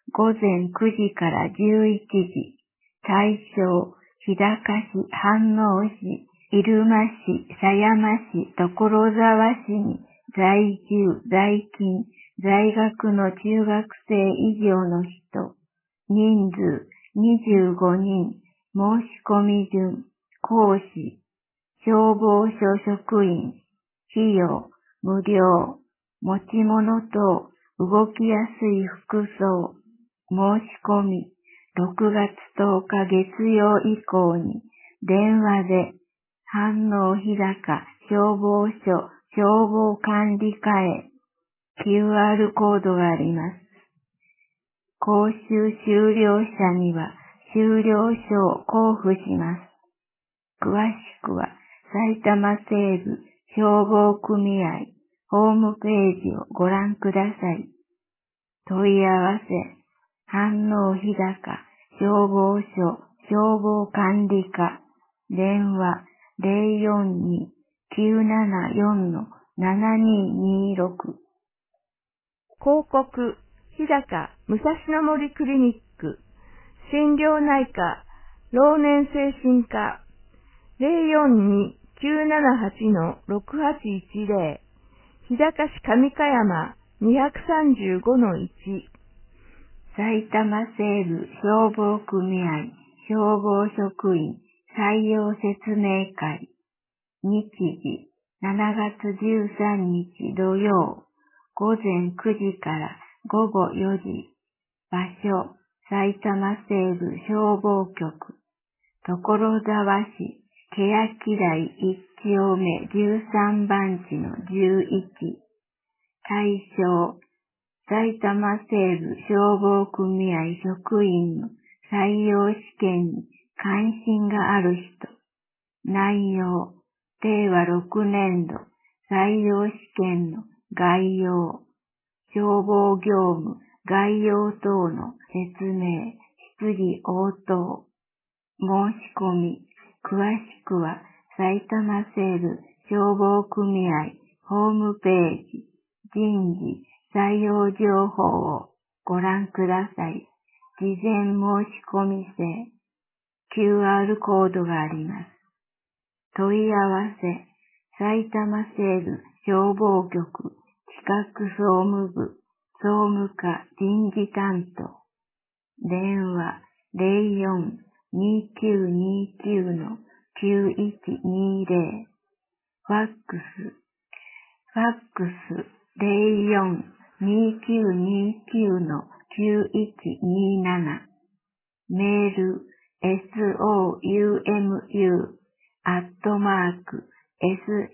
午前くじからじゅういちじ、大正、日高市、飯能市、入間市、狭山市、所沢市に在住、在勤、在学の中学生以上の人、人数にじゅうごにん、申し込み順、講師、消防署職員、費用、無料、持ち物等、動きやすい服装、申し込み、ろくがつとおか月曜以降に、電話で、飯能日高消防署消防管理課へ キューアール コードがあります。講習終了者には終了書を交付します。詳しくは埼玉西部消防組合ホームページをご覧ください。問い合わせ、飯能日高消防署消防管理課、電話ゼロよんに きゅうななよん ななににろく。 広告、日高武蔵野森クリニック、心療内科、老年精神科、ゼロよんに きゅうななはち ろくはちいちゼロ、日高市上香山 にさんごのいち。 埼玉西部消防組合消防職員採用説明会、日時しちがつじゅうさんにち土曜、午前くじからごごよじ、場所、埼玉西部消防局、所沢市、欅台いち丁目じゅうさんばん地のじゅういち、対象、埼玉西部消防組合職員の採用試験に関心がある人、内容、ていわろくねんど採用試験の概要、消防業務概要等の説明、質疑応答、申し込み、詳しくは埼玉西部消防組合ホームページ、人事採用情報をご覧ください。事前申し込み制、キューアール コードがあります。問い合わせ、埼玉西部消防局企画総務部総務課人事担当、電話ゼロよん にきゅうにきゅう きゅういちにゼロ、ファックス、ファックスゼロよん にきゅうにきゅう きゅういちになな、メール エスオーユーエムユー アットマーク セイ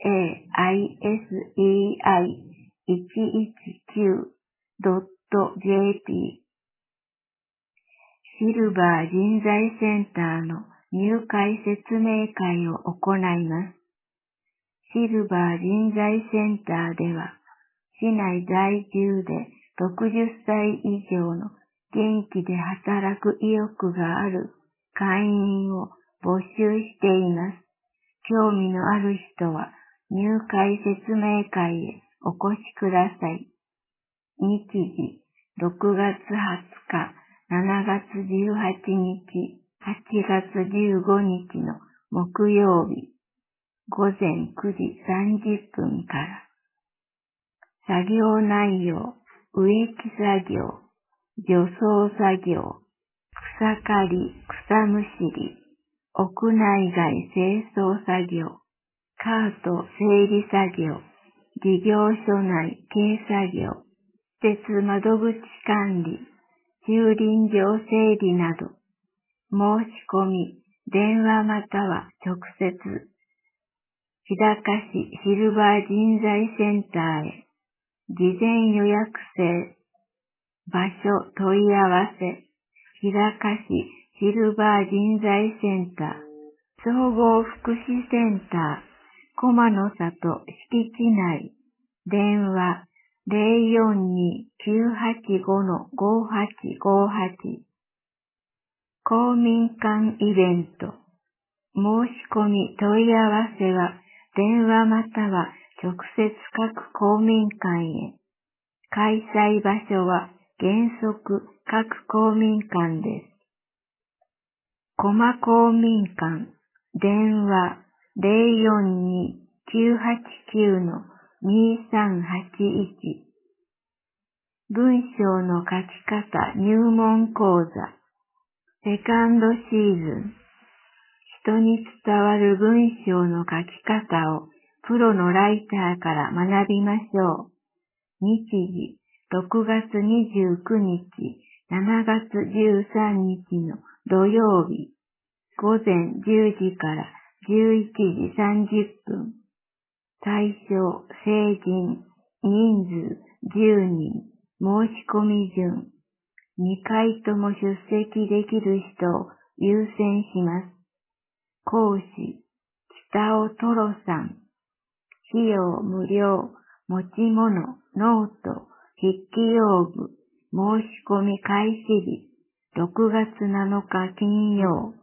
セイいちいちきゅう ドット ジェーピー。 シルバー人材センターの入会説明会を行います。シルバー人材センターでは、市内在住でろくじゅっさい以上の元気で働く意欲がある会員を募集しています。興味のある人は入会説明会へお越しください。日時、ろくがつはつか、しちがつじゅうはちにち、はちがつじゅうごにちの木曜日、午前くじさんじゅっぷんから。作業内容、植木作業、除草作業、草刈り、草むしり、屋内外清掃作業、カート整理作業、事業所内軽作業、施設窓口管理、駐輪場整理など、申し込み、電話または直接、日高市シルバー人材センターへ、事前予約制、場所問い合わせ、日高市シルバー人材センター、総合福祉センター、駒の里敷地内、電話ゼロよんに きゅうはちご ごはちごはち、公民館イベント、申し込み問い合わせは電話または直接各公民館へ。開催場所は原則各公民館です。駒公民館、電話 ゼロよんに きゅうはちきゅう にさんはちいち。文章の書き方入門講座、セカンドシーズン。人に伝わる文章の書き方をプロのライターから学びましょう。日時、ろくがつにじゅうくにち、しちがつじゅうさんにちの土曜日、ごぜんじゅうじからじゅういちじさんじゅっぷん。対象、成人、人数じゅうにん、申し込み順。にかいとも出席できる人を優先します。講師、北尾トロさん。費用無料、持ち物、ノート、筆記用具、申し込み開始日、ろくがつなのか金曜。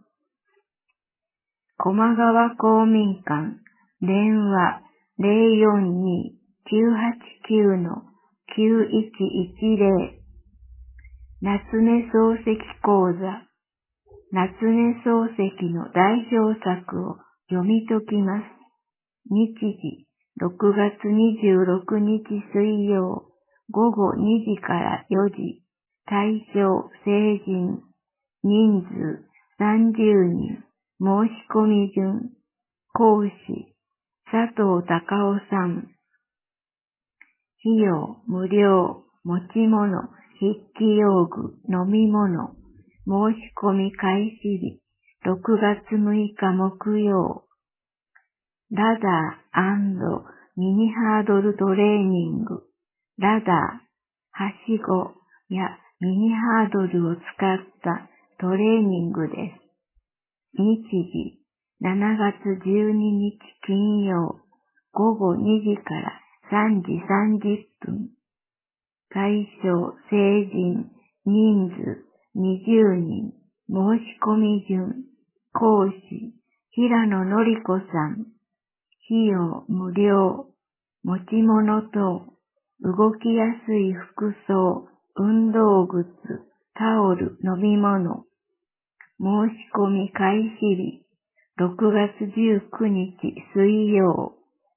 駒川公民館、電話 ゼロよんに きゅうはちきゅう きゅういちいちゼロ。夏目漱石講座。夏目漱石の代表作を読み解きます。日時、ろくがつにじゅうろくにち水曜、ごごにじからよじ。対象、成人。人数、さんじゅうにん。申し込み順。講師、佐藤隆夫さん。費用、無料。持ち物、筆記用具、飲み物。申し込み開始日、ろくがつむいか木曜。ラダー&ミニハードルトレーニング。ラダー、はしごやミニハードルを使ったトレーニングです。日時、しちがつじゅうににち金曜、ごごにじからさんじさんじゅっぷん。対象、成人、人数、にじゅうにん。申し込み順。講師、平野のりこさん。費用、無料。持ち物等。動きやすい服装、運動靴、タオル、飲み物。申し込み開始日、ろくがつじゅうくにち水曜。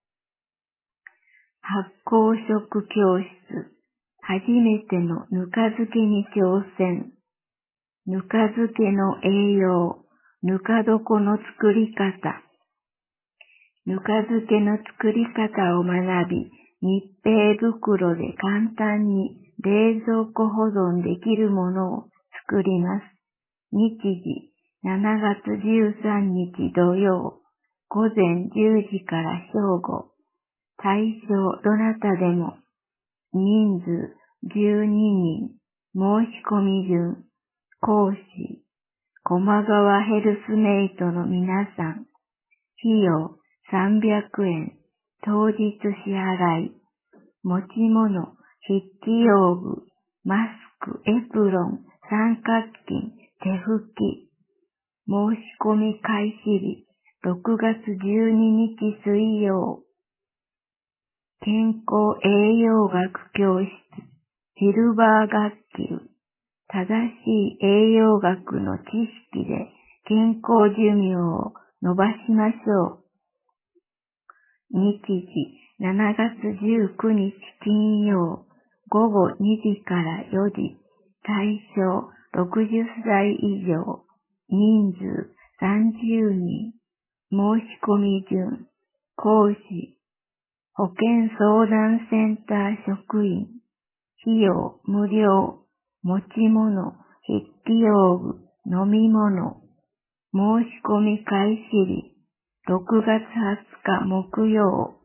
発酵食教室。初めてのぬか漬けに挑戦。ぬか漬けの栄養、ぬか床の作り方。ぬか漬けの作り方を学び、密閉袋で簡単に冷蔵庫保存できるものを作ります。日時、しちがつじゅうさんにち土曜、ごぜんじゅうじから正午。対象どなたでも。人数じゅうににん。申し込み順。講師、駒川ヘルスメイトの皆さん。費用さんびゃくえん。当日支払い。持ち物、筆記用具、マスク、エプロン、三角巾、手拭き。申し込み開始日、ろくがつじゅうににち水曜。健康栄養学教室、シルバー学級。正しい栄養学の知識で健康寿命を伸ばしましょう。日時、しちがつじゅうくにち金曜、ごごにじからよじ。対象ろくじゅっさい以上。人数さんじゅうにん。申し込み順。講師、保健相談センター職員。費用無料。持ち物、筆記用具、飲み物。申し込み開始日、ろくがつはつか木曜。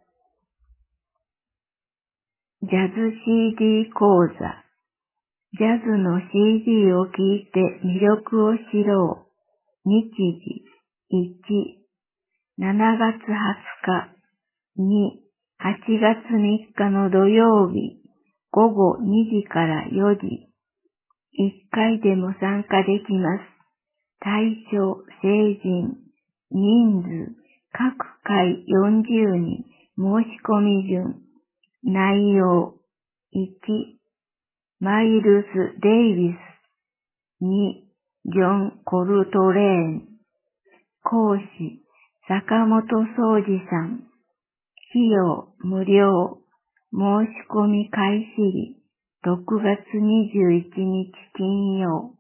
ジャズ シーディー 講座。ジャズの シーディー を聴いて魅力を知ろう。日時、いち、しちがつはつか、に、はちがつみっかの土曜日、ごごにじからよじ。いっかいでも参加できます。対象、成人、人数、各回よんじゅうにん、申し込み順。内容、いち、 マイルス・デイビス。に、ジョン・コルトレーン。講師、坂本総司さん。費用無料。申し込み開始日、ろくがつにじゅういちにち金曜。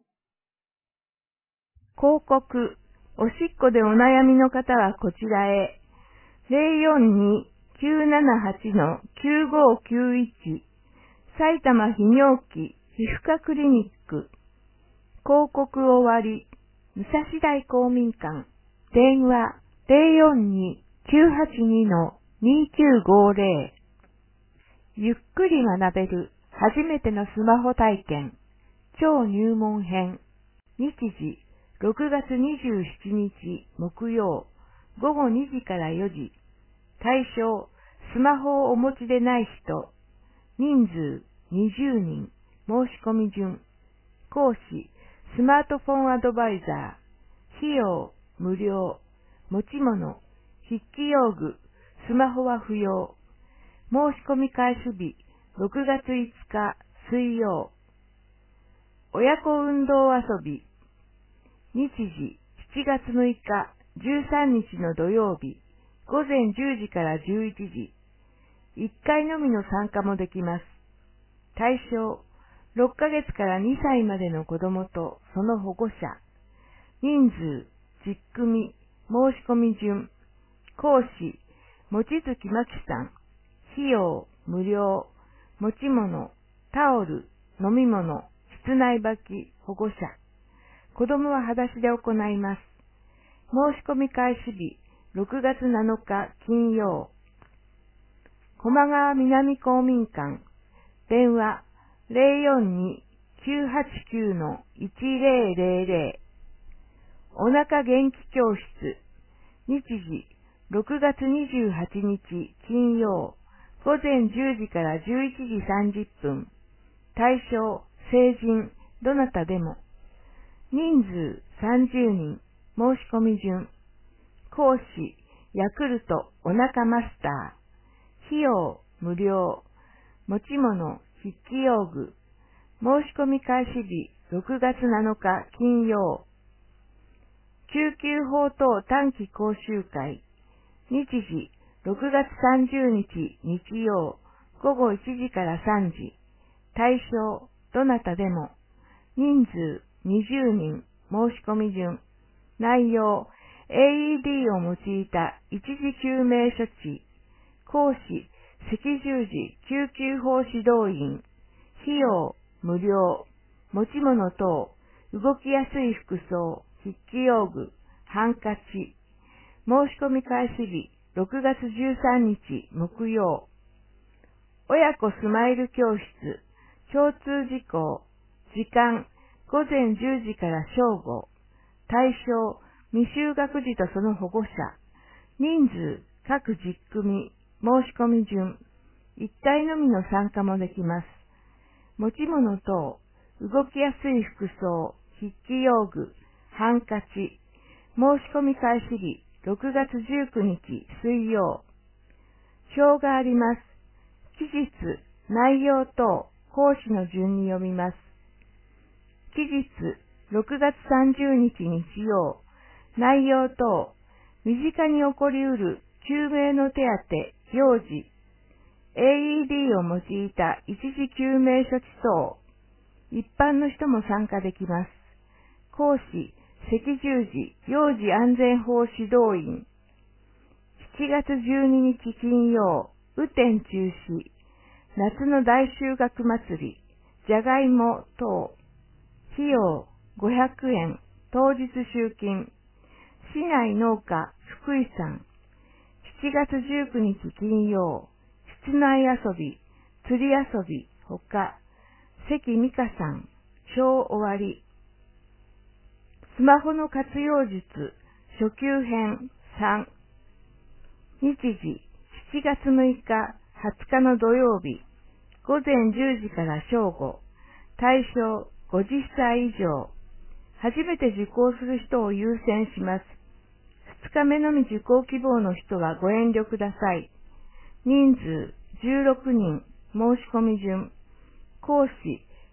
広告、おしっこでお悩みの方はこちらへ。ゼロよんに きゅうななはち の きゅうごきゅういち埼玉泌尿器皮膚科クリニック。広告終わり。武蔵台公民館。電話ゼロよんに きゅうはちに の にきゅうごゼロ。ゆっくり学べる初めてのスマホ体験。超入門編。日時ろくがつにじゅうしちにち木曜ごごにじからよじ。対象、スマホをお持ちでない人。人数にじゅうにん。申し込み順。講師、スマートフォンアドバイザー。費用、無料。持ち物、筆記用具、スマホは不要。申し込み開始日、ろくがついつか水曜。親子運動遊び。日時、しちがつむいかじゅうさんにちの土曜日。ごぜんじゅうじからじゅういちじ。いっかいのみの参加もできます。対象、ろっかげつからにさいまでの子供とその保護者。人数、じゅっくみ、申し込み順。講師、望月真希さん。費用、無料。持ち物、タオル、飲み物、室内履き、保護者。子供は裸足で行います。申し込み開始日、ろくがつなのか金曜。駒川南公民館。電話ゼロよんに きゅうはちきゅう のいちゼロゼロゼロ。お腹元気教室。日時ろくがつにじゅうはちにち金曜。ごぜんじゅうじからじゅういちじさんじゅっぷん。対象、成人、どなたでも。人数さんじゅうにん。申し込み順。講師、ヤクルトお腹マスター。費用、無料。持ち物、筆記用具。申し込み開始日、ろくがつなのか金曜。救急法等短期講習会。日時、ろくがつさんじゅうにち日曜、ごごいちじからさんじ。対象、どなたでも。人数、にじゅうにん。申し込み順。内容、エーイーディー を用いた一時救命処置。講師、赤十字救急法指導員。費用、無料。持ち物等、動きやすい服装、筆記用具、ハンカチ。申し込み開始日、ろくがつじゅうさんにち木曜。親子スマイル教室、共通事項、時間、ごぜんじゅうじから正午。対象、未就学児とその保護者。人数、各じゅっくみ、申し込み順。いっかいのみの参加もできます。持ち物等、動きやすい服装、筆記用具、ハンカチ。申し込み開始日、ろくがつじゅうくにち水曜。表があります。期日、内容等、講師の順に読みます。期日、ろくがつさんじゅうにち日曜。内容等、身近に起こりうる救命の手当、幼児。エーイーディー を用いた一時救命処置等。一般の人も参加できます。講師、赤十字幼児安全法指導員。しちがつじゅうににち金曜、雨天中止。夏の大修学祭り、じゃがいも等。費用ごひゃくえん、当日集金。市内農家、福井さん。しちがつじゅうくにち金曜、室内遊び、釣り遊び、ほか。関美香さん、小終わり。スマホの活用術、初級編さん。日時、しちがつむいか、はつかの土曜日、ごぜんじゅうじから正午。対象、ごじゅっさい以上。初めて受講する人を優先します。ふつかめのみ受講希望の人はご遠慮ください。人数じゅうろくにん、申し込み順。講師、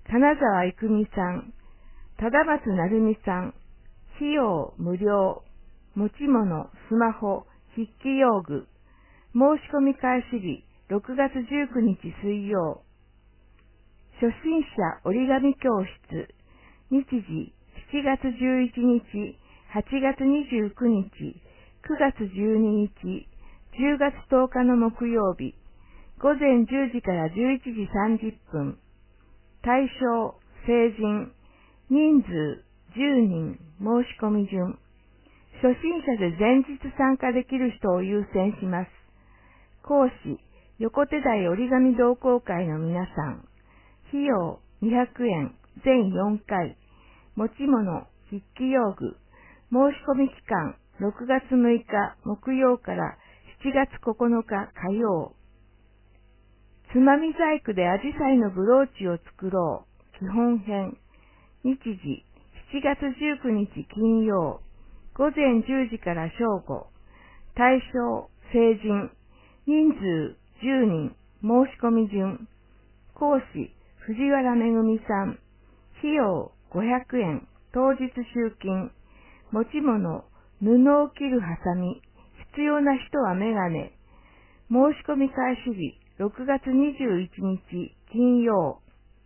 金沢郁美さん、忠松成美さん、費用無料、持ち物、スマホ、筆記用具、申し込み開始日、ろくがつじゅうくにち水曜。初心者折り紙教室、日時しちがつじゅういちにち、はちがつにじゅうくにち、くがつじゅうににち、じゅうがつとおかの木曜日、ごぜんじゅうじからじゅういちじさんじゅっぷん。対象、成人、人数じゅうにん、申し込み順。初心者で前日参加できる人を優先します。講師、横手台折り紙同好会の皆さん。費用にひゃくえん、全よんかい。持ち物、筆記用具。申し込み期間、ろくがつむいか木曜からしちがつここのか火曜。つまみ細工でアジサイのブローチを作ろう。基本編。日時、しちがつじゅうくにち金曜。ごぜんじゅうじから正午。対象、成人。人数じゅうにん。申し込み順。講師、藤原めぐみさん。費用ごひゃくえん。当日集金。持ち物、布を切るハサミ。必要な人はメガネ。申し込み開始日、ろくがつにじゅういちにち金曜。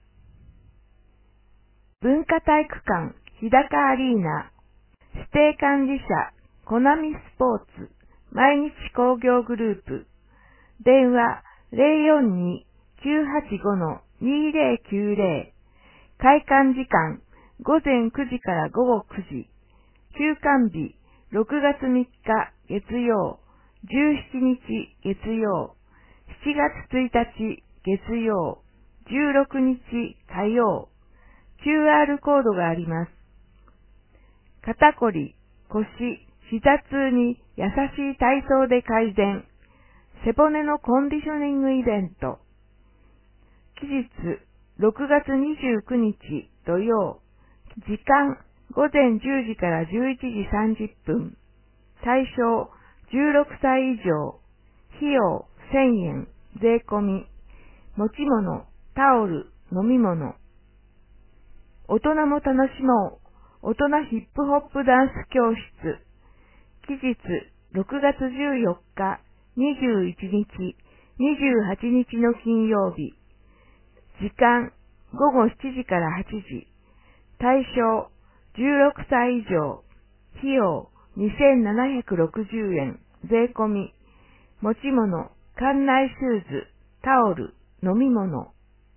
文化体育館、日高アリーナ。指定管理者、コナミスポーツ、毎日工業グループ。電話 ゼロよんに きゅうはちご にゼロきゅうゼロ。開館時間、ごぜんくじからごごくじ。休館日、ろくがつみっか月曜、じゅうしちにち月曜、しちがつついたち月曜、じゅうろくにち火曜。キューアール コードがあります。肩こり、腰、膝痛に優しい体操で改善。背骨のコンディショニングイベント。期日、ろくがつにじゅうくにち土曜。時間、ごぜんじゅうじからじゅういちじさんじゅっぷん。対象、じゅうろくさい以上。費用、せんえん、税込み。持ち物、タオル、飲み物。大人も楽しもう。大人ヒップホップダンス教室。期日、ろくがつじゅうよっか、にじゅういちにち、にじゅうはちにちの金曜日。時間、ごごしちじからはちじ。対象、じゅうろくさい以上。費用、にせんななひゃくろくじゅうえん、税込み。持ち物、館内シューズ、タオル、飲み物。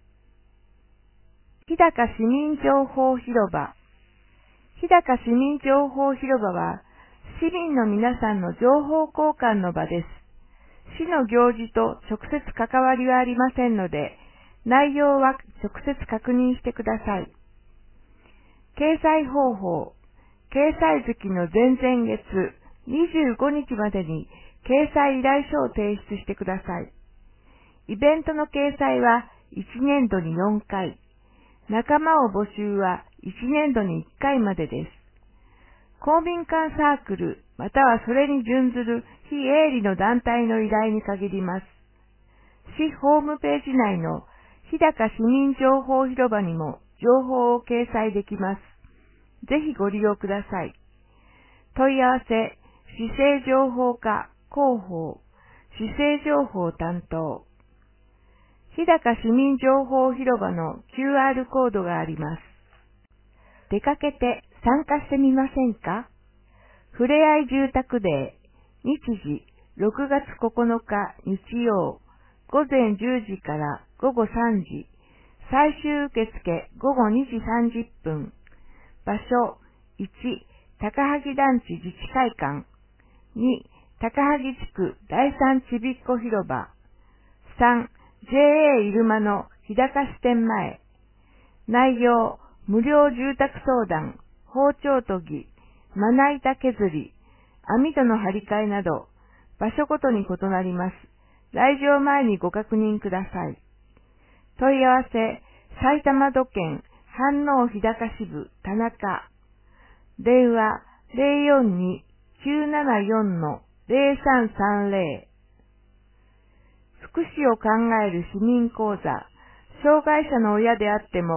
日高市民情報広場。日高市民情報広場は、市民の皆さんの情報交換の場です。市の行事と直接関わりはありませんので、内容は直接確認してください。掲載方法。掲載月の前々月にじゅうごにちまでに掲載依頼書を提出してください。イベントの掲載はいちねんどによんかい。仲間を募集はいちねんどにいっかいまでです。公民館サークルまたはそれに準ずる非営利の団体の依頼に限ります。市ホームページ内の日高市民情報広場にも情報を掲載できます。ぜひご利用ください。問い合わせ、市政情報課広報、市政情報担当。日高市民情報広場の キューアール コードがあります。出かけて参加してみませんか？ふれあい住宅デー、日時ろくがつここのか日曜、ごぜんじゅうじからごごさんじ、最終受付ごごにじさんじゅっぷん。場所いち、高萩団地自治会館。に、高萩地区第三ちびっこ広場。さん、ジェーエー 入間の日高支店前。内容、無料住宅相談、包丁研ぎ、まな板削り、網戸の張り替えなど、場所ごとに異なります。来場前にご確認ください。問い合わせ、埼玉土建飯能日高支部田中。電話 ゼロよんに きゅうななよん ゼロさんさんゼロ。福祉を考える市民講座。障害者の親であっても普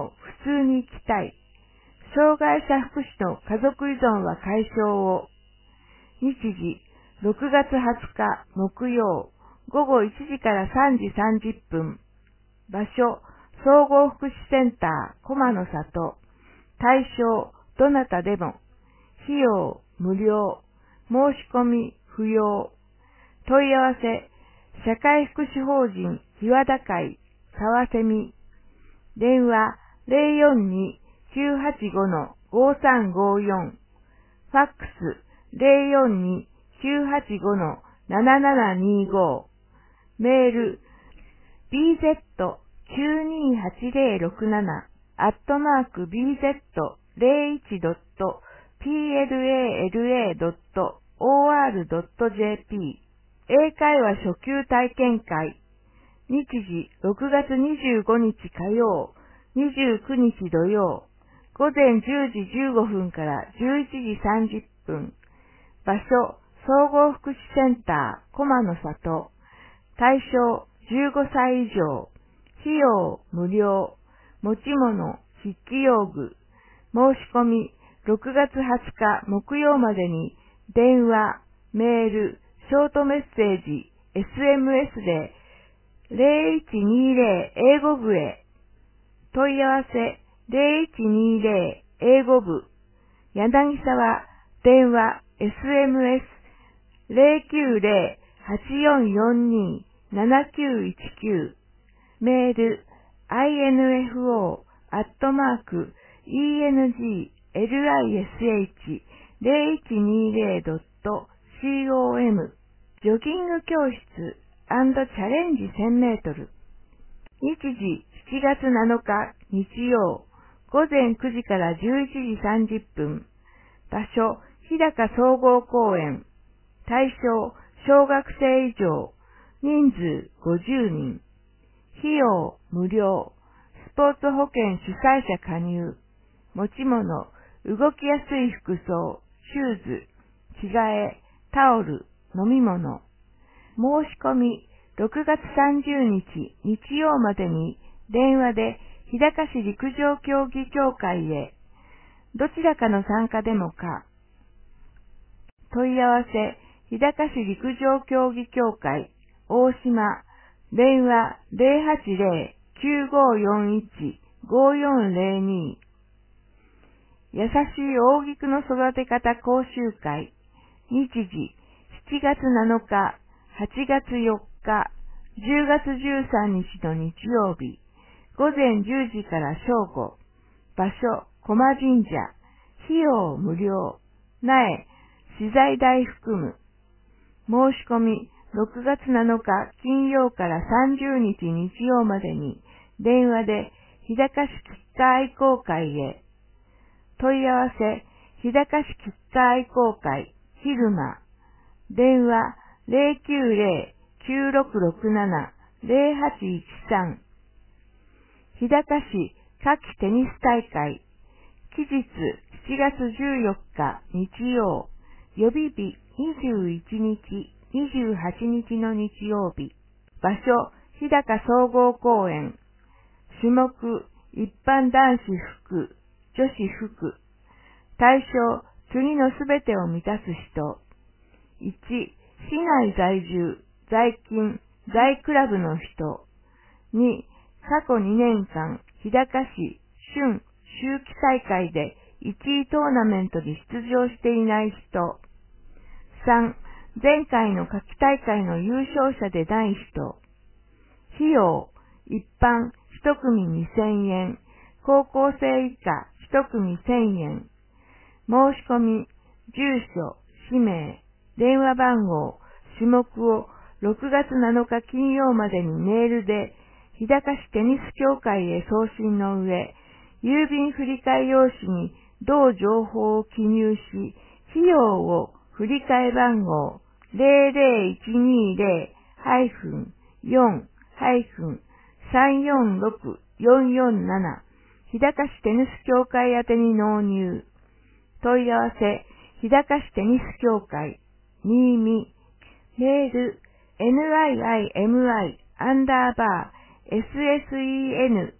通に生きたい。障害者福祉の家族依存は解消を。日時、ろくがつはつか木曜、ごごいちじからさんじさんじゅっぷん。場所、総合福祉センター、駒の里。対象、どなたでも。費用、無料。申し込み、不要。問い合わせ、社会福祉法人、日和田会、沢瀬美。電話、ゼロよんに きゅうはちご ごさんごよん。ファックス、ゼロよんに きゅうはちご ななななにご。メール、ビーゼットきゅうにーはちゼロろくなな アットマーク ビーゼットゼロいち ドット ピーエルエーエルエー ドット オーアール ドット ジェーピー。英会話初級体験会。日時ろくがつにじゅうごにち火曜、にじゅうくにち土曜、午前じゅうじじゅうごふんからじゅういちじさんじゅっぷん。場所、総合福祉センター、駒の里。対象、じゅうごさい以上。費用、無料。持ち物、筆記用具。申し込み、ろくがつはつか木曜までに、電話、メール、ショートメッセージ、エスエムエス で、ゼロいちにゼロ英語部へ。問い合わせ、ゼロいちにゼロ英語部。柳沢、電話、エスエムエス、ゼロきゅうゼロ はちよんよんに ななきゅういちきゅう。メール、アイエヌエフオー アットマーク、イーエヌジーエルアイエスエイチ ゼロいちにゼロ ドット コム。ジョギング教室&チャレンジせんメートル。日時しちがつなのか日曜、午前くじからじゅういちじさんじゅっぷん。場所、日高総合公園。対象、小学生以上。人数ごじゅうにん。費用無料。スポーツ保険主催者加入。持ち物、動きやすい服装、シューズ、着替え、タオル、飲み物。申し込み、ろくがつさんじゅうにち日曜までに電話で日高市陸上競技協会へ。どちらかの参加でもか。問い合わせ、日高市陸上競技協会、大島、電話 ゼロはちゼロ きゅうごよんいち ごよんゼロに。優しい大菊の育て方講習会。日時、しちがつなのか、はちがつよっか、じゅうがつじゅうさんにちの日曜日、午前じゅうじから正午。場所、駒神社。費用無料。苗、資材代含む。申し込み、ろくがつなのか金曜からさんじゅうにち日曜までに、電話で日高市吉川愛好会へ。問い合わせ、日高市吉川愛好会、昼間。電話、ゼロきゅうゼロ きゅうろくろくなな ゼロはちいちさん。日高市夏季テニス大会。期日しちがつじゅうよっか日曜。予備日にじゅういちにち、にじゅうはちにちの日曜日。場所、日高総合公園。種目、一般男子服、女子服。対象、次のすべてを満たす人。いち、市内在住、在勤、在クラブの人。に、過去にねんかん、日高市春秋季大会でいちいトーナメントに出場していない人。さん、前回の夏季大会の優勝者でない人。費用、一般一組にせんえん、高校生以下一組せんえん。申し込み、住所、氏名、電話番号、種目をろくがつなのか金曜までにメールで日高市テニス協会へ送信の上、郵便振替用紙に同情報を記入し、費用を振替番号 ゼロゼロいちにゼロ よん さんよんろく よんよんなな 日高市テニス協会宛てに納入。問い合わせ、日高市テニス協会、新見、メール、ニーアンダーバー、エスエスイーエヌ、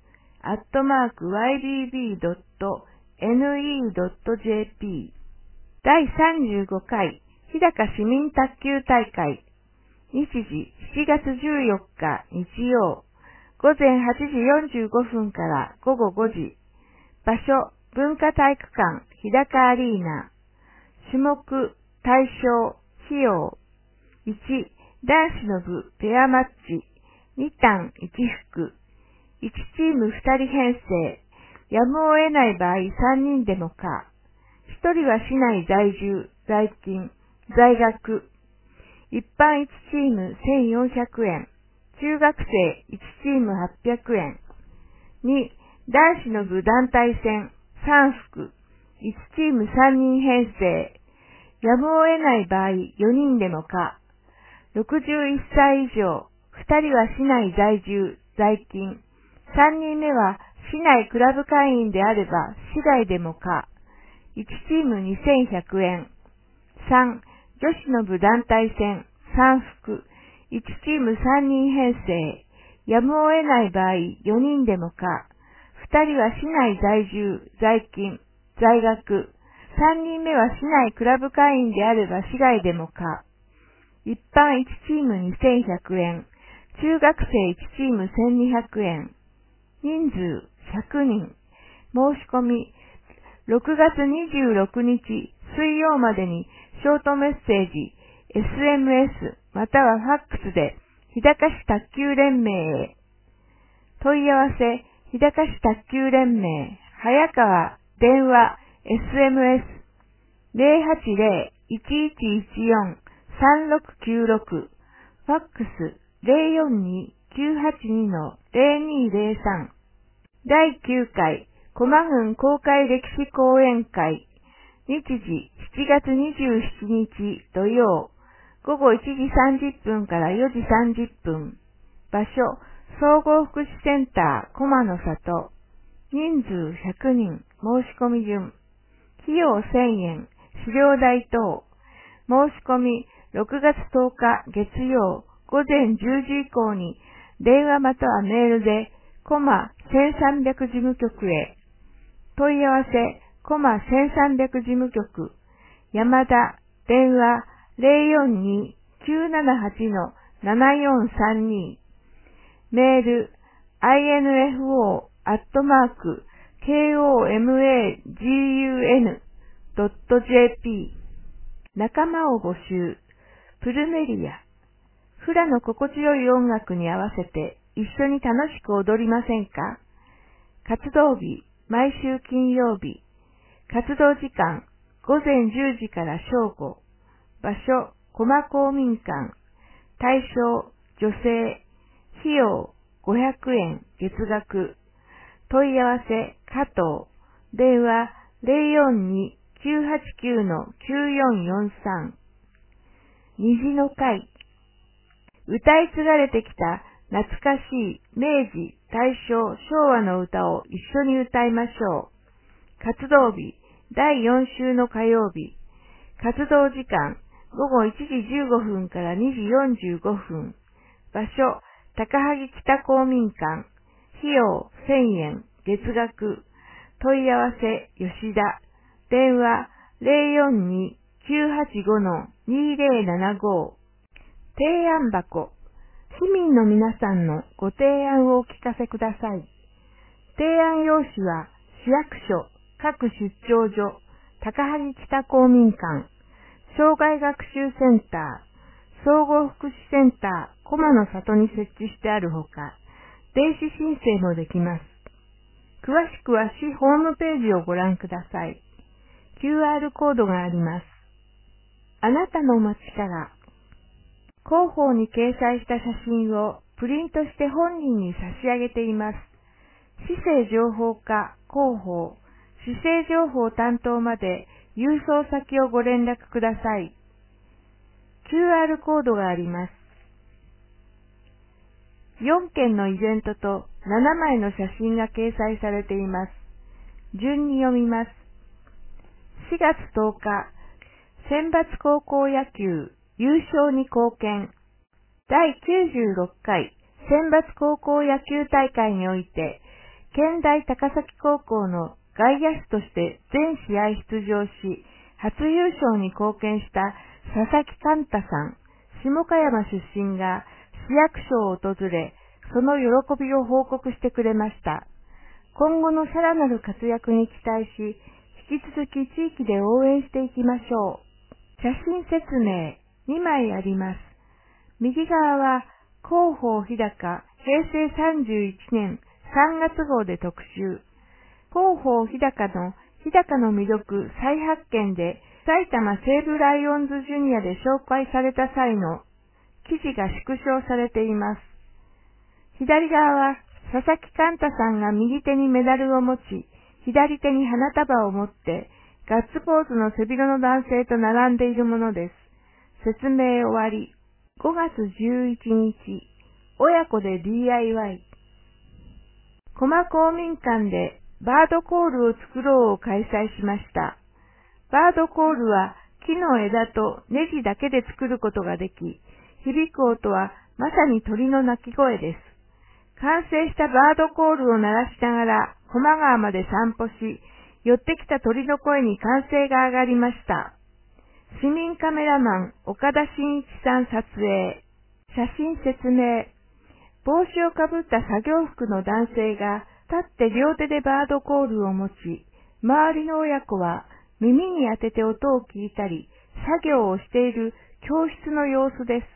アットマーク ワイディービードットエヌイードットジェーピー だいさんじゅうごかい日高市民卓球大会日時しちがつじゅうよっか日曜午前はちじよんじゅうごふんから午後ごじ場所文化体育館日高アリーナ種目対象費用いち男子の部ペアマッチに単いち服いちチームふたり編成やむを得ない場合さんにんでもかひとりは市内在住在勤在学一般いちチームせんよんひゃくえん中学生いちチームはっぴゃくえんに男子の部団体戦さん服いちチームさんにん編成やむを得ない場合よにんでもかろくじゅういっさい以上ふたりは市内在住在勤さんにんめは市内クラブ会員であれば市外でもかいちチームにせんひゃくえんさん女子の部団体戦さん服いちチームさんにん編成やむを得ない場合よにんでもかふたりは市内在住在勤在学さんにんめは市内クラブ会員であれば市外でもか一般いちチームにせんひゃくえん中学生いちチームせんにひゃくえん人数ひゃくにん申し込みろくがつにじゅうろくにち水曜までにショートメッセージ エスエムエス またはファックスで日高市卓球連盟へ問い合わせ日高市卓球連盟早川電話 エスエムエス ゼロはちゼロ いちいちいちよん さんろくきゅうろくファックス ゼロよんに きゅうはちに ゼロにゼロさんだいきゅうかい駒郡公開歴史講演会日時しちがつにじゅうしちにち土曜午後いちじさんじゅっぷんからよじさんじゅっぷん場所総合福祉センター駒の里人数ひゃくにん申し込み順費用せんえん資料代等申し込みろくがつとおか月曜午前じゅうじ以降に電話またはメールでコマせんさんびゃく事務局へ問い合わせコマせんさんびゃく事務局山田電話 ゼロよんに きゅうななはち ななよんさんに メール アイエヌエフオー アットマーク ケーオーエムエージーユーエヌ ドット ジェーピー 仲間を募集プルメリアフラの心地よい音楽に合わせて一緒に楽しく踊りませんか活動日毎週金曜日活動時間午前じゅうじから正午場所駒公民館対象女性費用ごひゃくえん月額問い合わせ加藤電話 ゼロよんに きゅうはちきゅう きゅうよんよんさん虹の会歌い継がれてきた懐かしい明治、大正、昭和の歌を一緒に歌いましょう。活動日、だいよん週の火曜日。活動時間、午後いちじじゅうごふんからにじよんじゅうごふん。場所、高萩北公民館。費用せんえん、月額。問い合わせ、吉田。電話、ゼロよんに きゅうはちご にゼロななご。提案箱。市民の皆さんのご提案をお聞かせください。提案用紙は市役所、各出張所、高萩北公民館、障害学習センター、総合福祉センター、駒の里に設置してあるほか、電子申請もできます。詳しくは市ホームページをご覧ください。キューアール コードがあります。あなたの街から広報に掲載した写真をプリントして本人に差し上げています。市政情報課広報、市政情報担当まで郵送先をご連絡ください。キューアール コードがあります。よんけんのイベントとななまいの写真が掲載されています。順に読みます。しがつとおか、選抜高校野球優勝に貢献。だいきゅうじゅうろっかい選抜高校野球大会において、 県大高崎高校の外野手として全試合出場し、初優勝に貢献した佐々木寛太さん、下鹿山出身が市役所を訪れ、その喜びを報告してくれました。今後のさらなる活躍に期待し、引き続き地域で応援していきましょう。写真説明にまいあります。右側は広報日高へいせいさんじゅういちねんさんがつ号で特集。広報日高の日高の魅力再発見で埼玉西武ライオンズジュニアで紹介された際の記事が縮小されています。左側は佐々木寛太さんが右手にメダルを持ち、左手に花束を持ってガッツポーズの背広の男性と並んでいるものです。説明終わり。ごがつじゅういちにち、親子で ディーアイワイ。駒公民館でバードコールを作ろうを開催しました。バードコールは木の枝とネジだけで作ることができ、響く音はまさに鳥の鳴き声です。完成したバードコールを鳴らしながら駒川まで散歩し、寄ってきた鳥の声に歓声が上がりました。市民カメラマン岡田真一さん撮影。写真説明。帽子をかぶった作業服の男性が立って両手でバードコールを持ち、周りの親子は耳に当てて音を聞いたり、作業をしている教室の様子です。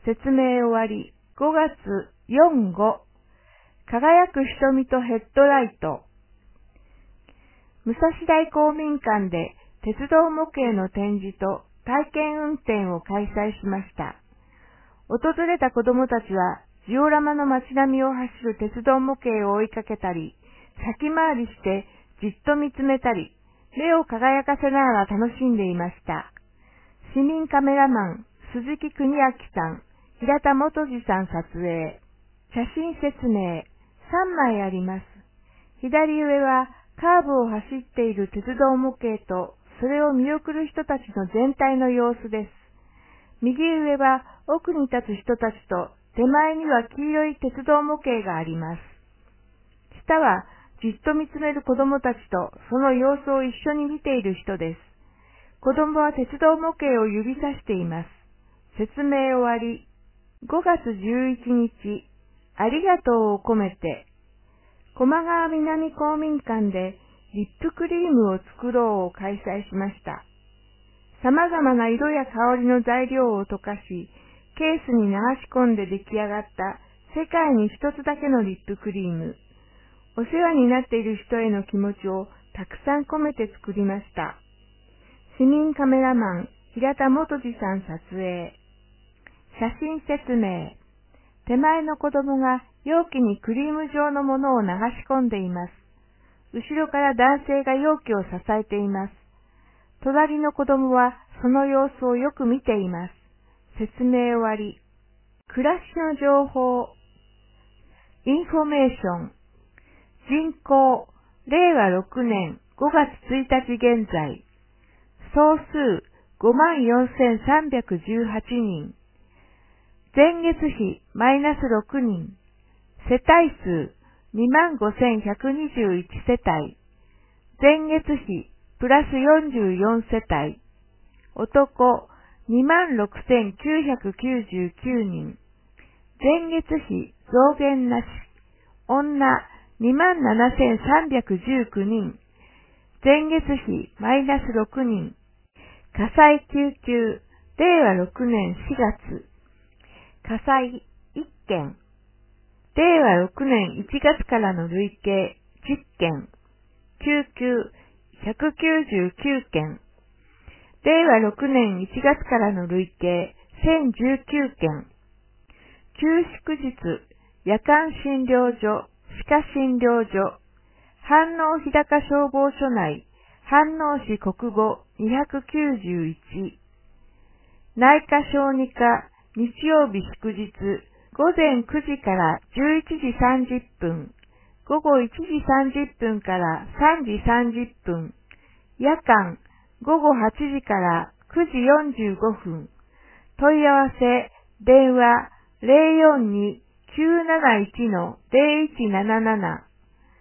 説明終わり。ごがつよん、ご。輝く瞳とヘッドライト。武蔵大公民館で鉄道模型の展示と体験運転を開催しました。訪れた子どもたちはジオラマの街並みを走る鉄道模型を追いかけたり、先回りしてじっと見つめたり、目を輝かせながら楽しんでいました。市民カメラマン鈴木邦明さん、平田元次さん撮影。写真説明さんまいあります。左上はカーブを走っている鉄道模型と、それを見送る人たちの全体の様子です。右上は奥に立つ人たちと、手前には黄色い鉄道模型があります。下はじっと見つめる子供たちと、その様子を一緒に見ている人です。子供は鉄道模型を指さしています。説明終わり。ごがつじゅういちにち、ありがとうを込めて、駒川南公民館でリップクリームを作ろうを開催しました。様々な色や香りの材料を溶かし、ケースに流し込んで出来上がった世界に一つだけのリップクリーム。お世話になっている人への気持ちをたくさん込めて作りました。市民カメラマン平田元次さん撮影。写真説明。手前の子供が容器にクリーム状のものを流し込んでいます。後ろから男性が容器を支えています。隣の子供はその様子をよく見ています。説明終わり。暮らしの情報。インフォメーション。人口、れいわろくねんごがつついたち現在。総数、ごまんよんせんさんびゃくじゅうはちにん。前月比、マイナスろくにん。世帯数、にまんごせんひゃくにじゅういちせたい。前月比、プラスよんじゅうよんせたい。男、にまんろくせんきゅうひゃくきゅうじゅうきゅうにん。前月比、増減なし。女、にまんななせんさんびゃくじゅうきゅうにん。前月比、マイナスろくにん。火災救急、れいわろくねんしがつ。火災いっけん。れいわろくねんいちがつからの累計じゅっけん。救急ひゃくきゅうじゅうきゅうけん。れいわろくねんいちがつからの累計せんじゅうきゅうけん。休祝日、夜間診療所、歯科診療所、飯能日高消防署内、飯能市国語にひゃくきゅうじゅういち。内科小児科、日曜日祝日、ごぜんくじからじゅういちじさんじゅっぷん、ごごいちじさんじゅっぷんからさんじさんじゅっぷん、夜間、ごごはちじからくじよんじゅうごふん、問い合わせ、電話 ゼロよんに きゅうなないち ゼロいちなななな、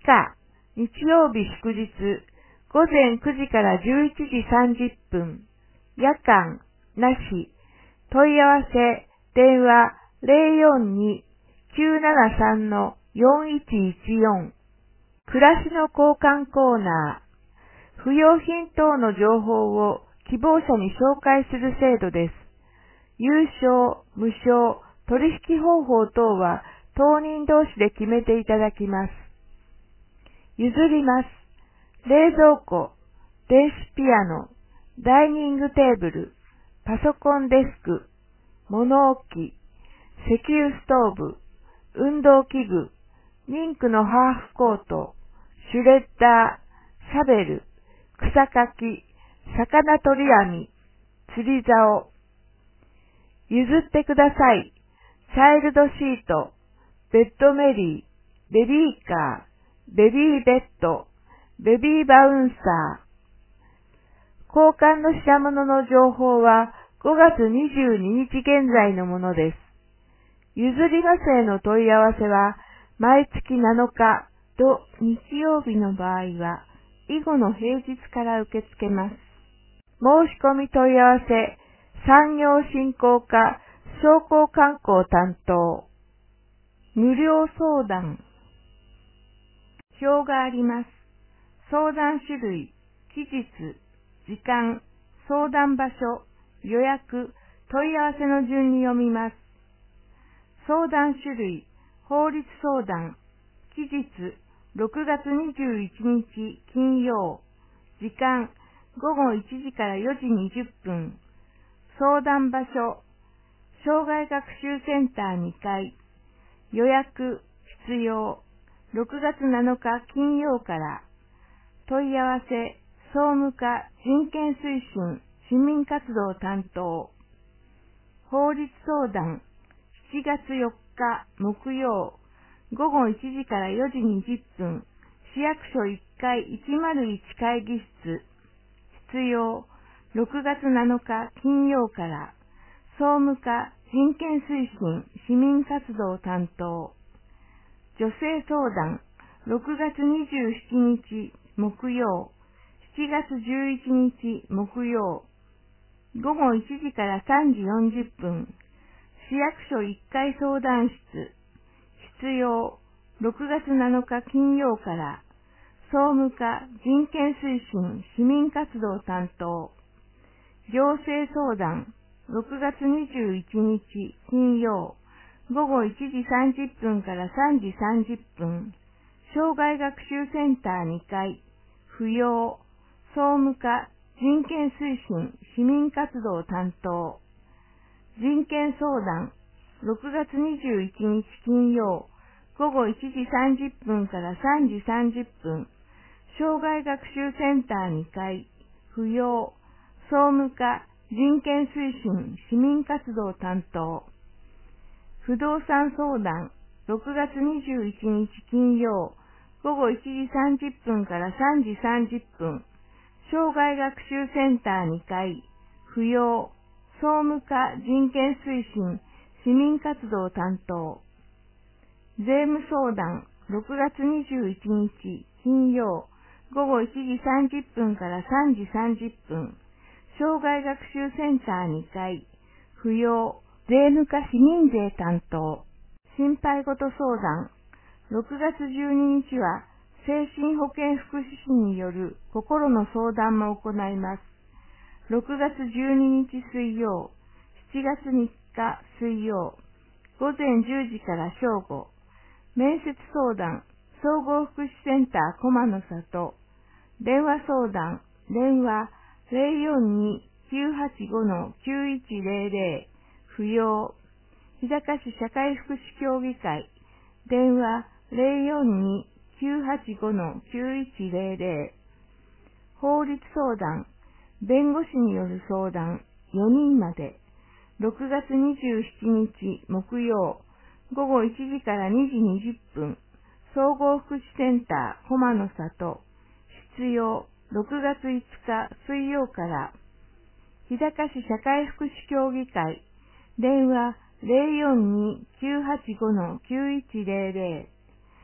日、日曜日祝日、ごぜんくじからじゅういちじさんじゅっぷん、夜間、なし、問い合わせ、電話 ゼロよんに きゅうななさん よんいちいちよん、暮らしの交換コーナー、不用品等の情報を希望者に紹介する制度です。有償、無償、取引方法等は当人同士で決めていただきます。譲ります。冷蔵庫、電子ピアノ、ダイニングテーブル、パソコンデスク、物置、石油ストーブ、運動器具、ミンクのハーフコート、シュレッダー、シャベル、草かき、魚取り網、釣り竿。譲ってください。チャイルドシート、ベッドメリー、ベビーカー、ベビーベッド、ベビーバウンサー。交換の品物の情報はごがつにじゅうににち現在のものです。譲りますへの問い合わせは毎月なのかと日曜日の場合は以後の平日から受け付けます。申し込み問い合わせ、産業振興課商工観光担当。無料相談。表があります。相談種類、期日、時間、相談場所、予約、問い合わせの順に読みます。相談種類、法律相談、期日、ろくがつにじゅういちにち金曜、時間、ごごいちじからよじにじゅっぷん、相談場所、障害学習センターにかい、予約、必要、ろくがつなのか金曜から、問い合わせ、総務課人権推進市民活動担当、法律相談、しちがつよっか木曜、ごごいちじからよじにじゅっぷん、市役所いっかいいちまるいち会議室、必要、ろくがつなのか金曜から、総務課人権推進市民活動担当、女性相談、ろくがつにじゅうしちにち木曜、しちがつじゅういちにち木曜、ごごいちじからさんじよんじゅっぷん、市役所いっかい相談室、必要、ろくがつなのか金曜から、総務課人権推進市民活動担当、行政相談、ろくがつにじゅういちにち金曜、ごごいちじさんじゅっぷんからさんじさんじゅっぷん、障害学習センターにかい、扶養、総務課人権推進市民活動担当、人権相談、ろくがつにじゅういちにち金曜、ごごいちじさんじゅっぷんからさんじさんじゅっぷん、障害学習センターにかい、扶養、総務課人権推進市民活動担当、不動産相談、ろくがつにじゅういちにち金曜、ごごいちじさんじゅっぷんからさんじさんじゅっぷん、障害学習センターにかい、扶養、総務課人権推進市民活動担当、税務相談、ろくがつにじゅういちにち金曜、ごごいちじさんじゅっぷんからさんじさんじゅっぷん、障害学習センターにかい、扶養、税務課市民税担当、心配事相談、ろくがつじゅうににちは精神保健福祉士による心の相談も行います。ろくがつじゅうににち水曜、しちがつみっか水曜、ごぜんじゅうじから正午、面接相談、総合福祉センター駒の里、電話相談、電話 ゼロよんに きゅうはちご きゅういちゼロゼロ、扶養、日高市社会福祉協議会、電話 ゼロよんに きゅうはちご きゅういちゼロゼロ、法律相談、弁護士による相談よにんまで、ろくがつにじゅうしちにち木曜、ごごいちじからにじにじゅっぷん、総合福祉センター駒の里、必要、ろくがついつか水曜から、日高市社会福祉協議会、電話 ゼロよんに きゅうはちご きゅういちゼロゼロ、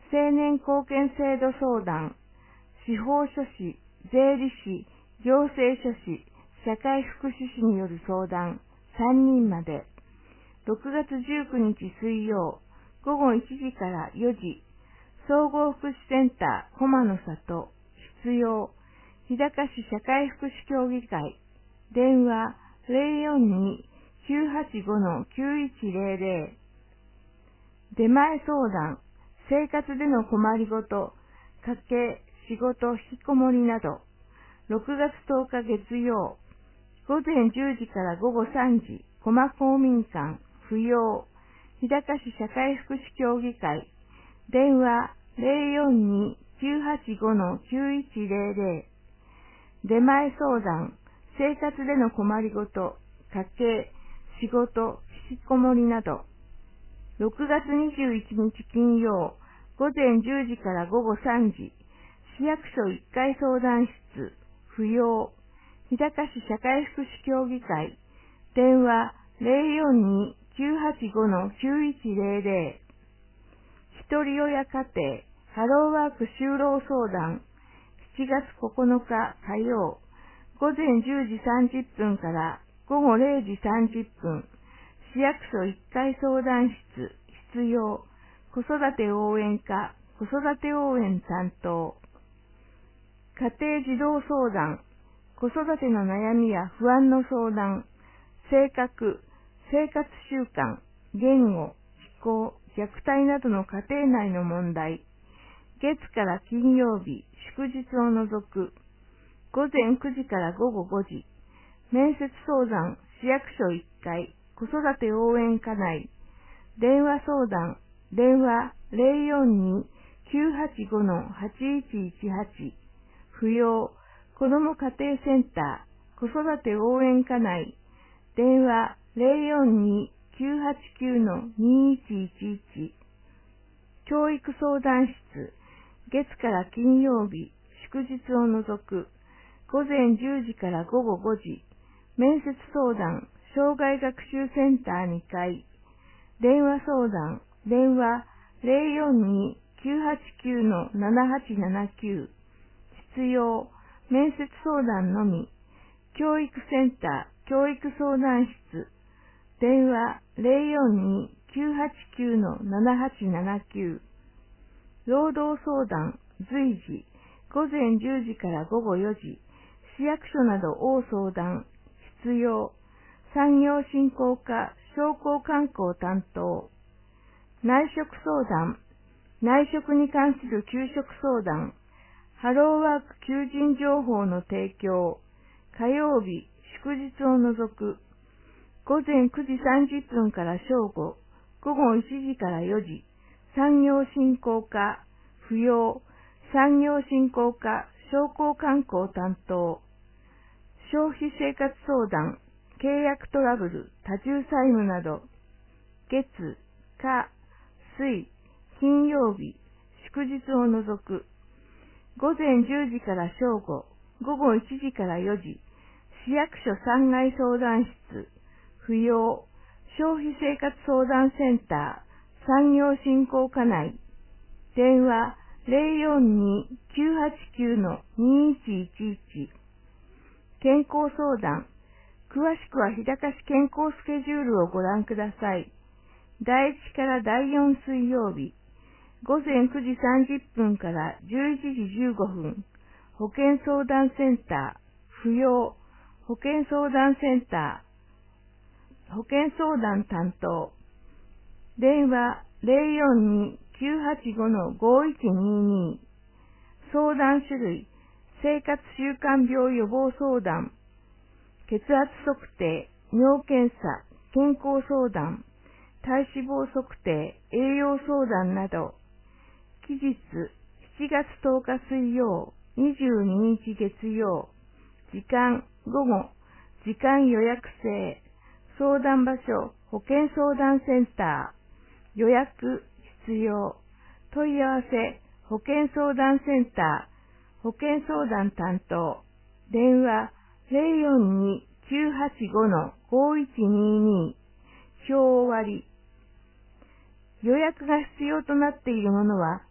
青年貢献制度相談、司法書士、税理士、行政書士、社会福祉士による相談さんにんまで、ろくがつじゅうくにち水曜、ごごいちじからよじ、総合福祉センター駒の里、必要、日高市社会福祉協議会、電話 ゼロよんに きゅうはちご きゅういちゼロゼロ、出前相談、生活での困りごと、家計、仕事、引きこもりなど、ろくがつとおか月曜、ごぜんじゅうじからごごさんじ、駒公民館、不要、日高市社会福祉協議会、電話 ゼロよんに きゅうはちご きゅういちゼロゼロ、出前相談、生活での困りごと、家計、仕事、引きこもりなど、ろくがつにじゅういちにち金曜、ごぜんじゅうじからごごさんじ、市役所いっかい相談室、不要、日高市社会福祉協議会、電話 ゼロよんに きゅうはちご きゅういちゼロゼロ、ひとり親家庭、ハローワーク就労相談、しちがつここのか火曜、ごぜんじゅうじさんじゅっぷんからごごれいじさんじゅっぷん、市役所いっかい相談室、必要、子育て応援課、子育て応援担当、家庭児童相談、子育ての悩みや不安の相談、性格、生活習慣、言語、思考、虐待などの家庭内の問題、月から金曜日、祝日を除く、ごぜんくじからごごごじ、面接相談、市役所いっかい、子育て応援課内、電話相談、電話 ゼロよんに きゅうはちご はちいちいちはち、不要、子ども家庭センター、子育て応援課内、電話 ゼロよんに きゅうはちきゅう にいちいちいち、教育相談室、月から金曜日、祝日を除く、ごぜんじゅうじからごごごじ、面接相談、障害学習センターにかい、電話相談、電話 ゼロよんに きゅうはちきゅう ななはちななきゅう、必要、面接相談のみ、教育センター、教育相談室、電話 ゼロよんに きゅうはちきゅう ななはちななきゅう、労働相談、随時、ごぜんじゅうじからごごよじ、市役所などを相談、必要、産業振興課、商工観光担当、内職相談、内職に関する給食相談、ハローワーク求人情報の提供、火曜日、祝日を除く、ごぜんくじさんじゅっぷんから正午、ごごいちじからよじ、産業振興課、不要、産業振興課、商工観光担当、消費生活相談、契約トラブル、多重債務など、月、火、水、金曜日、祝日を除く、ごぜんじゅうじから正午、ごごいちじからよじ、市役所さんがい相談室、不要、消費生活相談センター、産業振興課内、電話 ゼロよんに きゅうはちきゅう にいちいちいち、健康相談、詳しくは日高市健康スケジュールをご覧ください。だいいちからだいよん水曜日、ごぜんくじさんじゅっぷんからじゅういちじじゅうごふん、保健相談センター、不要、保健相談センター、保健相談担当、電話 ゼロよんに きゅうはちご ごいちにに、相談種類、生活習慣病予防相談、血圧測定、尿検査、健康相談、体脂肪測定、栄養相談など、期日しちがつとおか水曜、にじゅうににち月曜、時間午後、時間予約制、相談場所、保健相談センター、予約必要、問い合わせ、保健相談センター、保健相談担当、電話 ゼロよんに きゅうはちご ごいちにに、表終わり。予約が必要となっているものは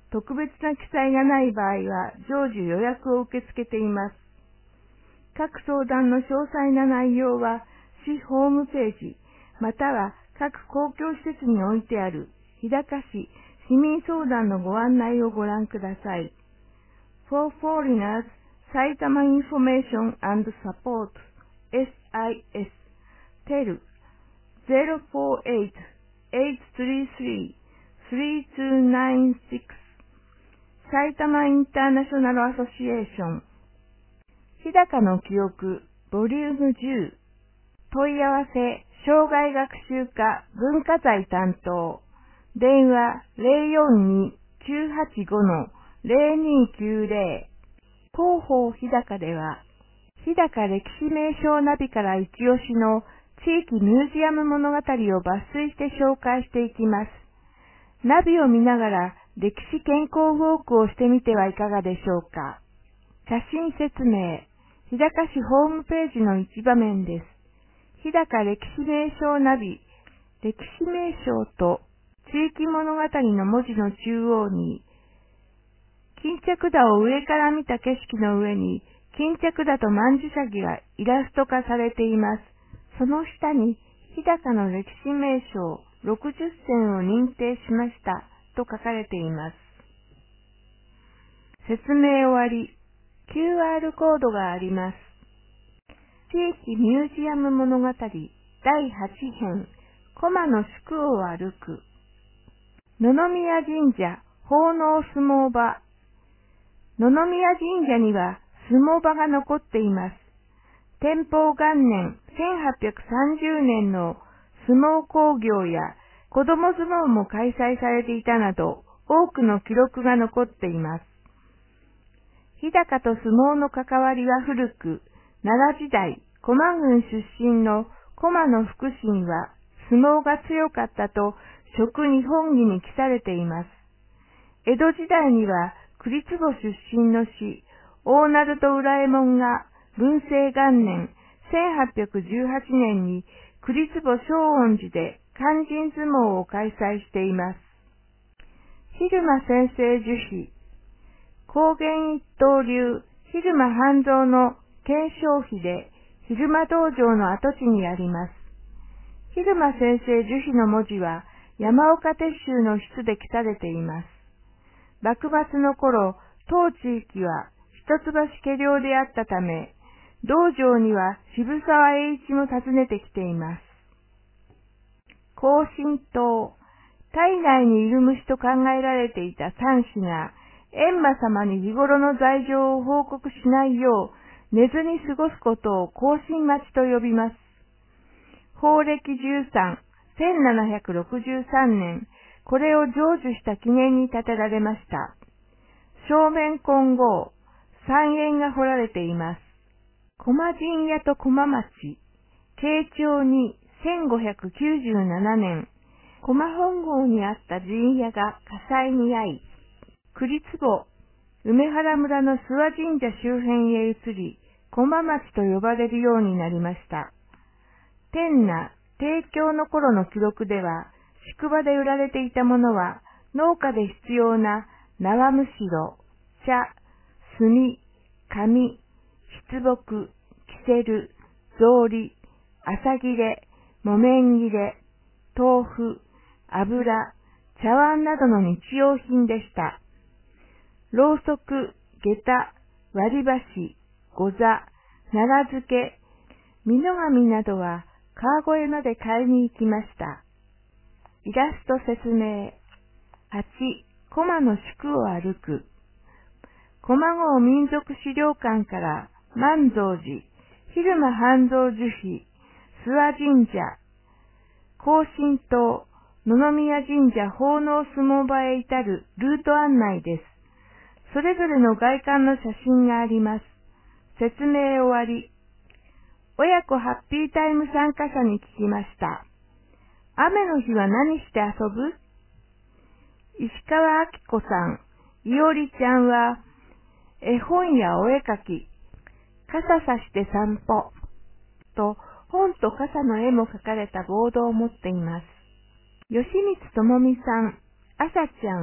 特別な記載がない場合は常時予約を受け付けています。各相談の詳細な内容は市ホームページまたは各公共施設に置いてある日高市市民相談のご案内をご覧ください。For Foreigners 埼玉 Information and Support エスアイエス テル ゼロフォーエイト エイトスリースリー スリーツーナインシックス 埼玉インターナショナルアソシエーション日高の記憶ボリュームじゅう問い合わせ障害学習科文化財担当電話 ゼロよんに きゅうはちご ゼロにきゅうゼロ 広報日高では日高歴史名称ナビから一押しの地域ミュージアム物語を抜粋して紹介していきます。ナビを見ながら歴史健康ウォークをしてみてはいかがでしょうか。写真説明、日高市ホームページの一場面です。日高歴史名称ナビ、歴史名称と地域物語の文字の中央に、巾着田を上から見た景色の上に、巾着田と曼珠沙華がイラスト化されています。その下に、日高の歴史名称ろくじゅっせんを認定しましたと書かれています。説明終わり、キューアール コードがあります。地域ミュージアム物語だいはち編、駒の宿を歩く。野々宮神社奉納相撲場。野々宮神社には相撲場が残っています。天保元年せんはっぴゃくさんじゅうねんの相撲興行や子供相撲も開催されていたなど多くの記録が残っています。日高と相撲の関わりは古く、奈良時代、駒郡出身の駒の福神は相撲が強かったと食日本儀に記されています。江戸時代には栗壺出身の士、大鳴門浦右衛門が文政元年せんはっぴゃくじゅうはちねんに栗壺正恩寺で勧進相撲を開催しています。蛭間先生樹碑、高原一刀流蛭間半蔵の顕彰碑で蛭間道場の跡地にあります。蛭間先生樹碑の文字は山岡鉄舟の筆で記されています。幕末の頃、当地域は一橋家領であったため、道場には渋沢栄一も訪ねてきています。庚申島、体内にいる虫と考えられていた三子が、閻魔様に日頃の罪状を報告しないよう、寝ずに過ごすことを庚申待ちと呼びます。法暦じゅうさん、せんななひゃくろくじゅうさんねん、これを成就した記念に建てられました。正面金剛、三円が彫られています。駒神屋と駒町、慶長にせんごひゃくきゅうじゅうななねん、駒本郷にあった神屋が火災に遭い、栗壺、梅原村の諏訪神社周辺へ移り、駒町と呼ばれるようになりました。天那、帝京の頃の記録では、宿場で売られていたものは、農家で必要な縄むしろ、茶、炭、紙、筆木、キセル、草履、朝切れ、木綿切れ、豆腐、油、茶碗などの日用品でした。ろうそく、下駄、割り箸、ござ、奈良漬け、美濃紙などは川越まで買いに行きました。イラスト説明。はち、駒の宿を歩く。駒郷民族資料館から万蔵寺、蛭間半蔵樹碑、諏訪神社、庚申島、野々宮神社奉納相撲場へ至るルート案内です。それぞれの外観の写真があります。説明終わり。親子ハッピータイム参加者に聞きました。雨の日は何して遊ぶ？石川明子さん、いおりちゃんは、絵本やお絵描き、傘さして散歩、と本と傘の絵も描かれたボードを持っています。吉光智美さん、あさちゃん、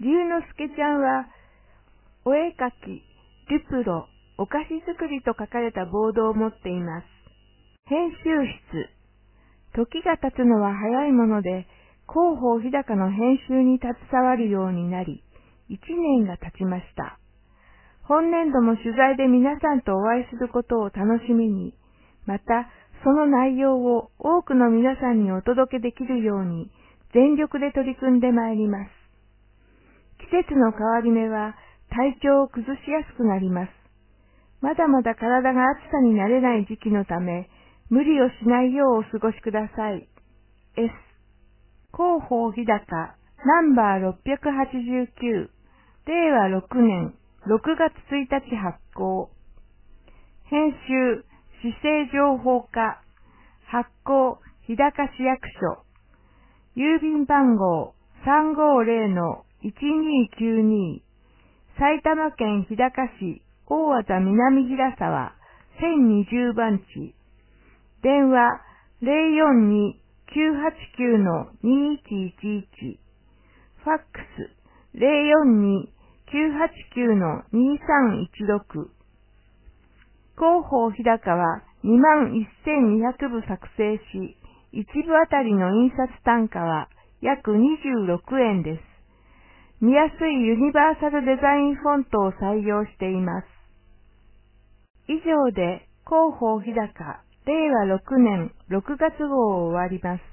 龍之介ちゃんは、お絵かき、ルプロ、お菓子作りと書かれたボードを持っています。編集室。時が経つのは早いもので、広報日高の編集に携わるようになり、一年が経ちました。本年度も取材で皆さんとお会いすることを楽しみに、またその内容を多くの皆さんにお届けできるように全力で取り組んでまいります。季節の変わり目は体調を崩しやすくなります。まだまだ体が暑さに慣れない時期のため、無理をしないようお過ごしください。S。広報日高ナンバーろっぴゃくはちじゅうきゅう、れいわろくねんろくがつついたち発行。編集、市政情報課、発行、日高市役所。郵便番号 さんごーぜろのいちにーきゅうに、埼玉県日高市大和田南平沢せんにじゅうばんち。電話 ゼロよんにーきゅうはちきゅうのにいちいちいち。ファックス ゼロよんにーきゅうはちきゅうのにさんいちろく。広報日高はにまんせんにひゃくぶ作成し、いちぶあたりの印刷単価は約にじゅうろくえんです。見やすいユニバーサルデザインフォントを採用しています。以上で広報日高れいわろくねんろくがつ号を終わります。